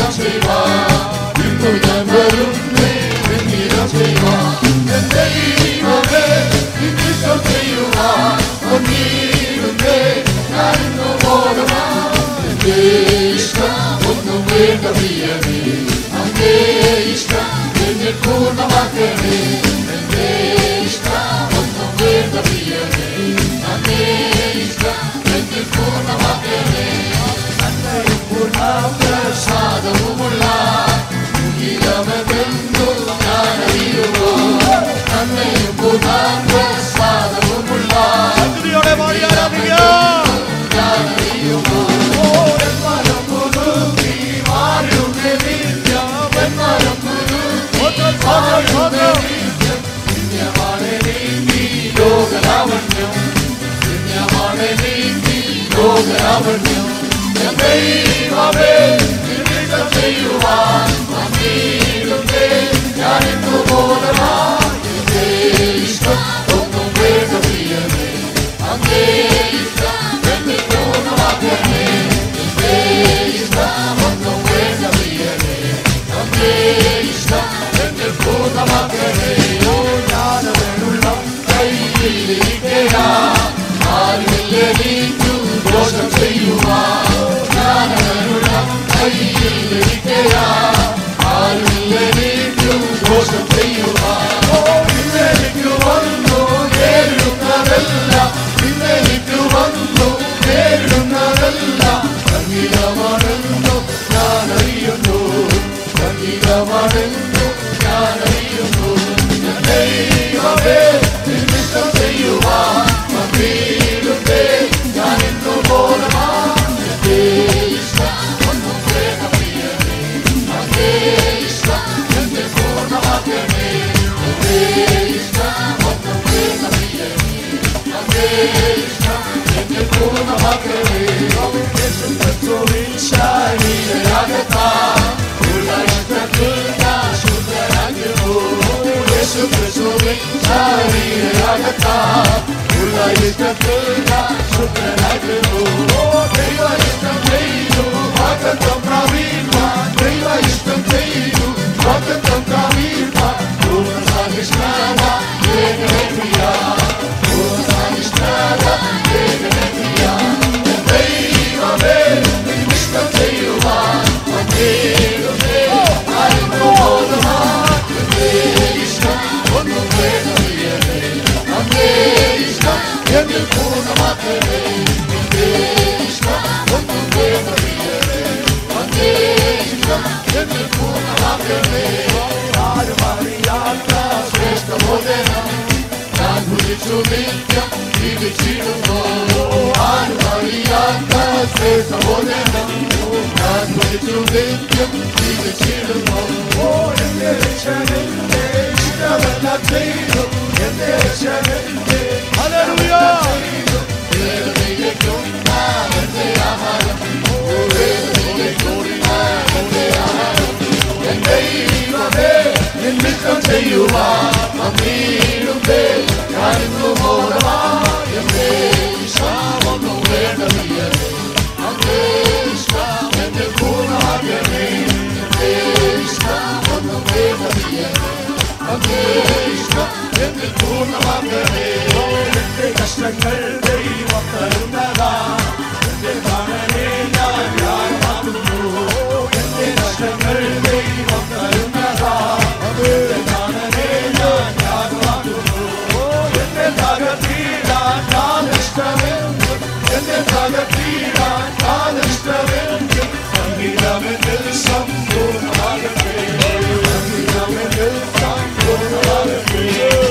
വേണ്ട പ്രിയനേ അങ്ങേ ഇഷ്ടം എന്നിൽ പൂർണ്ണമാക്കണേ എന്റെ ഇഷ്ടം ഒന്നും വേണ്ട പ്രിയനേ അങ്ങേ ഇഷ്ടം എന്നിൽ പൂർണ്ണമാക്കണേ നന്മയും പൂർണ്ണ പ്രസാദവുമുള്ള ഗീതമെന്നു ഞാനറിയുമോ നന്മയും പൂർണ്ണ പ്രസാദവുമുള്ള ശക്തിയോടെ പാടി ആരാധിക്കാം ഞാനറിയുമോ ഓരന്മാരും പുതുക്കി മാറുന്നേ നിത്യം എന്മാരും പുതുക്കി മാറുന്നേ നിത്യം പുണ്യമാണ് നീ ലോകലാവണ്യം പുണ്യമാണ് നീ ലോകലാവണ്യം ദൈവമേ നിമിത്തം ചെയ്യുവാൻ അങ്ങീടുന്നേ ഞാനെന്നു ബോധമായി എന്റെ ഇഷ്ടം ഒന്നും വേണ്ട പ്രിയനേ അങ്ങേ ഇഷ്ടം എന്നിൽ പൂർണ്ണമാക്കണേ എന്റെ ഇഷ്ടം ഒന്നും വേണ്ട പ്രിയനേ അങ്ങേ ഇഷ്ടം എന്നിൽ പൂർണ്ണമാക്കണേ ഓ ജ്ഞാനമുള്ള കയ്യിലിരിക്കയാ ആരുമില്ലെനിക്കു ദോഷം ചെയ്യുവാൻ ജ്ഞാനമുള്ള കയ്യിലിരിക്കയാ ആരുമില്ലെനിക്കു ദോഷം ചെയ്യുവാൻ ഇന്നെനിക്കു വന്നു നേരിടുന്നതല്ല ഇന്നെനിക്കു വന്നു നേരിടുന്നതല്ല സംഗീതമാണെന്നു ഞാനറിയുന്നു സംഗീതമാണെന്നു ഞാനറിയുന്നു ദൈവമേ നിമിത്തം ചെയ്യുവാൻ മകീടുന്നേ ഞാനെന്നു ബോധമായി എന്റെ ഇഷ്ടം ഒന്നും വേണ്ട പ്രിയനേ അങ്ങേ ഇഷ്ടം എന്നിൽ പൂർണ്ണമാക്കണേ എന്റെ ഇഷ്ടം ഒന്നും വേണ്ട പ്രിയനേ അങ്ങേ ഇഷ്ടം എന്നിൽ പൂർണ്ണമാക്കണേ യേശുക്രിസ്തുവിൻ ശരീരയാകത്താൽ ഉള്ള ഇഷ്ടത്തിൽ ഞാൻ ശുദ്ധനാകുന്നു യേശുക്രിസ്തുവിൻ ശരീരയാകത്താൽ ഉള്ള ഇഷ്ടത്തിൽ ഞാൻ ശുദ്ധനാകുന്നു ദൈവ ഇഷ്ടം ചെയ്തു വാഗ്ദത്തം പ്രാപിപ്പാൻ ദൈവ ഇഷ്ടം ചെയ്തു വാഗ്ദത്തം പ്രാപിപ്പാൻ പൂർണ്ണ സഹിഷ്ണുത ഏകനേ പ്രിയ പൂർണ്ണ സഹിഷ്ണുത ഏകനേ പ്രിയ ദൈവമേ നിമിത്തം ചെയ്യുവാൻ അങ്ങേടുന്നേ ഞാനെന്നു ബോധമായി എന്റെ ഇഷ്ടം ഒന്നും വേണ്ട പ്രിയനേ അങ്ങേ ഇഷ്ടം എന്നിൽ പൂർണ്ണമാക്കണേ എന്റെ ഇഷ്ടം ഒന്നും വേണ്ട പ്രിയനേ അങ്ങേ ഇഷ്ടം എന്നിൽ പൂർണ്ണമാക്കണേ ആരും അറിയാത്ത ശ്രേഷ്ഠബോധനം ഞാൻ കുറിച്ചു നിത്യം ജീവിച്ചിടുന്നു ആരും അറിയാത്ത ശ്രേഷ്ഠബോധനം ഞാൻ കുറിച്ചു നിത്യം ജീവിച്ചിടുന്നു ഓ എന്റെ രക്ഷകന്റെ ഇഷ്ടമെല്ലാം ചെയ്തു എന്റെ രക്ഷകന്റെ ഹല്ലേലൂയ വേദനയ്ക്കും എന്റെ ആഹാരം വേദനയ്ക്കും എന്റെ ആഹാരം എന്റെ ദൈവമേ നിമിത്തം ചെയ്യുവാൻ അങ്ങീടുന്നേ ഞാനിന്നു ബോധമായി എന്റെ ഇഷ്ടം ഒന്നും വേണ്ട പ്രിയനേ അങ്ങേ ഇഷ്ടം എന്നിൽ പൂർണ്ണമാക്കണേ എന്റെ ഇഷ്ടം ഒന്നും വേണ്ട പ്രിയനേ അങ്ങേ ഇഷ്ടം എന്നിൽ പൂർണ്ണമാക്കണേ എന്റെ കഷ്ടങ്ങൾ ദൈവം തരുന്നതാ എന്റെ പ്രാണനെ ഞാൻ യാഗമാക്കുന്നു എന്റെ കഷ്ടങ്ങൾ ദൈവം തരുന്നതാ എന്റെ പ്രാണനെ ഞാൻ യാഗമാക്കുന്നു എന്റെ തകർത്തീടാൻ ഞാൻ ഇഷ്ടമെന്നും എന്റെ തകർത്തീടാൻ ഞാൻ ഇഷ്ടമെന്നും സംഗീതമെന്നിൽ സമ്പൂർണ്ണമാകട്ടെ സംഗീതമെന്നിൽ സമ്പൂർണ്ണമാകട്ടെ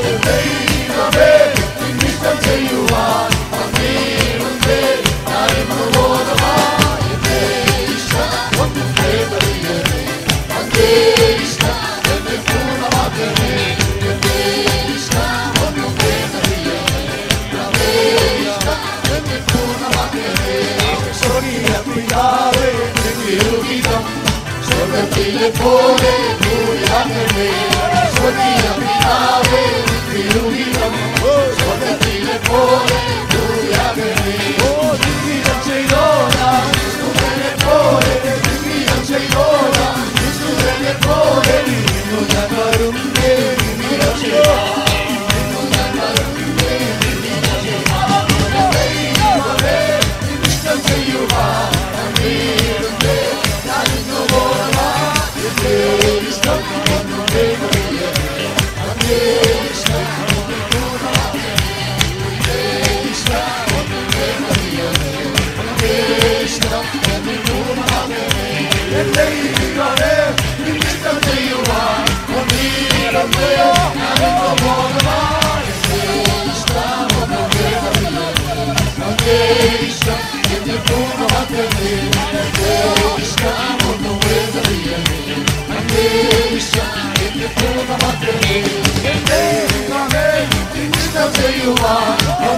ദൈവമേ നിമിത്തം ചെയ്യുവാൻ അങ്ങേടുന്നേ ഞാനെന്നു ബോധമായി എന്റെ ഇഷ്ടം ഒന്നും വേണ്ട പ്രിയനേ അങ്ങേ ഇഷ്ടം എന്നിൽ പൂർണ്ണമാക്കണേ എന്റെ ഇഷ്ടം ഒന്നും വേണ്ട പ്രിയനേ അങ്ങേ ഇഷ്ടം എന്നിൽ പൂർണ്ണമാക്കണേ സ്വർഗീയ പിതാവേ തിരുഹിതം സ്വർഗത്തിലെ പോലെ ഭൂമിയാകണേ സ്വർഗീയ പിതാവേ തിരുഹിതം സ്വർഗത്തിലെ പോലെ ഭൂമിയാകണേ ഓ തിരുഹിതം ചെയ്തോളാം ക്രിസ്തുവിനെ പോലെ തിരുഹിതം ചെയ്തോളാം ക്രിസ്തുവിനെ പോലെ ഇന്നു ഞാൻ വരുന്നേ തിരുഹിതം ചെയ്യാം ഇന്നു ഞാൻ വരുന്നേ തിരുഹിതം ചെയ്യാം ദൈവമേ ഇഷ്ടം ചെയ്യുവാൻ അങ്ങേടുന്നേ ഞാനിന്നു എന്റെ ഇഷ്ടം ഒന്നും വേഗമില്ല എന്റെ ഇഷ്ടം ഒന്നും പൂർണ്ണമാക്കണമേ എന്റെ ഇഷ്ടം ഒന്നും വേഗമില്ല എന്റെ ഇഷ്ടം ഒന്നും പൂർണ്ണമാക്കണമേ എന്റെ ഈശോയെ നിന്നിഷ്ടം ചെയ്യുവാൻ ഒന്നീടമേ ഞാനിപ്പോ ബോധമായി എന്റെ ഇഷ്ടം ഒന്നും വേഗമില്ല എന്റെ ഇഷ്ടം എന്നെ പൂർണ്ണമാക്കണമേ എന്റെ ഇഷ്ടം ഒന്നും വേഗമില്ല എന്റെ ഇഷ്ടം എന്നെ പൂർണ്ണമാക്കണമേ എന്റെ ഈശോയെ നിന്നിഷ്ടം ചെയ്യുവാൻ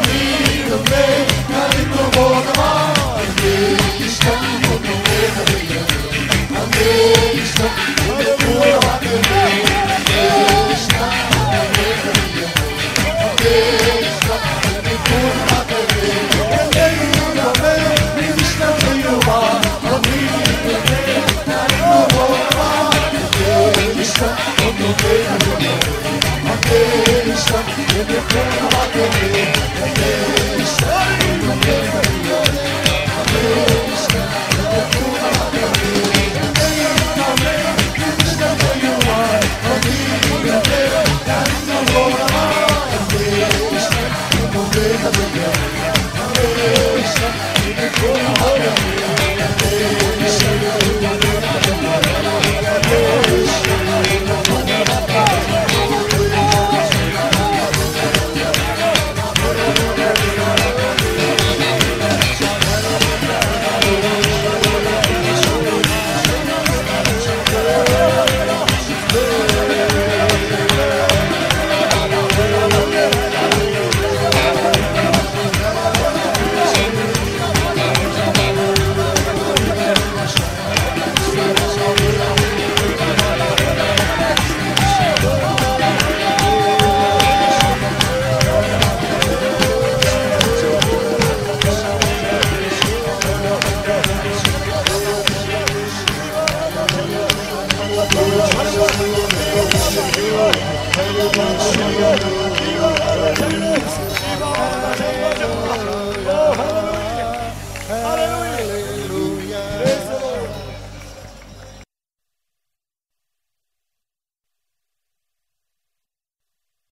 ഒന്നീടമേ ഞാനിപ്പോ ബോധമായി എന്റെ ഇഷ്ടം ഒന്നും വേഗമില്ല എന്റെ ഇഷ്ടം എന്നെ പൂർണ്ണമാക്കണമേ എന്റെ ഇഷ്ടം ഒന്നും വേഗമില്ല എന്റെ ഇഷ്ടം എന്നെ പൂർണ്ണമാക്കണമേ എന്റെ ഈശോയെ നിന്നിഷ്ടം ചെയ്യുവാൻ ഒന്നീടമേ ഞാനിപ്പോ ബോധമായി എന്റെ ഇഷ്ടം ഒന്നും വേഗമില്ല എന്റെ ഇഷ്ടം എന്നെ പൂർണ്ണമാക്കണമേ എന്റെ ഇഷ്ടം ഒന്നും വേഗമില്ല എന്റെ ഇഷ്ടം എന്നെ പൂർണ്ണമാക്കണമേ എന്റെ ഈശോയെ നിന്നിഷ്ടം ചെയ്യുവാൻ ഒന്നീടമേ ഞാനിപ്പോ ബോധമായി എന്റെ ഇഷ്ടം ഒന്നും വേഗമില്ല എന്റെ ഇഷ്ടം എന്നെ പൂർണ്ണമാക്കണമേ എന്റെ ഇഷ്ടം ഒന്നും വേഗമില്ല എന്റെ ഇഷ്ടം എന്നെ Hallelujah.